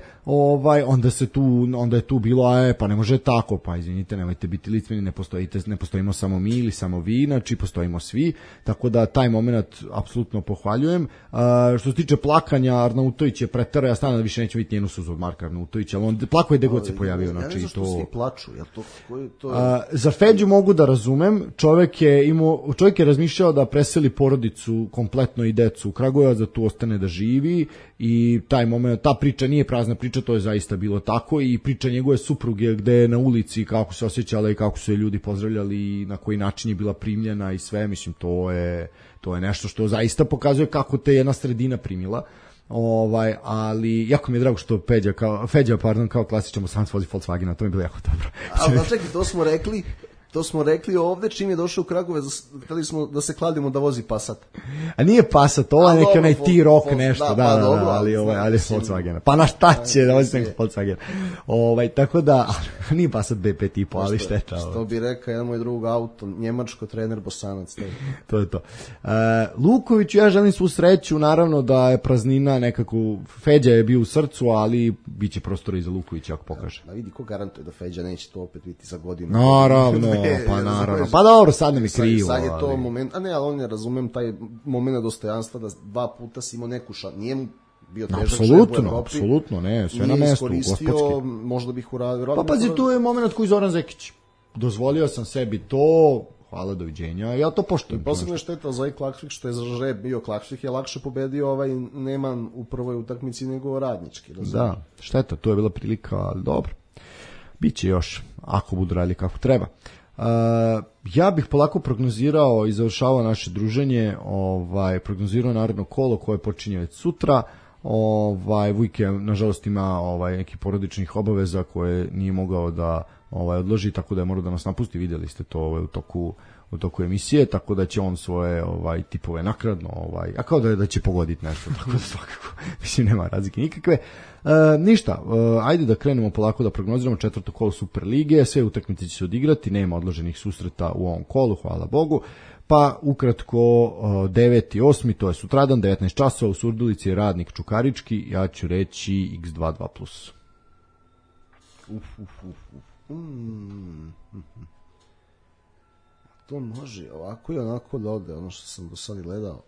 onda je tu bilo, pa ne može tako, pa izvinite, nemojte biti licemeni, ne postojimo samo mi ili samo vi, znači postojimo svi, tako da taj moment apsolutno pohvaljujem. Što se tiče plakanja, Arnautović je preterao, ja stvarno da više neću vidjeti njenu suzu od Marka Arnautovića, ali on plako je gde god se pojavio. Ja ne znam što svi plaču, jel to... Za Feđu mogu da razumem, čovjek je razmišljao da preseli porodicu kompletno i decu u Kragujevac, da tu ostane da živi i taj moment, ta priča nije prazna priča, to je zaista bilo tako i priča njegove supruge gde je na ulici kako se osjećala i kako su je ljudi pozdravljali i na koji način je bila primljena i sve, mislim to je nešto što zaista pokazuje kako te jedna sredina primila. Ali jako mi je drago što Feđa kao klasičan Bosanac vozi Volkswagena, to mi je bilo jako dobro. Ali čekaj, to smo rekli ovde čim je došao u Kragujevac, hteli smo da se kladimo da vozi Passat. A nije Passat, ovo je neki onaj T-Rock nešto, ali je Volkswagen. Pa na šta će da vozi neki Volkswagen? Tako da, nije Passat B5 i po, ali šteta. Što bi rekao jedan moj drug auto, njemačko trener Bosanac. To je to. Lukoviću, ja želim svu sreću, naravno da je praznina nekako, Feđa je bio u srcu, ali bit će prostora i za Lukovića ako pokaže. Da vidi, ko garantuje da Feđa neće to opet biti za godinu? Naravno. Naravno. Pa dobro, sad ne mi krivo. Sad je to moment, ali on ne razumem taj moment dostojanstva da 2 puta si imao neku nije mu bio težak šef u Evropi. Apsolutno, ne, sve na mestu, gospodski. Možda bih uradio. Pa pazi, tu je moment koji Zoran Zekić. Dozvolio sam sebi to, hvala, doviđenja, ja to poštujem. Posebno je šteta za Klaksvik, što je za žreb bio Klaksvik, je lakše pobedio Neman u prvoj utakmici nego Radnički. Da, šteta, to je bila prilika, ali dobro. Biće još, ako budu radili kako treba. Ja bih polako prognozirao i završavao naše druženje, prognozirao naredno kolo koje počinje već sutra. Vujke nažalost ima neki porodičnih obaveza koje nije mogao da odloži, tako da je morao da nas napusti, vidjeli ste to u toku emisije, tako da će on svoje tipove nakradno, a kao da će pogoditi nešto, tako da svakako, mislim, nema razlike nikakve. Ništa, ajde da krenemo polako da prognoziramo 4. kolo Superlige, sve utakmice će se odigrati, nema odloženih susreta u ovom kolu, hvala Bogu, pa ukratko 9. i 8. to je sutradan, 19 časova u Surdulici, Radnik Čukarički, ja ću reći x2 2+. To može ovako i onako da ode, ono što sam do sada gledao.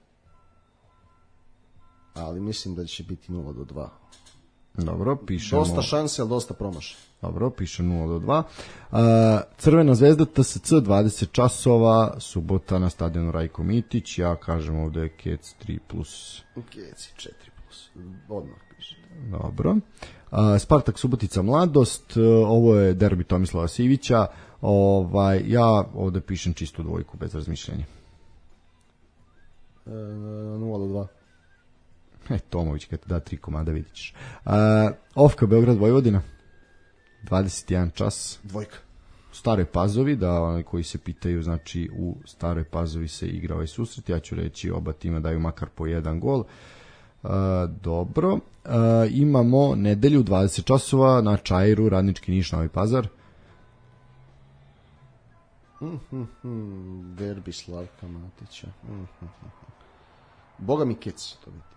Ali mislim da će biti 0-2. Dobro, pišemo. Dosta šanse, ali dosta promaša. Dobro, piše 0-2. Crvena zvezda TSC 20 časova, subota na stadionu Rajko Mitić, ja kažem ovde Kec 3+. Kec 4+. Odmah piše. Dobro. Spartak Subotica Mladost, ovo je derbi Tomislava Sivića. Ja ovde pišem čistu dvojku bez razmišljanja. 0-2. Tomović kad da 3 komada vidit ćeš. Ofka Beograd Vojvodina 21 čas. Dvojka. U Staroj Pazovi, da oni koji se pitaju, znači u Staroj Pazovi se igra ovaj susret, ja ću reći oba tima daju makar po 1 gol. Dobro. Imamo nedelju 20 časova na Čairu, Radnički Niš, Novi Pazar. Derbi Slavka Matića. Boga mi kec to biti.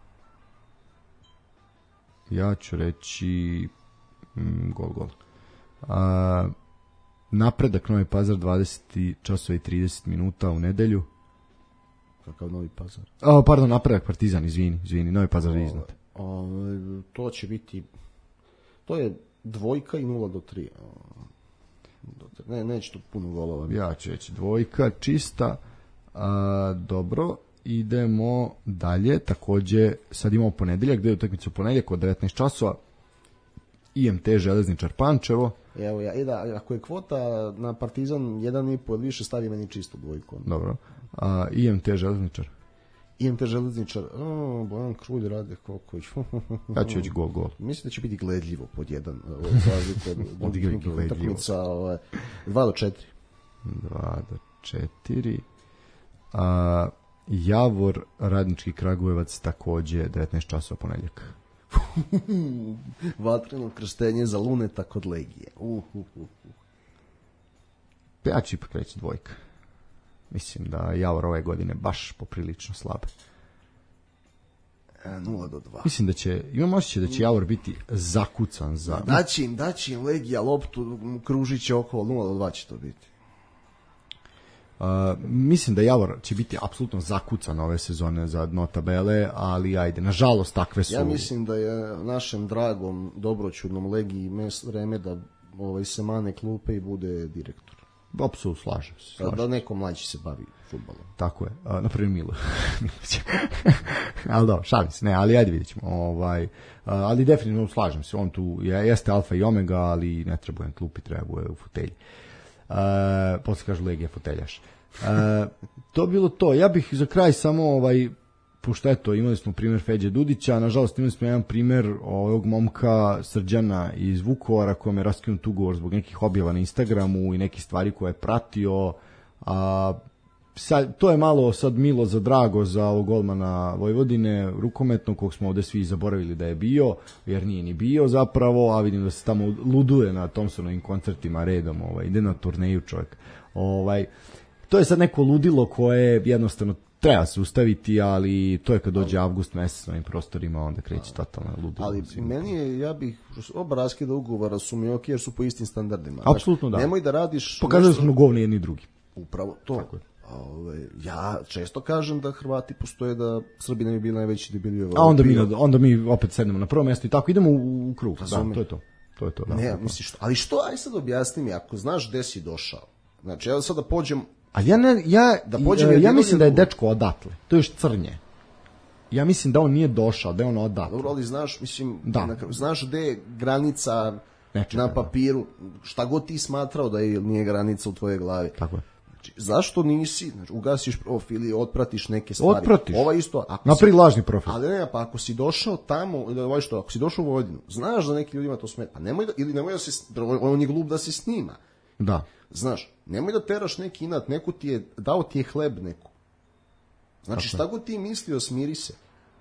Ja ću reći gol. Napredak Novi Pazar 20 časova i 30 minuta u nedelju. Kakav Novi Pazar? Pardon, Napredak Partizan, izvini, Novi Pazar je iznad. To će biti, to je 2 i 0-3. Neće tu puno golova. Ja ću reći 2 čista. Dobro, idemo dalje. Takođe, sad imamo ponedeljak, gde je utakmica u ponedeljak od 19 časova. IMT Železničar Pančevo. Evo ako je kvota na Partizan 1,5 ili više, stavi meni čistu 2. Dobro. IMT Železničar. IMT Železničar, Bojan Krulj, Rade Koković. Ja ću reći gol. Mislim da će biti gledljivo pod jedan. Odigrati gledljivo. 2-4. 2-4. Javor, Radnički Kragujevac, takođe 19 časova ponedeljak. Vatreno krštenje za Luneta kod Legije. Ja ću ipak reći 2. Mislim da Javor ove godine baš poprilično slab. 0-2. Mislim da će, imam osjećaj da će Javor biti zakucan za... Daći im Legija loptu, kružit će okolo, 0-2 će to biti. Mislim da Javor će biti apsolutno zakucan ove sezone za dno tabele, ali ajde, nažalost takve su... Ja mislim da je našem dragom, dobroćudnom Legiji vreme da se mane klupe i bude direktor. Apsolutno slažem se. Da neko mlađi se bavi fudbalom. Tako je, na primjer Milo. Ali da, šalim se, ne, ali ajde vidjet ćemo. Ali definitivno slažem se, on tu jeste alfa i omega, ali ne treba u klupi, treba u fotelji. Posle kažu Legija foteljaš. To bilo to. Ja bih za kraj samo pošto eto, imali smo primjer Feđe Dudića, nažalost imali smo jedan primjer ovog momka Srđana iz Vukovara kojem je raskinut ugovor zbog nekih objava na Instagramu i nekih stvari koje je pratio. To je malo sad milo za drago za ovog golmana Vojvodine, rukometno, kog smo ovde svi zaboravili da je bio, jer nije ni bio zapravo, a vidim da se tamo luduje na Thompsonovim koncertima redom, ide na turneju čovjek. To je sad neko ludilo koje jednostavno treba se ustaviti, ali to je kad dođe avgust mesec na ovim prostorima, onda kreće totalno ludilo. Ali meni je, ja bih oba raskida ugovora su mi ok, jer su po istim standardima. Apsolutno da. Nemoj da radiš... Pokazali smo govni jedni i drugi. Upravo to. Tako je. Ja često kažem da Hrvati postoje, da Srbi ne bi bili najveći debili u Evropi. A onda mi opet sednemo na prvo mjesto i tako idemo u krug. Da, to je to. Da, ne, misliš, ali što, aj sad objasni mi, ako znaš gde si došao. Znači, evo sad da pođem... Ali ja mislim da je dečko odatle. To je još Crnje. Ja mislim da on nije došao, da je on odatle. Dobro, ali znaš, mislim, znaš gde je granica na papiru, šta god ti smatrao da nije granica u tvojoj glavi. Tako je. Znači, zašto nisi, ugasiš profil i otpratiš neke stvari. Otpratiš. Isto, napri lažni profil. Ali ne, pa ako si došao tamo, ako si došao u Vojvodinu, znaš da neki ljudima to smeta, pa nemoj da se, on je glup da se snima. Da. Znaš, nemoj da teraš neki inat, neko ti je, dao ti je hleb neko. Znači, šta god ti mislio, smiri se.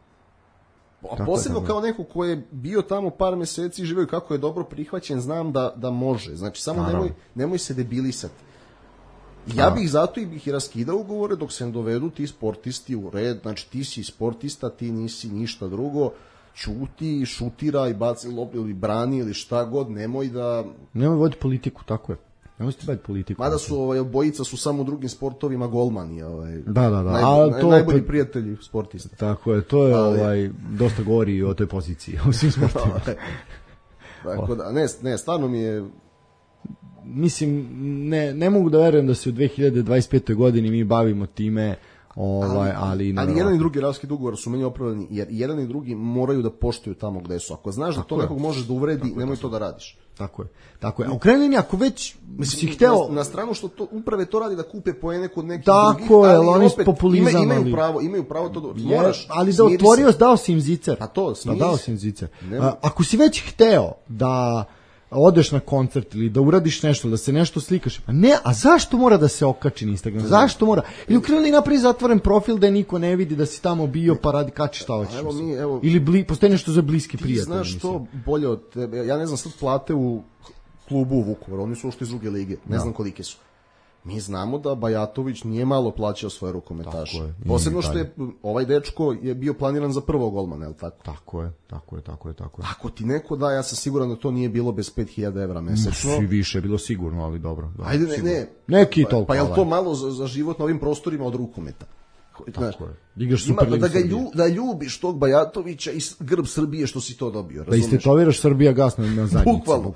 A posebno kao neko ko je bio tamo par meseci i živio kako je dobro prihvaćen, znam da može. Znači, samo nemoj se debilisati. Ja bih zato i raskidao ugovore dok se ne dovedu ti sportisti u red. Znači, ti si sportista, ti nisi ništa drugo. Ćuti, šutiraj, baci loptu ili brani ili šta god, nemoj voditi politiku, tako je. Nemoj ste baviti politiku. Mada su obojica su samo u drugim sportovima golmani. Da. Najbolji prijatelji sportista. Tako je, to je dosta govori o toj poziciji u svim sportovima. Tako da, ne, stvarno mi je... Mislim, ne mogu da verujem da se u 2025. godini mi bavimo time, ali jedan i drugi raskid ugovora su meni opravdani, jer jedan i drugi moraju da poštuju tamo gde su. Ako znaš da to nekog možeš da uvredi, nemoj to da radiš. Tako je. A u krajnjoj liniji, ako već si hteo... Na stranu što uprave to radi da kupe poene kod nekih drugih, tako je, ali oni populizam. Imaju pravo to da... Moraš, ali da otvorio, dao si im zicer. A to, dao si im zicer. Ako si već hteo da odeš na koncert ili da uradiš nešto, da se nešto slikaš. Pa ne, a zašto mora da se okači na Instagram? Zašto mora? Ili ukrenuli napravi zatvoren profil da niko ne vidi da si tamo bio pa radi kači šta hoćeš. Ili postoji nešto za bliski prijatelj. Ti znaš što bolje od tebe. Ja ne znam sad plate u klubu u Vukovaru, oni su ušli iz druge lige, ne znam kolike su. Mi znamo da Bajatović nije malo plaćao svoje rukometaše. Posebno što je ovaj dečko je bio planiran za prvog golmana, je li tako? Tako je. Ako ti neko da, ja sam siguran da to nije bilo bez 5.000 evra mesečno. Svi više je bilo sigurno, ali dobro. Da, ajde, ne. Neki toliko. Pa je li to malo za život na ovim prostorima od rukometa? Tako je. Igraš Superligu Srbije. Da ljubiš tog Bajatovića i grb Srbije što si to dobio. Da istetoviraš Srbija gas na zadnjici. Bukvalno.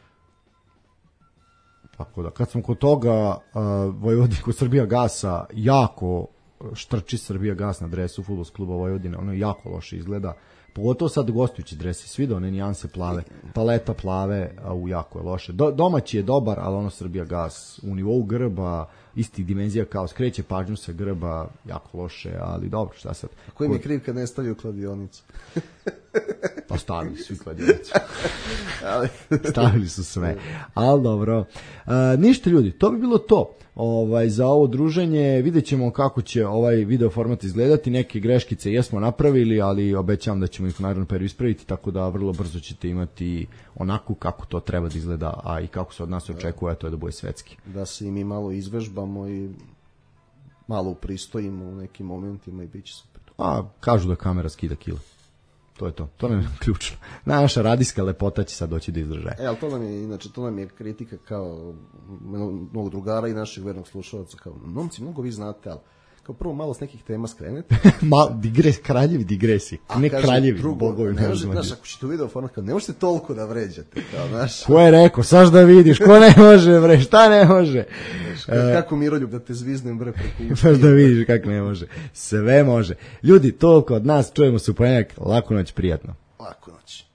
Tako da, kad sam kod toga, Vojvodina kod Srbija gasa jako štrči Srbija gas na dresu fudbalskog kluba Vojvodine, ono jako loše izgleda, pogotovo sad gostujući dresi, svi do one nijanse plave, paleta plave, jako je loše. Domaći je dobar, ali ono Srbija gas u nivou grba, istih dimenzija kao skreće pažnju sa grba, jako loše, ali dobro, šta sad. A koji mi je kriv kad ne stavljaju kladionicu? Pa stavili svi kladionicu. Stavili su sve. Ali dobro. Ništa ljudi, to bi bilo to. Za ovo druženje vidjet ćemo kako će ovaj video format izgledati. Neke greškice jesmo napravili, ali obećavam da ćemo ih naravno prvi ispraviti, tako da vrlo brzo ćete imati onako kako to treba da izgleda, a i kako se od nas očekuje, a to je da bude svetski. Da se i mi malo izvežbamo i malo upristojimo u nekim momentima i bit će super. A kažu da kamera skida kilo. To je to. To nam je ključno. Naša radijska lepota će sad doći do izražaja. Ali to nam je kritika kao mnogo drugara i našeg vernog slušalaca. Kao, momci, mnogo vi znate, ali kao prvo malo s nekih tema skrenete. Kraljevi digresi. Ne kraljevi, bogovi. Znaš, ako ćete u video format, ne možete toliko da vređate. Ko je rekao? Saš da vidiš, ko ne može, bre, šta ne može? Kako Miroljub da te zviznem, bre, preko Saš da vidiš kako ne može. Sve može. Ljudi, toliko od nas, čujemo se u ponedjeljak. Laku noć, prijatno. Laku noć.